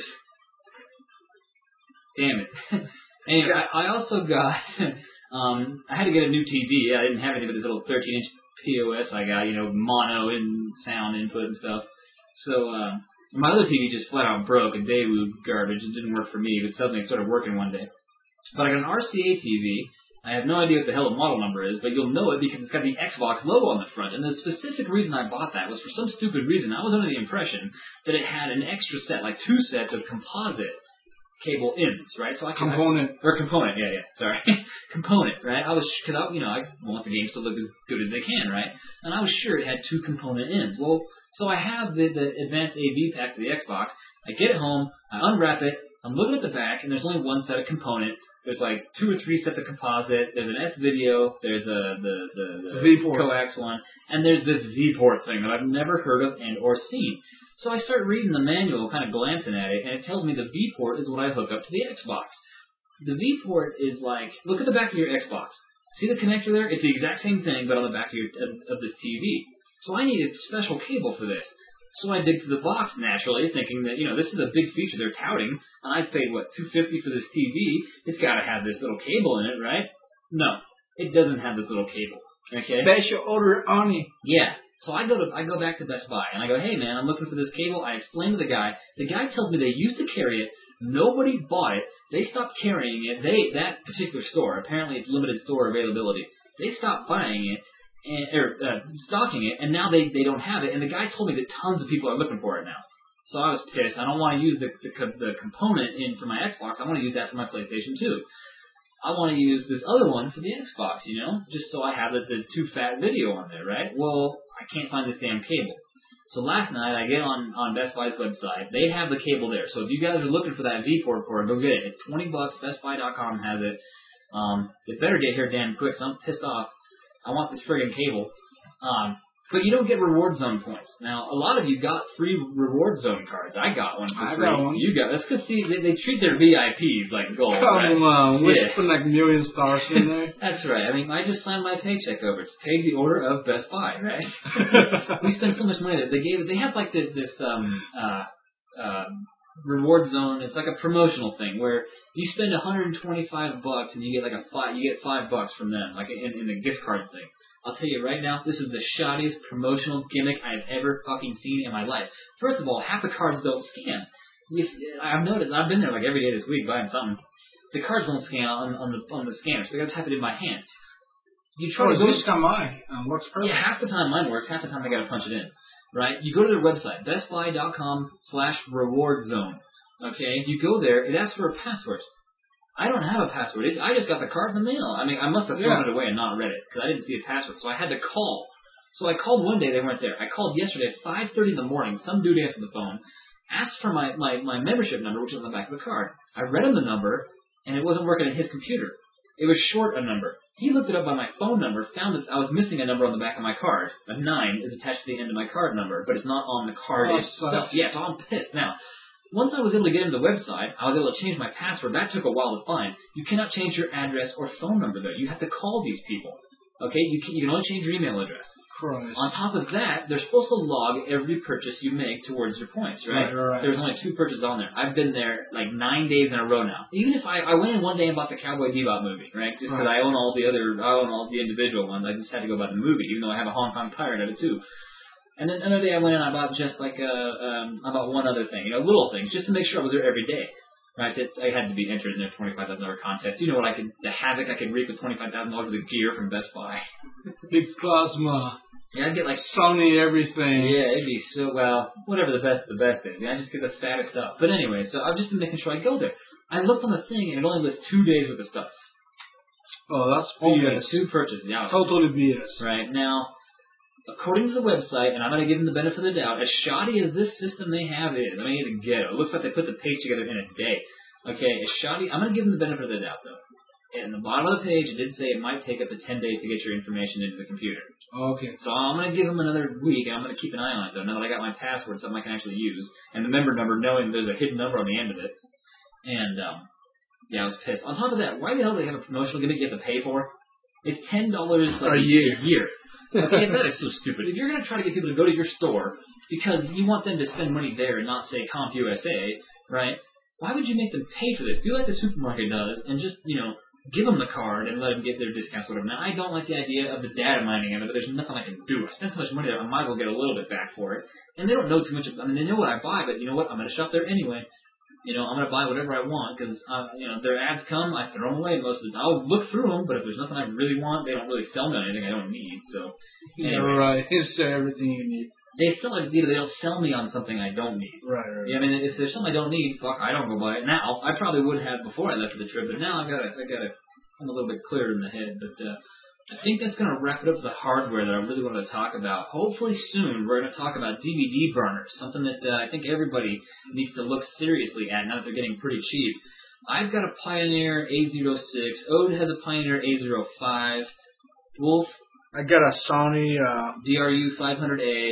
Damn it. Anyway, I also got. I had to get a new TV. I didn't have anything but this little 13-inch POS I got. Mono and sound input and stuff. So, my other TV just flat out broke, a Daewoo garbage. It didn't work for me, but suddenly it started working one day. But I got an RCA TV. I have no idea what the hell the model number is, but you'll know it because it's got the Xbox logo on the front. And the specific reason I bought that was for some stupid reason. I was under the impression that it had an extra set, like 2 sets of composite cable ends, right? So component, yeah, sorry. Component, right? I want the games to look as good as they can, right? And I was sure it had 2 component ends. Well, so I have the advanced AV pack for the Xbox. I get it home, I unwrap it, I'm looking at the back, and there's only 1 set of component. There's 2 or 3 sets of composite. There's an S-Video. There's the V-port. coax one, and there's this V-port thing that I've never heard of and or seen. So I start reading the manual, kind of glancing at it, and it tells me the V-port is what I hook up to the Xbox. The V-port is look at the back of your Xbox. See the connector there? It's the exact same thing, but on the back of this TV. So I need a special cable for this. So I dig through the box naturally, thinking that, this is a big feature they're touting, and I paid, $250 for this TV. It's got to have this little cable in it, right? No, it doesn't have this little cable. Okay? Special order on it. Yeah. So I go back to Best Buy, and I go, hey man, I'm looking for this cable. I explain to the guy. The guy tells me they used to carry it. Nobody bought it. They stopped carrying it. That particular store, apparently it's limited store availability. They stopped buying it. stocking it, and now they don't have it. And the guy told me that tons of people are looking for it now. So I was pissed. I don't want to use the component for my Xbox. I want to use that for my PlayStation 2. I want to use this other one for the Xbox, just so I have the too fat video on there, right? Well, I can't find this damn cable. So last night I get on Best Buy's website. They have the cable there. So if you guys are looking for that V-port for it, go get it. It's $20. BestBuy.com has it. It better get here damn quick, so I'm pissed off. I want this friggin' cable. But you don't get reward zone points. Now, a lot of you got free reward zone cards. I got one for free. I got one. You got. That's because they treat their VIPs like gold. Come on, we're Yeah. putting like million stars in there. That's right. I mean, I just signed my paycheck over. It's paid the order of Best Buy, right? We spend so much money that they have like this reward zone. It's like a promotional thing where you spend $125 and you get $5 from them, like in the gift card thing. I'll tell you right now, this is the shoddiest promotional gimmick I've ever fucking seen in my life. First of all, half the cards don't scan. I've noticed, I've been there like every day this week buying something. The cards won't scan on the scanner, so I gotta tap it in my hand. You try to go. This got mine. Works perfect. Yeah, half the time mine works, half the time I gotta punch it in. Right? You go to their website, bestbuy.com/rewardzone. Okay? You go there, it asks for a password. I don't have a password. I just got the card in the mail. I mean, I must have thrown it away and not read it because I didn't see a password. So I had to call. So I called one day. They weren't there. I called yesterday at 5:30 in the morning. Some dude answered the phone, asked for my membership number, which was on the back of the card. I read him the number, and it wasn't working in his computer. It was short a number. He looked it up by my phone number, found that I was missing a number on the back of my card. A 9 is attached to the end of my card number, but it's not on the card itself. Yeah, so I'm pissed. Now, once I was able to get into the website, I was able to change my password. That took a while to find. You cannot change your address or phone number, though. You have to call these people. Okay? You can only change your email address. Christ. On top of that, they're supposed to log every purchase you make towards your points, right? Right. There's only 2 purchases on there. I've been there like 9 days in a row now. Even if I went in one day and bought the Cowboy Bebop movie, right? Just because I own all the individual ones. I just had to go buy the movie, even though I have a Hong Kong pirate of it too. And then another day I went and I bought just like I bought one other thing, little things, just to make sure I was there every day. Right? I had to be entered in a $25,000 contest. You know what the havoc I could reap with $25,000 of the gear from Best Buy. Big plasma. Yeah, I'd get like Sony everything. Yeah, it'd be so whatever the best is. I just get the fattest stuff. But anyway, so I've just been making sure I go there. I looked on the thing and it only lists 2 days worth of stuff. Oh, that's only BS. 2 purchases. Yeah, totally BS. Right now. According to the website, and I'm going to give them the benefit of the doubt, as shoddy as this system they have is, I mean, it's ghetto. It looks like they put the page together in a day. Okay, as shoddy, I'm going to give them the benefit of the doubt, though. And the bottom of the page, it did say it might take up to 10 days to get your information into the computer. Okay. So I'm going to give them another week, and I'm going to keep an eye on it, though, now that I got my password, something I can actually use, and the member number, knowing there's a hidden number on the end of it. And, yeah, I was pissed. On top of that, why the hell do they have a promotional gimmick you have to pay for? It's $10 like a year. Okay, that is so stupid. If you're going to try to get people to go to your store because you want them to spend money there and not, say, CompUSA, right, why would you make them pay for this? Do like the supermarket does and just, give them the card and let them get their discounts or whatever. Now, I don't like the idea of the data mining of it, but there's nothing I can do. I spent so much money there, I might as well get a little bit back for it. And they don't know too much. They know what I buy, but you know what? I'm going to shop there anyway. I'm going to buy whatever I want because, their ads come, I throw them away most of the time. I'll look through them, but if there's nothing I really want, they don't really sell me on anything I don't need. So, anyway. Yeah, right. It's everything you need. They sell it, they don't sell me on something I don't need. Right. Yeah, I mean, if there's something I don't need, fuck, I don't go buy it now. I probably would have before I left for the trip, but now I'm a little bit clearer in the head. But I think that's going to wrap it up for the hardware that I really want to talk about. Hopefully soon we're going to talk about DVD burners, something that I think everybody needs to look seriously at now that they're getting pretty cheap. I've got a Pioneer A06. Ode has a Pioneer A05. Wolf. I got a Sony DRU 500A.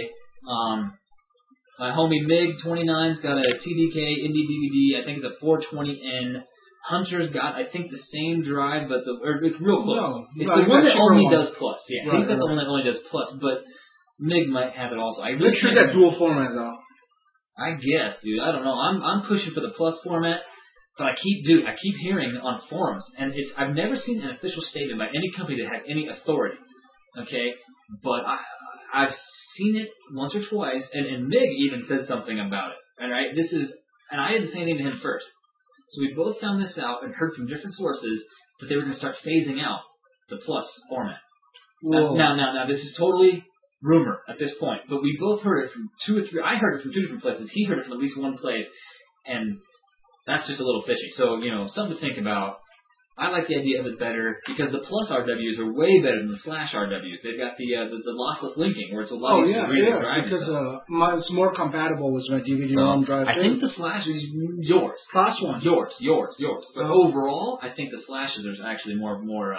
My homie MiG29's got a TDK Indie DVD. I think it's a 420N. Hunter's got, I think, the same drive, but it's real close. No, it's the one that only does plus. Yeah, he's got the one that only does plus, but MiG might have it also. Make sure that dual format, though. I guess, dude. I don't know. I'm pushing for the plus format, but I keep hearing on forums, and I've never seen an official statement by any company that has any authority. Okay, but I've seen it once or twice, and MiG even said something about it. All right, and I didn't say anything to him first. So we both found this out and heard from different sources that they were going to start phasing out the plus format. Whoa. Now, this is totally rumor at this point, but we both heard it from two or three. I heard it from 2 different places. He heard it from at least one place, and that's just a little fishy. So, something to think about. I like the idea of it better because the Plus RWs are way better than the Slash RWs. They've got the lossless linking where it's a lot easier to read and drive. Because it's more compatible with my DVD-ROM drive. I think the Slash is yours. Class 1. Yours. But overall, I think the Slashes are actually more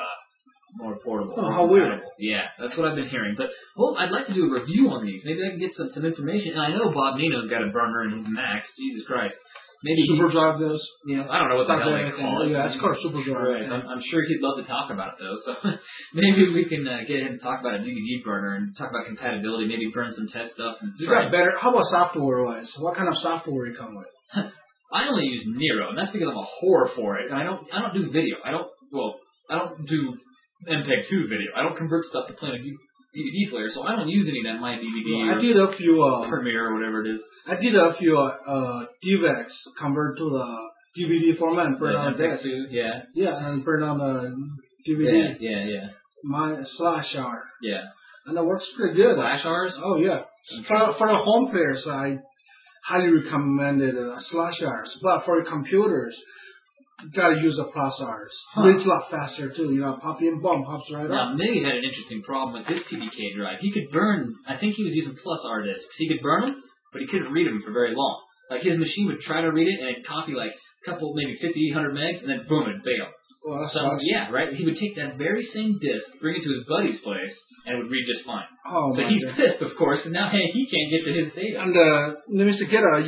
portable. Oh, how weird. Yeah, that's what I've been hearing. But, I'd like to do a review on these. Maybe I can get some information. And I know Bob Nino's got a burner in his Macs. Jesus Christ. Maybe SuperDrive does. I don't know what the hell they call it. Yeah, it's called SuperDrive. Right. I'm sure he'd love to talk about it, though. So maybe we can get him to talk about a DVD burner and talk about compatibility, maybe burn some test stuff. And got better. How about software-wise? What kind of software you come with? I only use Nero, and that's because I'm a whore for it. And I don't do video. I don't do MPEG-2 video. I don't convert stuff to play on a DVD player, so I don't use any of that My DVD I did a few Premiere or whatever it is. I did a few DVX convert to the DVD format and put it on the disc. Yeah. Yeah, and put it on the DVD. Yeah. My Slash R. Yeah. And it works pretty good. Slash R's? Oh yeah. For the home players, I highly recommended Slash R's. But for the computers, you gotta use the Plus R's. It's a lot faster too. Pop in, boom, pops right now, up. Mig had an interesting problem with his PDK drive. He could burn. I think he was using Plus R discs. He could burn them, but he couldn't read them for very long. Like his machine would try to read it and it'd copy like a couple, maybe 50, 100 megs, and then boom, it'd bail. Well, that's yeah, right. He would take that very same disc, bring it to his buddy's place, and it would read just fine. Oh, so he's pissed, of course, and now he can't get to his data. And let me say,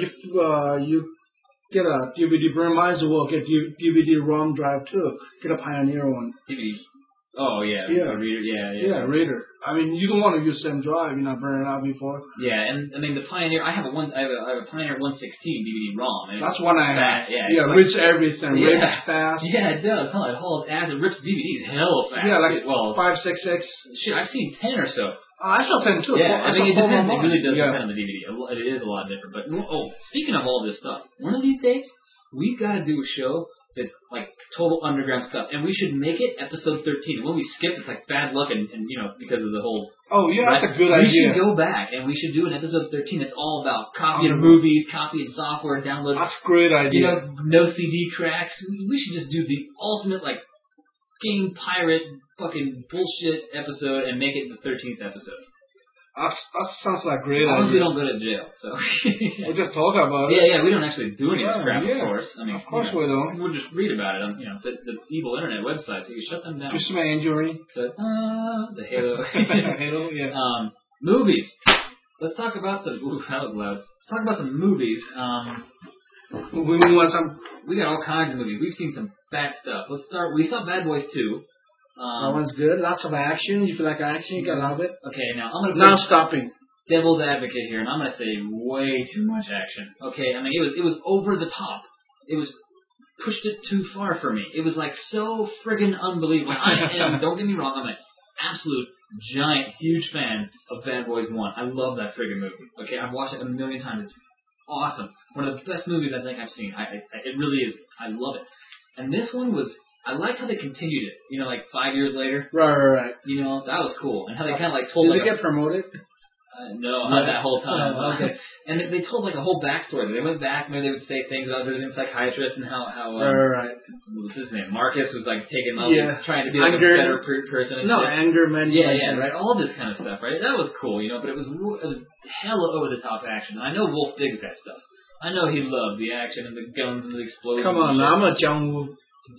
you get a DVD burn. Might as well get DVD-ROM drive too. Get a Pioneer one. DVD. Oh yeah. A reader. Yeah, reader. I mean, you don't want to use the same drive. You're not burning it out before. Yeah, and I mean the Pioneer. I have a Pioneer 116 DVD-ROM. And that's one I have. Yeah, it rips everything. Yeah. Rips fast. Yeah, it does. Huh? It hauls ass. It rips DVDs hell fast. Yeah, like 566. Shit, I've seen 10 or so. I saw 10 too. Yeah, I mean it depends. It really does depend on the DVD. It is a lot different. But speaking of all this stuff, one of these days we've got to do a show that's like total underground stuff, and we should make it episode 13. When we skip, it's like bad luck, and because of the whole. Oh yeah, that's a good idea. We should go back and we should do an episode 13 that's all about copying movies, copying software, downloading. That's a great idea. No CD cracks. We should just do the ultimate like game pirate fucking bullshit episode and make it the 13th episode. That sounds like a great idea. As long as we don't go to jail, so. We'll just talk about it. Yeah, we don't actually do any crap, of course. I mean, of course we don't. We'll just read about it on, the evil internet websites. So you shut them down. Just my injury. The Halo. Halo, yeah. Movies. Let's talk about some. Ooh, that was loud. Let's talk about some movies. We got all kinds of movies. We've seen some fat stuff. Let's start. We saw Bad Boys 2. That one's good. Lots of action. You feel like action, you gotta love it. Okay, now I'm gonna now stopping devil's advocate here, and I'm gonna say way too much action. Okay, I mean it was over the top. It was pushed it too far for me. It was like so friggin' unbelievable. Don't get me wrong, I'm an absolute giant, huge fan of Bad Boys 1. I love that friggin' movie. Okay, I've watched it a million times. It's awesome. One of the best movies I think I've seen. It really is. I love it. And this one was. I liked how they continued it. Like 5 years later. Right. That was cool. And how they kind of like told. Did it get promoted? No, not that whole time. Okay. And they told like a whole backstory. They went back. Maybe they would say things about visiting a psychiatrist and how right. What's his name? Marcus was like taking up, trying to be like a better person. And anger management. Yeah, right. All this kind of stuff, right? That was cool, but it was hella over the top action. And I know Wolf digs that stuff. I know he loved the action and the guns and the explosions. Come on, I'm a John Woo.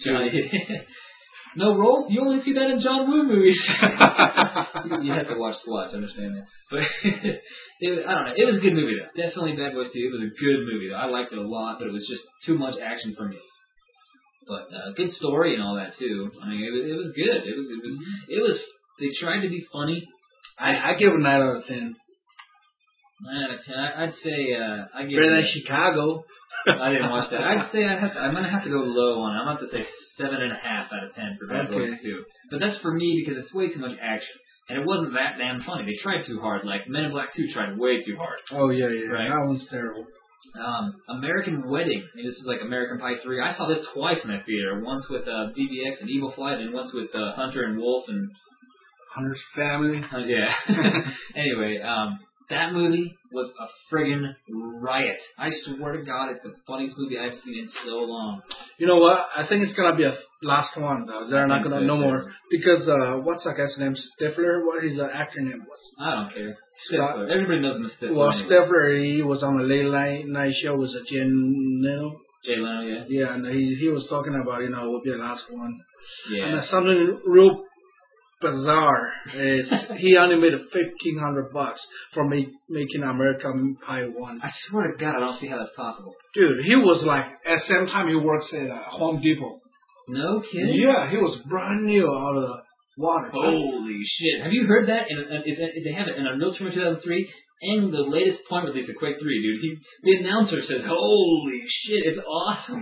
No role? You only see that in John Woo movies. You have to watch SWAT to understand that. But I don't know. It was a good movie though. Definitely Bad Boys 2. It was a good movie though. I liked it a lot, but it was just too much action for me. But good story and all that too. I mean, it was good. It was. They tried to be funny. I give it a 9 out of 10. 9 out of 10. I'd say I give better than Chicago. I didn't watch that. I'd say I'm gonna have to go low on it. I'm gonna have to say 7.5 out of 10 for Bad Boys 2. But that's for me because it's way too much action. And it wasn't that damn funny. They tried too hard. Like Men in Black 2 tried way too hard. Oh yeah. Right? That one's terrible. American Wedding. I mean, this is like American Pie 3. I saw this twice in that theater. Once with BBX and Evil Flight, and once with Hunter and Wolf and Hunter's Family. Yeah. Anyway, that movie was a friggin' riot. I swear to God, it's the funniest movie I've seen in so long. You know what? I think it's gonna be a last one though. They're not gonna no more because what's that guy's name? Stifler. What his actor name was? I don't care. Stifler. Everybody knows him as Stifler. Well, anyway. Stifler. He was on a late night show with Jay Leno. Jay Leno, yeah. Yeah, and he was talking about it will be the last one. Yeah. And something real bizarre is he only made $1,500 for making American Pie 1. I swear to God, I don't see how that's possible. Dude, he was like, at the same time he works at Home Depot. No kidding? Yeah, he was brand new out of the water. Holy shit. Have you heard that? They have it in a Real Tour 2003 and the latest point release of Quake 3, dude. The announcer says, holy shit, it's awesome.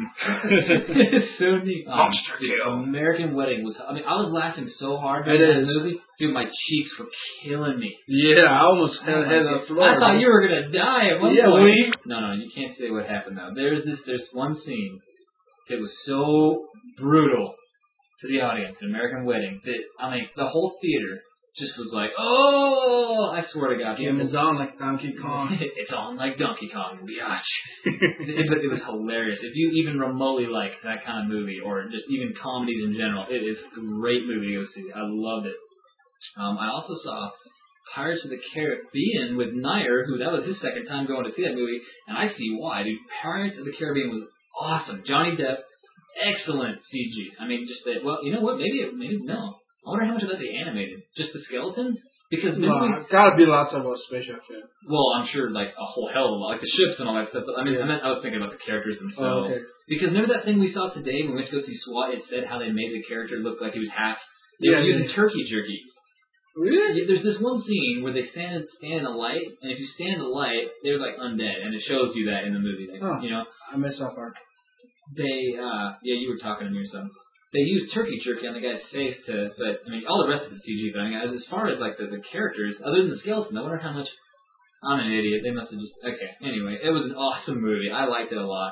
It's so neat. Monster kill. American Wedding was, I was laughing so hard during that movie. Dude, my cheeks were killing me. Yeah, I almost had the floor. I thought you were going to die at one point. We? No, you can't say what happened though. There's one scene that was so brutal to the audience, an American Wedding, that, the whole theater just was like, oh, I swear to God. It's on like Donkey Kong. It's on like Donkey Kong, biatch. But it was hilarious. If you even remotely like that kind of movie, or just even comedies in general, it is a great movie to go see. I loved it. I also saw Pirates of the Caribbean with Nair, that was his second time going to see that movie, and I see why, dude. Pirates of the Caribbean was awesome. Johnny Depp, excellent CG. Just that, well, you know what, maybe no. I wonder how much of that they animated. Just the skeletons? Because gotta be lots of special effects. Well, I'm sure like a whole hell of a lot, like the ships and all that stuff. But I was thinking about the characters themselves. Oh, okay. Because remember that thing we saw today when we went to go see SWAT? It said how they made the character look like he was half. They were using turkey jerky. Really? There's this one scene where they stand in the light, and if you stand in the light, they're like undead, and it shows you that in the movie. I missed that part. You were talking to me or something. They used turkey jerky on the guy's face all the rest of it's CG, but as far as like the characters, other than the skeleton, I wonder how much. I'm an idiot. They must have just okay. Anyway, it was an awesome movie. I liked it a lot.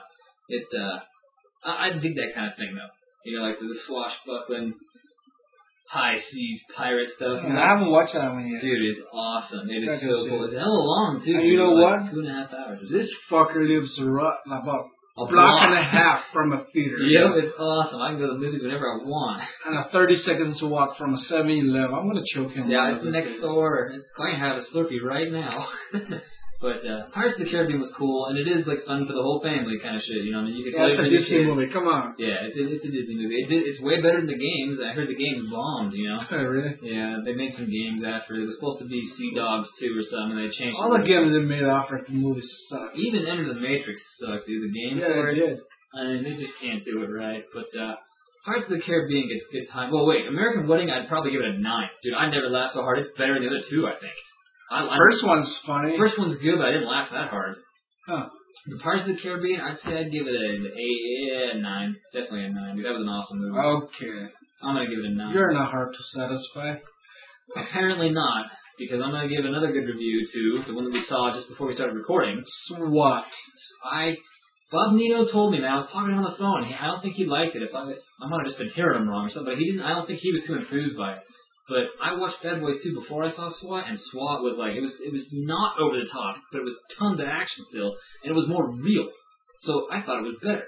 I dig that kind of thing though. Like the swashbuckling, high seas pirate stuff. Yeah, I haven't watched that one yet. Dude, it's awesome. It is so cool. It's hella long too. And you know what? 2.5 hours. This fucker lives about a block and a half from a theater. Yep, it's awesome. I can go to the movies whenever I want. And 30 seconds to walk from a 7-Eleven. I'm going to choke him. Yeah, it's next door. I have a Slurpee right now. But Pirates of the Caribbean was cool, and it is like fun for the whole family kind of shit. You could play it's a Disney movie. Come on. Yeah, it's a Disney movie. It's way better than the games. I heard the games bombed. Oh, really? Yeah, they made some games after. It was supposed to be Sea Dogs 2 or something, and they changed. All the games they made after the movie suck. Even Enter the Matrix sucks. The games. Yeah, they did. They just can't do it right. But Pirates of the Caribbean gets good time. Well, wait, American Wedding, I'd probably give it a 9. Dude, I never laughed so hard. It's better than the other two, I think. First one's funny. First one's good, but I didn't laugh that hard. Huh. The Pirates of the Caribbean, I'd say I'd give it a 9. Definitely a 9. Dude, that was an awesome movie. Okay. I'm going to give it a 9. You're not hard to satisfy. Apparently not, because I'm going to give another good review to the one that we saw just before we started recording. SWAT. Bob Nino told me, man, I was talking to him on the phone. I don't think he liked it. I might have just been hearing him wrong or something, but I don't think he was too enthused by it. But I watched Bad Boys 2 before I saw SWAT, and SWAT was like, it was not over the top, but it was tons of action still, and it was more real. So I thought it was better.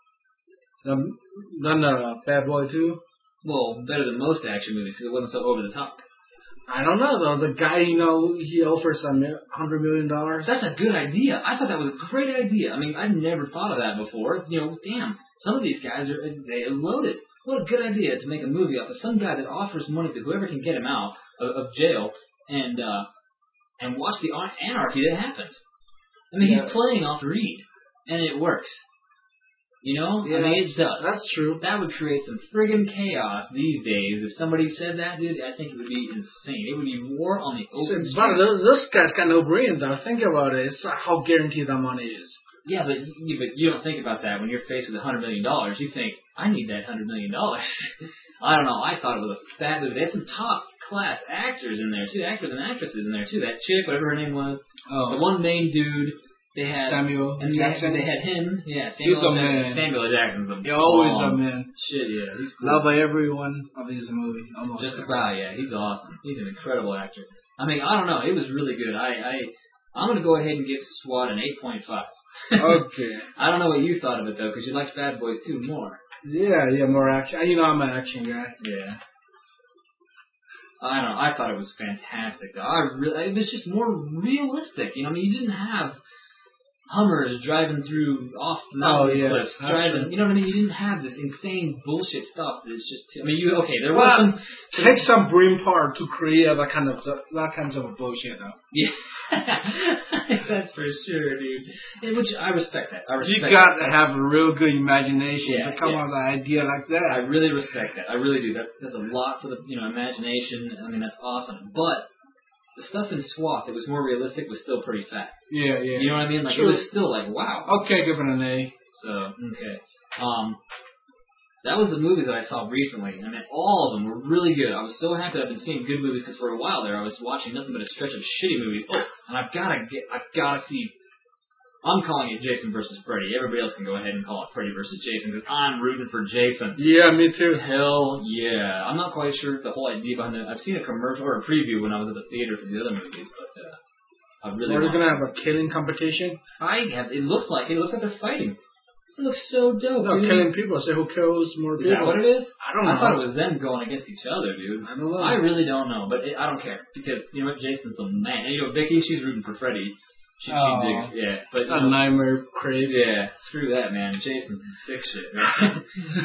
Than Bad Boy 2? Well, better than most action movies, because it wasn't so over the top. I don't know, though. The guy, he offers $100 million. That's a good idea. I thought that was a great idea. I'd never thought of that before. Damn, some of these guys they're loaded. What a good idea to make a movie off of some guy that offers money to whoever can get him out of jail and watch the anarchy that happens. He's playing off greed, and it works. Yeah, it does. That's true. That would create some friggin' chaos these days. If somebody said that, dude, I think it would be insane. It would be war on the open street. But this guy's got no brain, though. Think about it. It's how guaranteed that money is. Yeah, but you don't think about that when you're faced with $100 million. You think, I need that $100 million. I don't know. I thought it was a fat movie. They had some top-class actors in there, too. Actors and actresses in there, too. That chick, whatever her name was. Oh. The one main dude. They had Samuel and Jackson. They had him. Yeah, He's Samuel a Jackson. man. Samuel Jackson's a He always bomb. a man. Shit, yeah, he's cool. Loved by every one of his movies. Almost. Just about, yeah. He's awesome. He's an incredible actor. I mean, I don't know. It was really good. I'm gonna go ahead and give SWAT an 8.5. Okay. I don't know what you thought of it though, because you liked Bad Boys 2 more. Yeah, more action. You know, I'm an action guy. Yeah. I don't know. I thought it was fantastic. Though. It was just more realistic. You know, I mean, you didn't have Hummers driving through off the mountain cliffs, driving. You know what I mean? You didn't have this insane bullshit stuff. It's just. I mean, there was some. Take some brain power to create that kinds of bullshit, though. Yeah. That's for sure, dude. Which I respect that. You got to have a real good imagination to come up with an idea like that. I really respect that. I really do. That's a lot for the imagination. I mean, that's awesome. But the stuff in SWAT that was more realistic was still pretty fat. Yeah. You know what I mean? Like True. It was still like, wow. Okay, give it an A. So okay. That was the movies that I saw recently. I mean, all of them were really good. I was so happy I've been seeing good movies because for a while there I was watching nothing but a stretch of shitty movies. Oh, and I've got to see. I'm calling it Jason versus Freddy. Everybody else can go ahead and call it Freddy versus Jason because I'm rooting for Jason. Yeah, me too. Hell yeah! I'm not quite sure the whole idea behind it. I've seen a commercial or a preview when I was at the theater for the other movies, but I really. Are they gonna have a killing competition? It looks like they're fighting. It looks so dope. No, dude. killing people. Say who kills more people. Is that what it is? I don't know. I thought it was them going against each other, dude. I don't know. I really don't know, but I don't care because you know what, Jason's the man. And, you know, Vicky, she's rooting for Freddy. She digs, yeah. But a nightmare crave. Yeah, screw that, man. Jason's sick shit. Man.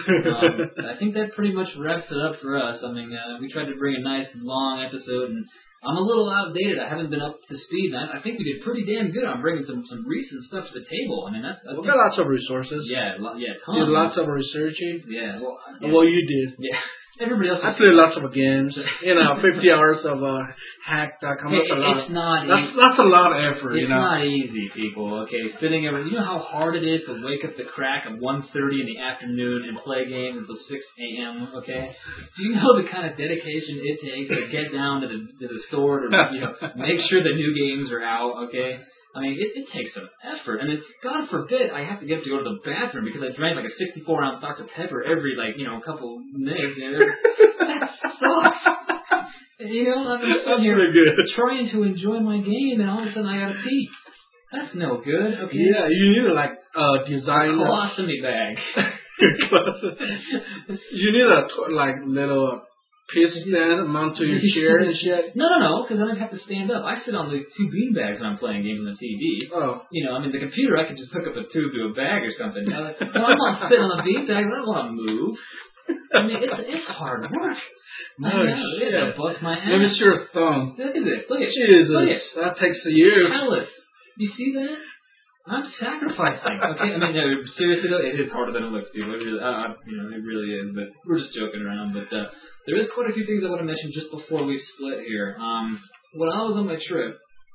I think that pretty much wraps it up for us. I mean, we tried to bring a nice long episode, and I'm a little outdated. I haven't been up to speed. And I think we did pretty damn good on bringing some recent stuff to the table. I mean, we got lots of resources. Yeah, tons. Did lots of researching. Yeah. Well, you did. Yeah. Everybody else. I played lots of games. 50 hours of hack.com. That's a lot. It's not. That's a lot of effort. It's not easy, people. Okay, sitting over. You know how hard it is to wake up the crack at 1:30 in the afternoon and play games until 6 a.m. Okay. Do you know the kind of dedication it takes to get down to the store to make sure the new games are out? Okay. I mean, it takes some effort, and it's, God forbid, I have to get up to go to the bathroom because I drank like a 64-ounce Dr. Pepper every, couple minutes. That sucks. You know, I'm sitting here trying to enjoy my game, and all of a sudden I gotta pee. That's no good, okay? Yeah, you need to, design a colostomy bag. You need a, little piss stand mount to your chair and shit? No, because then I'd have to stand up. I sit on the two bean bags when I'm playing games on the TV. Oh. You know, I mean, the computer, I could just hook up a tube to a bag or something. No, I'm not sitting on the bean bag. I don't want to move. I mean, it's hard work. No shit. I bust my ass. Let me see your thumb. Look at this. Look at Jesus. Look at that takes years. Callous. You see that? I'm sacrificing. Okay, I mean, no, seriously though, it is harder than it looks, dude. It really, it really is. But we're just joking around. But there is quite a few things I want to mention just before we split here. When I was on my trip,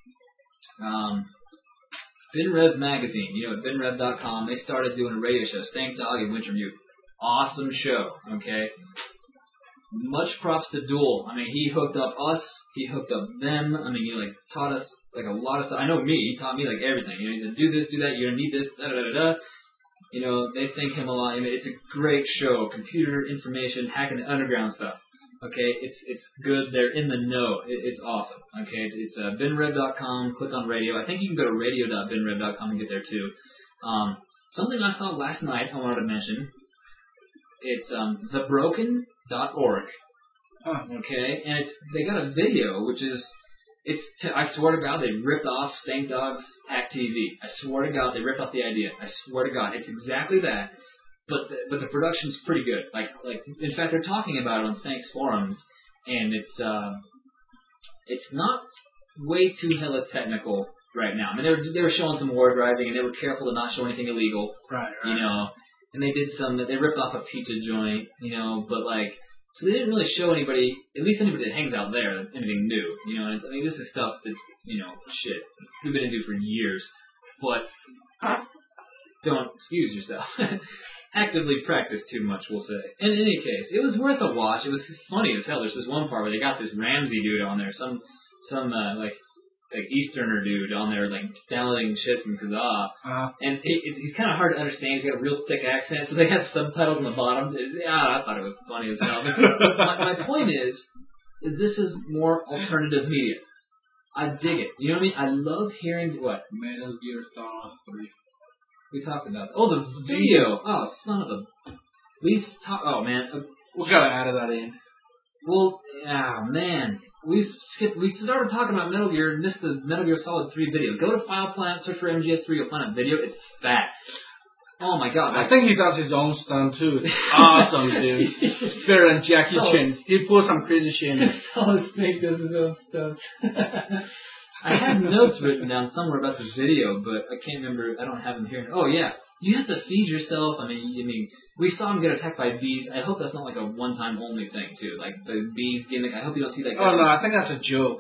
BinRev magazine, at BinRev.com, they started doing a radio show, Stank Dog and Winter Mute. Awesome show. Okay. Much props to Duel. I mean, he hooked up us. He hooked up them. I mean, he taught us a lot of stuff. I know me. He taught me everything. He said, do this, do that. You're gonna need this. Da da da da. They thank him a lot. I mean, it's a great show. Computer information, hacking the underground stuff. Okay, it's good. They're in the know. It's awesome. Okay, it's binrev.com. Click on radio. I think you can go to radio.binrev.com and get there too. Something I saw last night I wanted to mention. It's thebroken.org. Okay, and they got a video which is I swear to God they ripped off Stank Dog's Hack TV. I swear to God they ripped off the idea. I swear to God it's exactly that. But the production's pretty good. Like in fact they're talking about it on Stank's forums, and it's not way too hella technical right now. I mean they were showing some war driving and they were careful to not show anything illegal. Right. And they did they ripped off a pizza joint, but so they didn't really show anybody, at least anybody that hangs out there, anything new, and I mean this is stuff that, shit, we've been into for years, but don't excuse yourself. Actively practice too much, we'll say. In any case, it was worth a watch. It was funny as hell. There's this one part where they got this Ramsey dude on there, some like Easterner dude on there, like downloading shit from Kazaa, and he's kind of hard to understand. He's got a real thick accent, so they have subtitles on the bottom. I thought it was funny as hell. But my point is this is more alternative media. I dig it. You know what I mean? I love hearing what Metal Gear Solid 3. we talked about. Oh, the video. Oh, son of a. We talk. Oh man. We gotta add that in. Well, man. We started talking about Metal Gear and missed the Metal Gear Solid 3 video. Go to File Planet, search for MGS3, you'll find a video. It's fat. Oh my god. I think he does his own stunt too. It's awesome, dude. It's better than Jackie Chan. He pulls some crazy shit in. Solid Snake does his own stuff. I had notes written down somewhere about this video, but I can't remember. I don't have them here. Oh yeah. You have to feed yourself. I mean, we saw him get attacked by bees. I hope that's not like a one-time only thing too. Like the bees gimmick. I hope you don't see that. Oh no, I think that's a joke.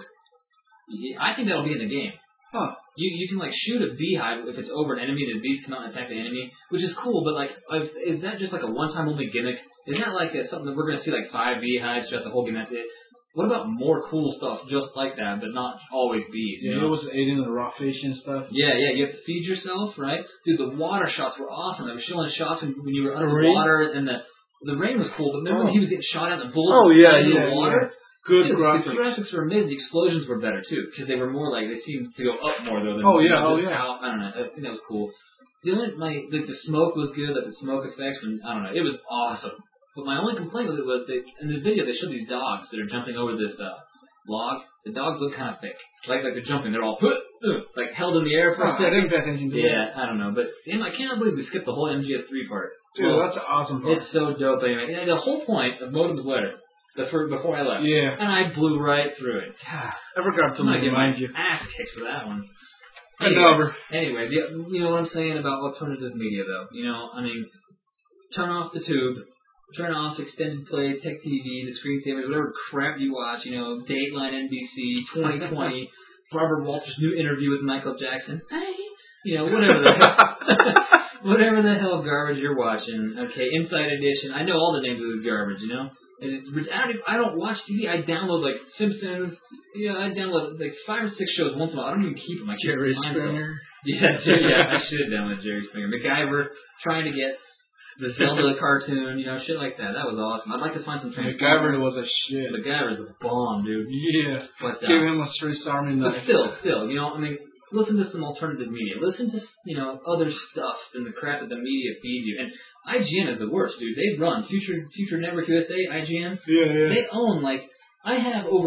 I think that'll be in the game. Huh. You can like shoot a beehive if it's over an enemy and the bees come out and attack the enemy, which is cool. But like, is that just like a one-time only gimmick? Is that like something that we're gonna see like 5 beehives throughout the whole game? That's it. What about more cool stuff just like that, but not always bees? Yeah, it was eating the raw fish and stuff. Yeah, you have to feed yourself, right? Dude, the water shots were awesome. They were showing shots when you were underwater, and the rain was cool. But remember when he was getting shot at and the bullets in the water? Yeah. Good graphics. graphics. The graphics were amazing. The explosions were better too, because they were more like they seemed to go up more though. Than out. I don't know. I think that was cool. The smoke was good. Like the smoke effects, and I don't know. It was awesome. But my only complaint with it was in the video they showed these dogs that are jumping over this log. The dogs look kind of thick, like they're jumping. They're all like held in the air for a second. I didn't pay attention to that. I don't know, but damn, I cannot believe we skipped the whole MGS3 part. Dude, that's an awesome part. It's so dope. Anyway, the whole point of Modem's Letter. Before I left. Yeah. And I blew right through it. I forgot to remind you. Ass kicked for that one. Anyway, you know what I'm saying about alternative media, though? You know, I mean, turn off the tube, turn off extended play, tech TV, the screensavers, whatever crap you watch, you know, Dateline NBC, 2020, Barbara Walters' new interview with Michael Jackson. You know, whatever the hell. Whatever the hell garbage you're watching. Okay, Inside Edition. I know all the names of the garbage, you know? I don't watch TV. I download like Simpsons. Yeah, I download like 5 or 6 shows once in a while. I don't even keep them. I Jerry Springer. Yeah, I should download Jerry Springer. MacGyver, trying to get the Zelda cartoon, you know, shit like that. That was awesome. I'd like to find some MacGyver was a shit. MacGyver's a bomb, dude. Yeah. But, give him a Swiss Army knife. But still, you know, I mean, listen to some alternative media. Listen to, you know, other stuff than the crap that the media feeds you. And IGN is the worst, dude. They run Future Network USA, IGN. Yeah. They own, like, I've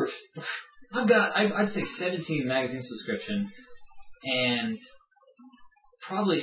got, I'd say 17 magazine subscription, and probably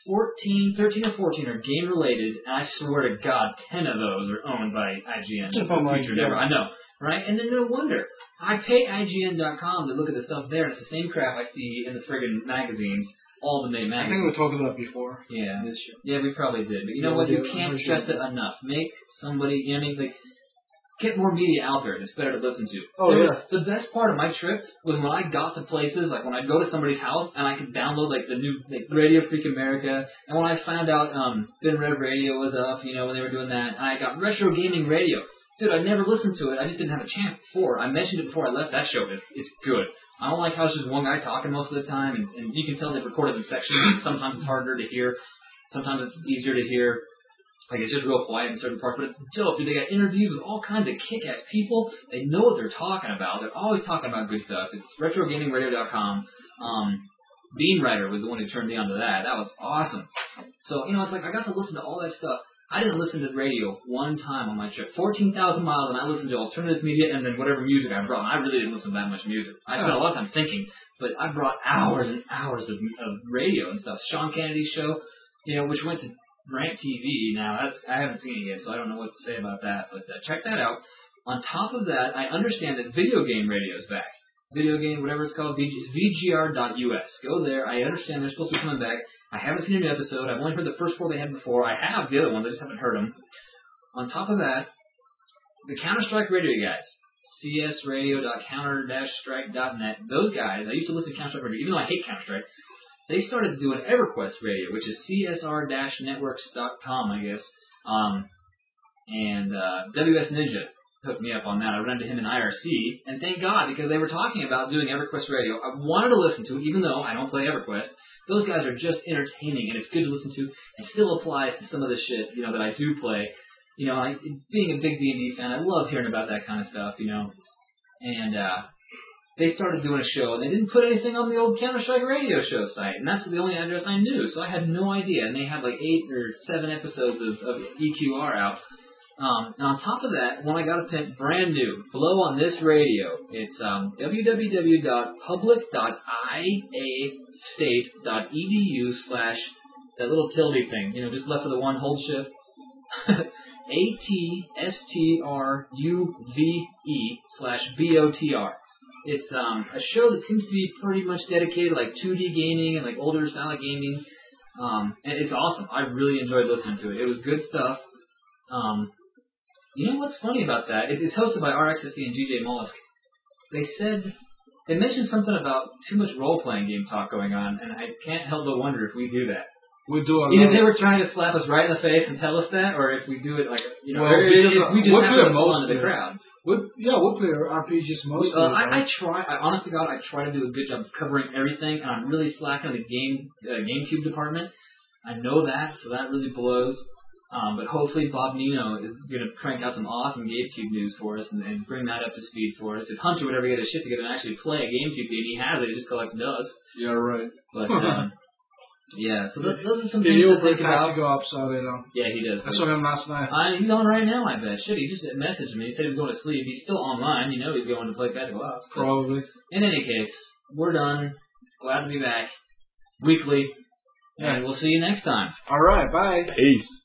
13 or 14 are game related, and I swear to God, 10 of those are owned by IGN. Future Network. I know, right? And then no wonder. I pay IGN.com to look at the stuff there, and it's the same crap I see in the friggin' magazines. All the main magazines. I think we talked about it before. Yeah. Yeah, we probably did. But you know what? You can't stress it enough. Make somebody, you know what I mean? Like, get more media out there. It's better to listen to. The best part of my trip was when I got to places, like when I'd go to somebody's house and I could download like the new Radio Freak America, and when I found out Ben Rev Radio was up, you know, when they were doing that, and I got Retro Gaming Radio. Dude, I'd never listened to it. I just didn't have a chance before. I mentioned it before I left. That show it's good. I don't like how it's just one guy talking most of the time, and you can tell they recorded in sections. Sometimes it's harder to hear. Sometimes it's easier to hear. Like, it's just real quiet in certain parts. But it's dope. They got interviews with all kinds of kick-ass people. They know what they're talking about. They're always talking about good stuff. It's RetroGamingRadio.com. Bean Writer was the one who turned me onto that. That was awesome. So, you know, it's like I got to listen to all that stuff. I didn't listen to radio one time on my trip. 14,000 miles, and I listened to alternative media and then whatever music I brought. I really didn't listen to that much music. I spent a lot of time thinking, but I brought hours and hours of radio and stuff. Sean Kennedy's show, you know, which went to Rant TV. Now, I haven't seen it yet, so I don't know what to say about that, but check that out. On top of that, I understand that video game radio is back. Video game, whatever it's called, VGR.us. Go there. I understand they're supposed to be coming back. I haven't seen a new episode. I've only heard the first 4 they had before. I have the other ones. I just haven't heard them. On top of that, the Counter-Strike radio guys, csradio.counter-strike.net, those guys, I used to listen to Counter-Strike radio, even though I hate Counter-Strike, they started doing EverQuest radio, which is csr-networks.com, I guess, and WS Ninja. hooked me up on that. I ran into him in IRC, and thank God, because they were talking about doing EverQuest Radio. I wanted to listen to it, even though I don't play EverQuest. Those guys are just entertaining, and it's good to listen to, and still applies to some of the shit, that I do play. Being a big D&D fan, I love hearing about that kind of stuff, And they started doing a show, and they didn't put anything on the old Counter-Strike Radio show site, and that's the only address I knew, so I had no idea. And they had like 8 or 7 episodes of EQR out. And on top of that, when I got a pen, brand new, below on this radio, it's www.public.iastate.edu/ that little tilde thing, just left with the one hold shift. ATSTRUVE/BOTR. It's a show that seems to be pretty much dedicated like 2D gaming and like older style of gaming. And it's awesome. I really enjoyed listening to it. It was good stuff. You know what's funny about that? It's hosted by RXSC and GJ Mollusk. They mentioned something about too much role-playing game talk going on, and I can't help but wonder if we do that. We do a lot. Either they were trying to slap us right in the face and tell us that, or if we do it like, well, or if we just have to fun to the crowd. We'll play RPGs mostly. I honest to God, I try to do a good job of covering everything, and I'm really slacking on the GameCube department. I know that, so that really blows. But hopefully Bob Nino is going to crank out some awesome GameCube news for us and bring that up to speed for us. If Hunter would ever get his shit together and actually play a GameCube game, he has it, he just collects dust. Yeah, right. But, yeah, so those are some things to think about. Go up, so they know. Yeah, he does. I saw him last night. He's on right now, I bet. Shit, he just messaged me. He said he was going to sleep. He's still online. He's going to play Tactical Ops. Probably. In any case, we're done. Glad to be back. Weekly. And we'll see you next time. All right, bye. Peace.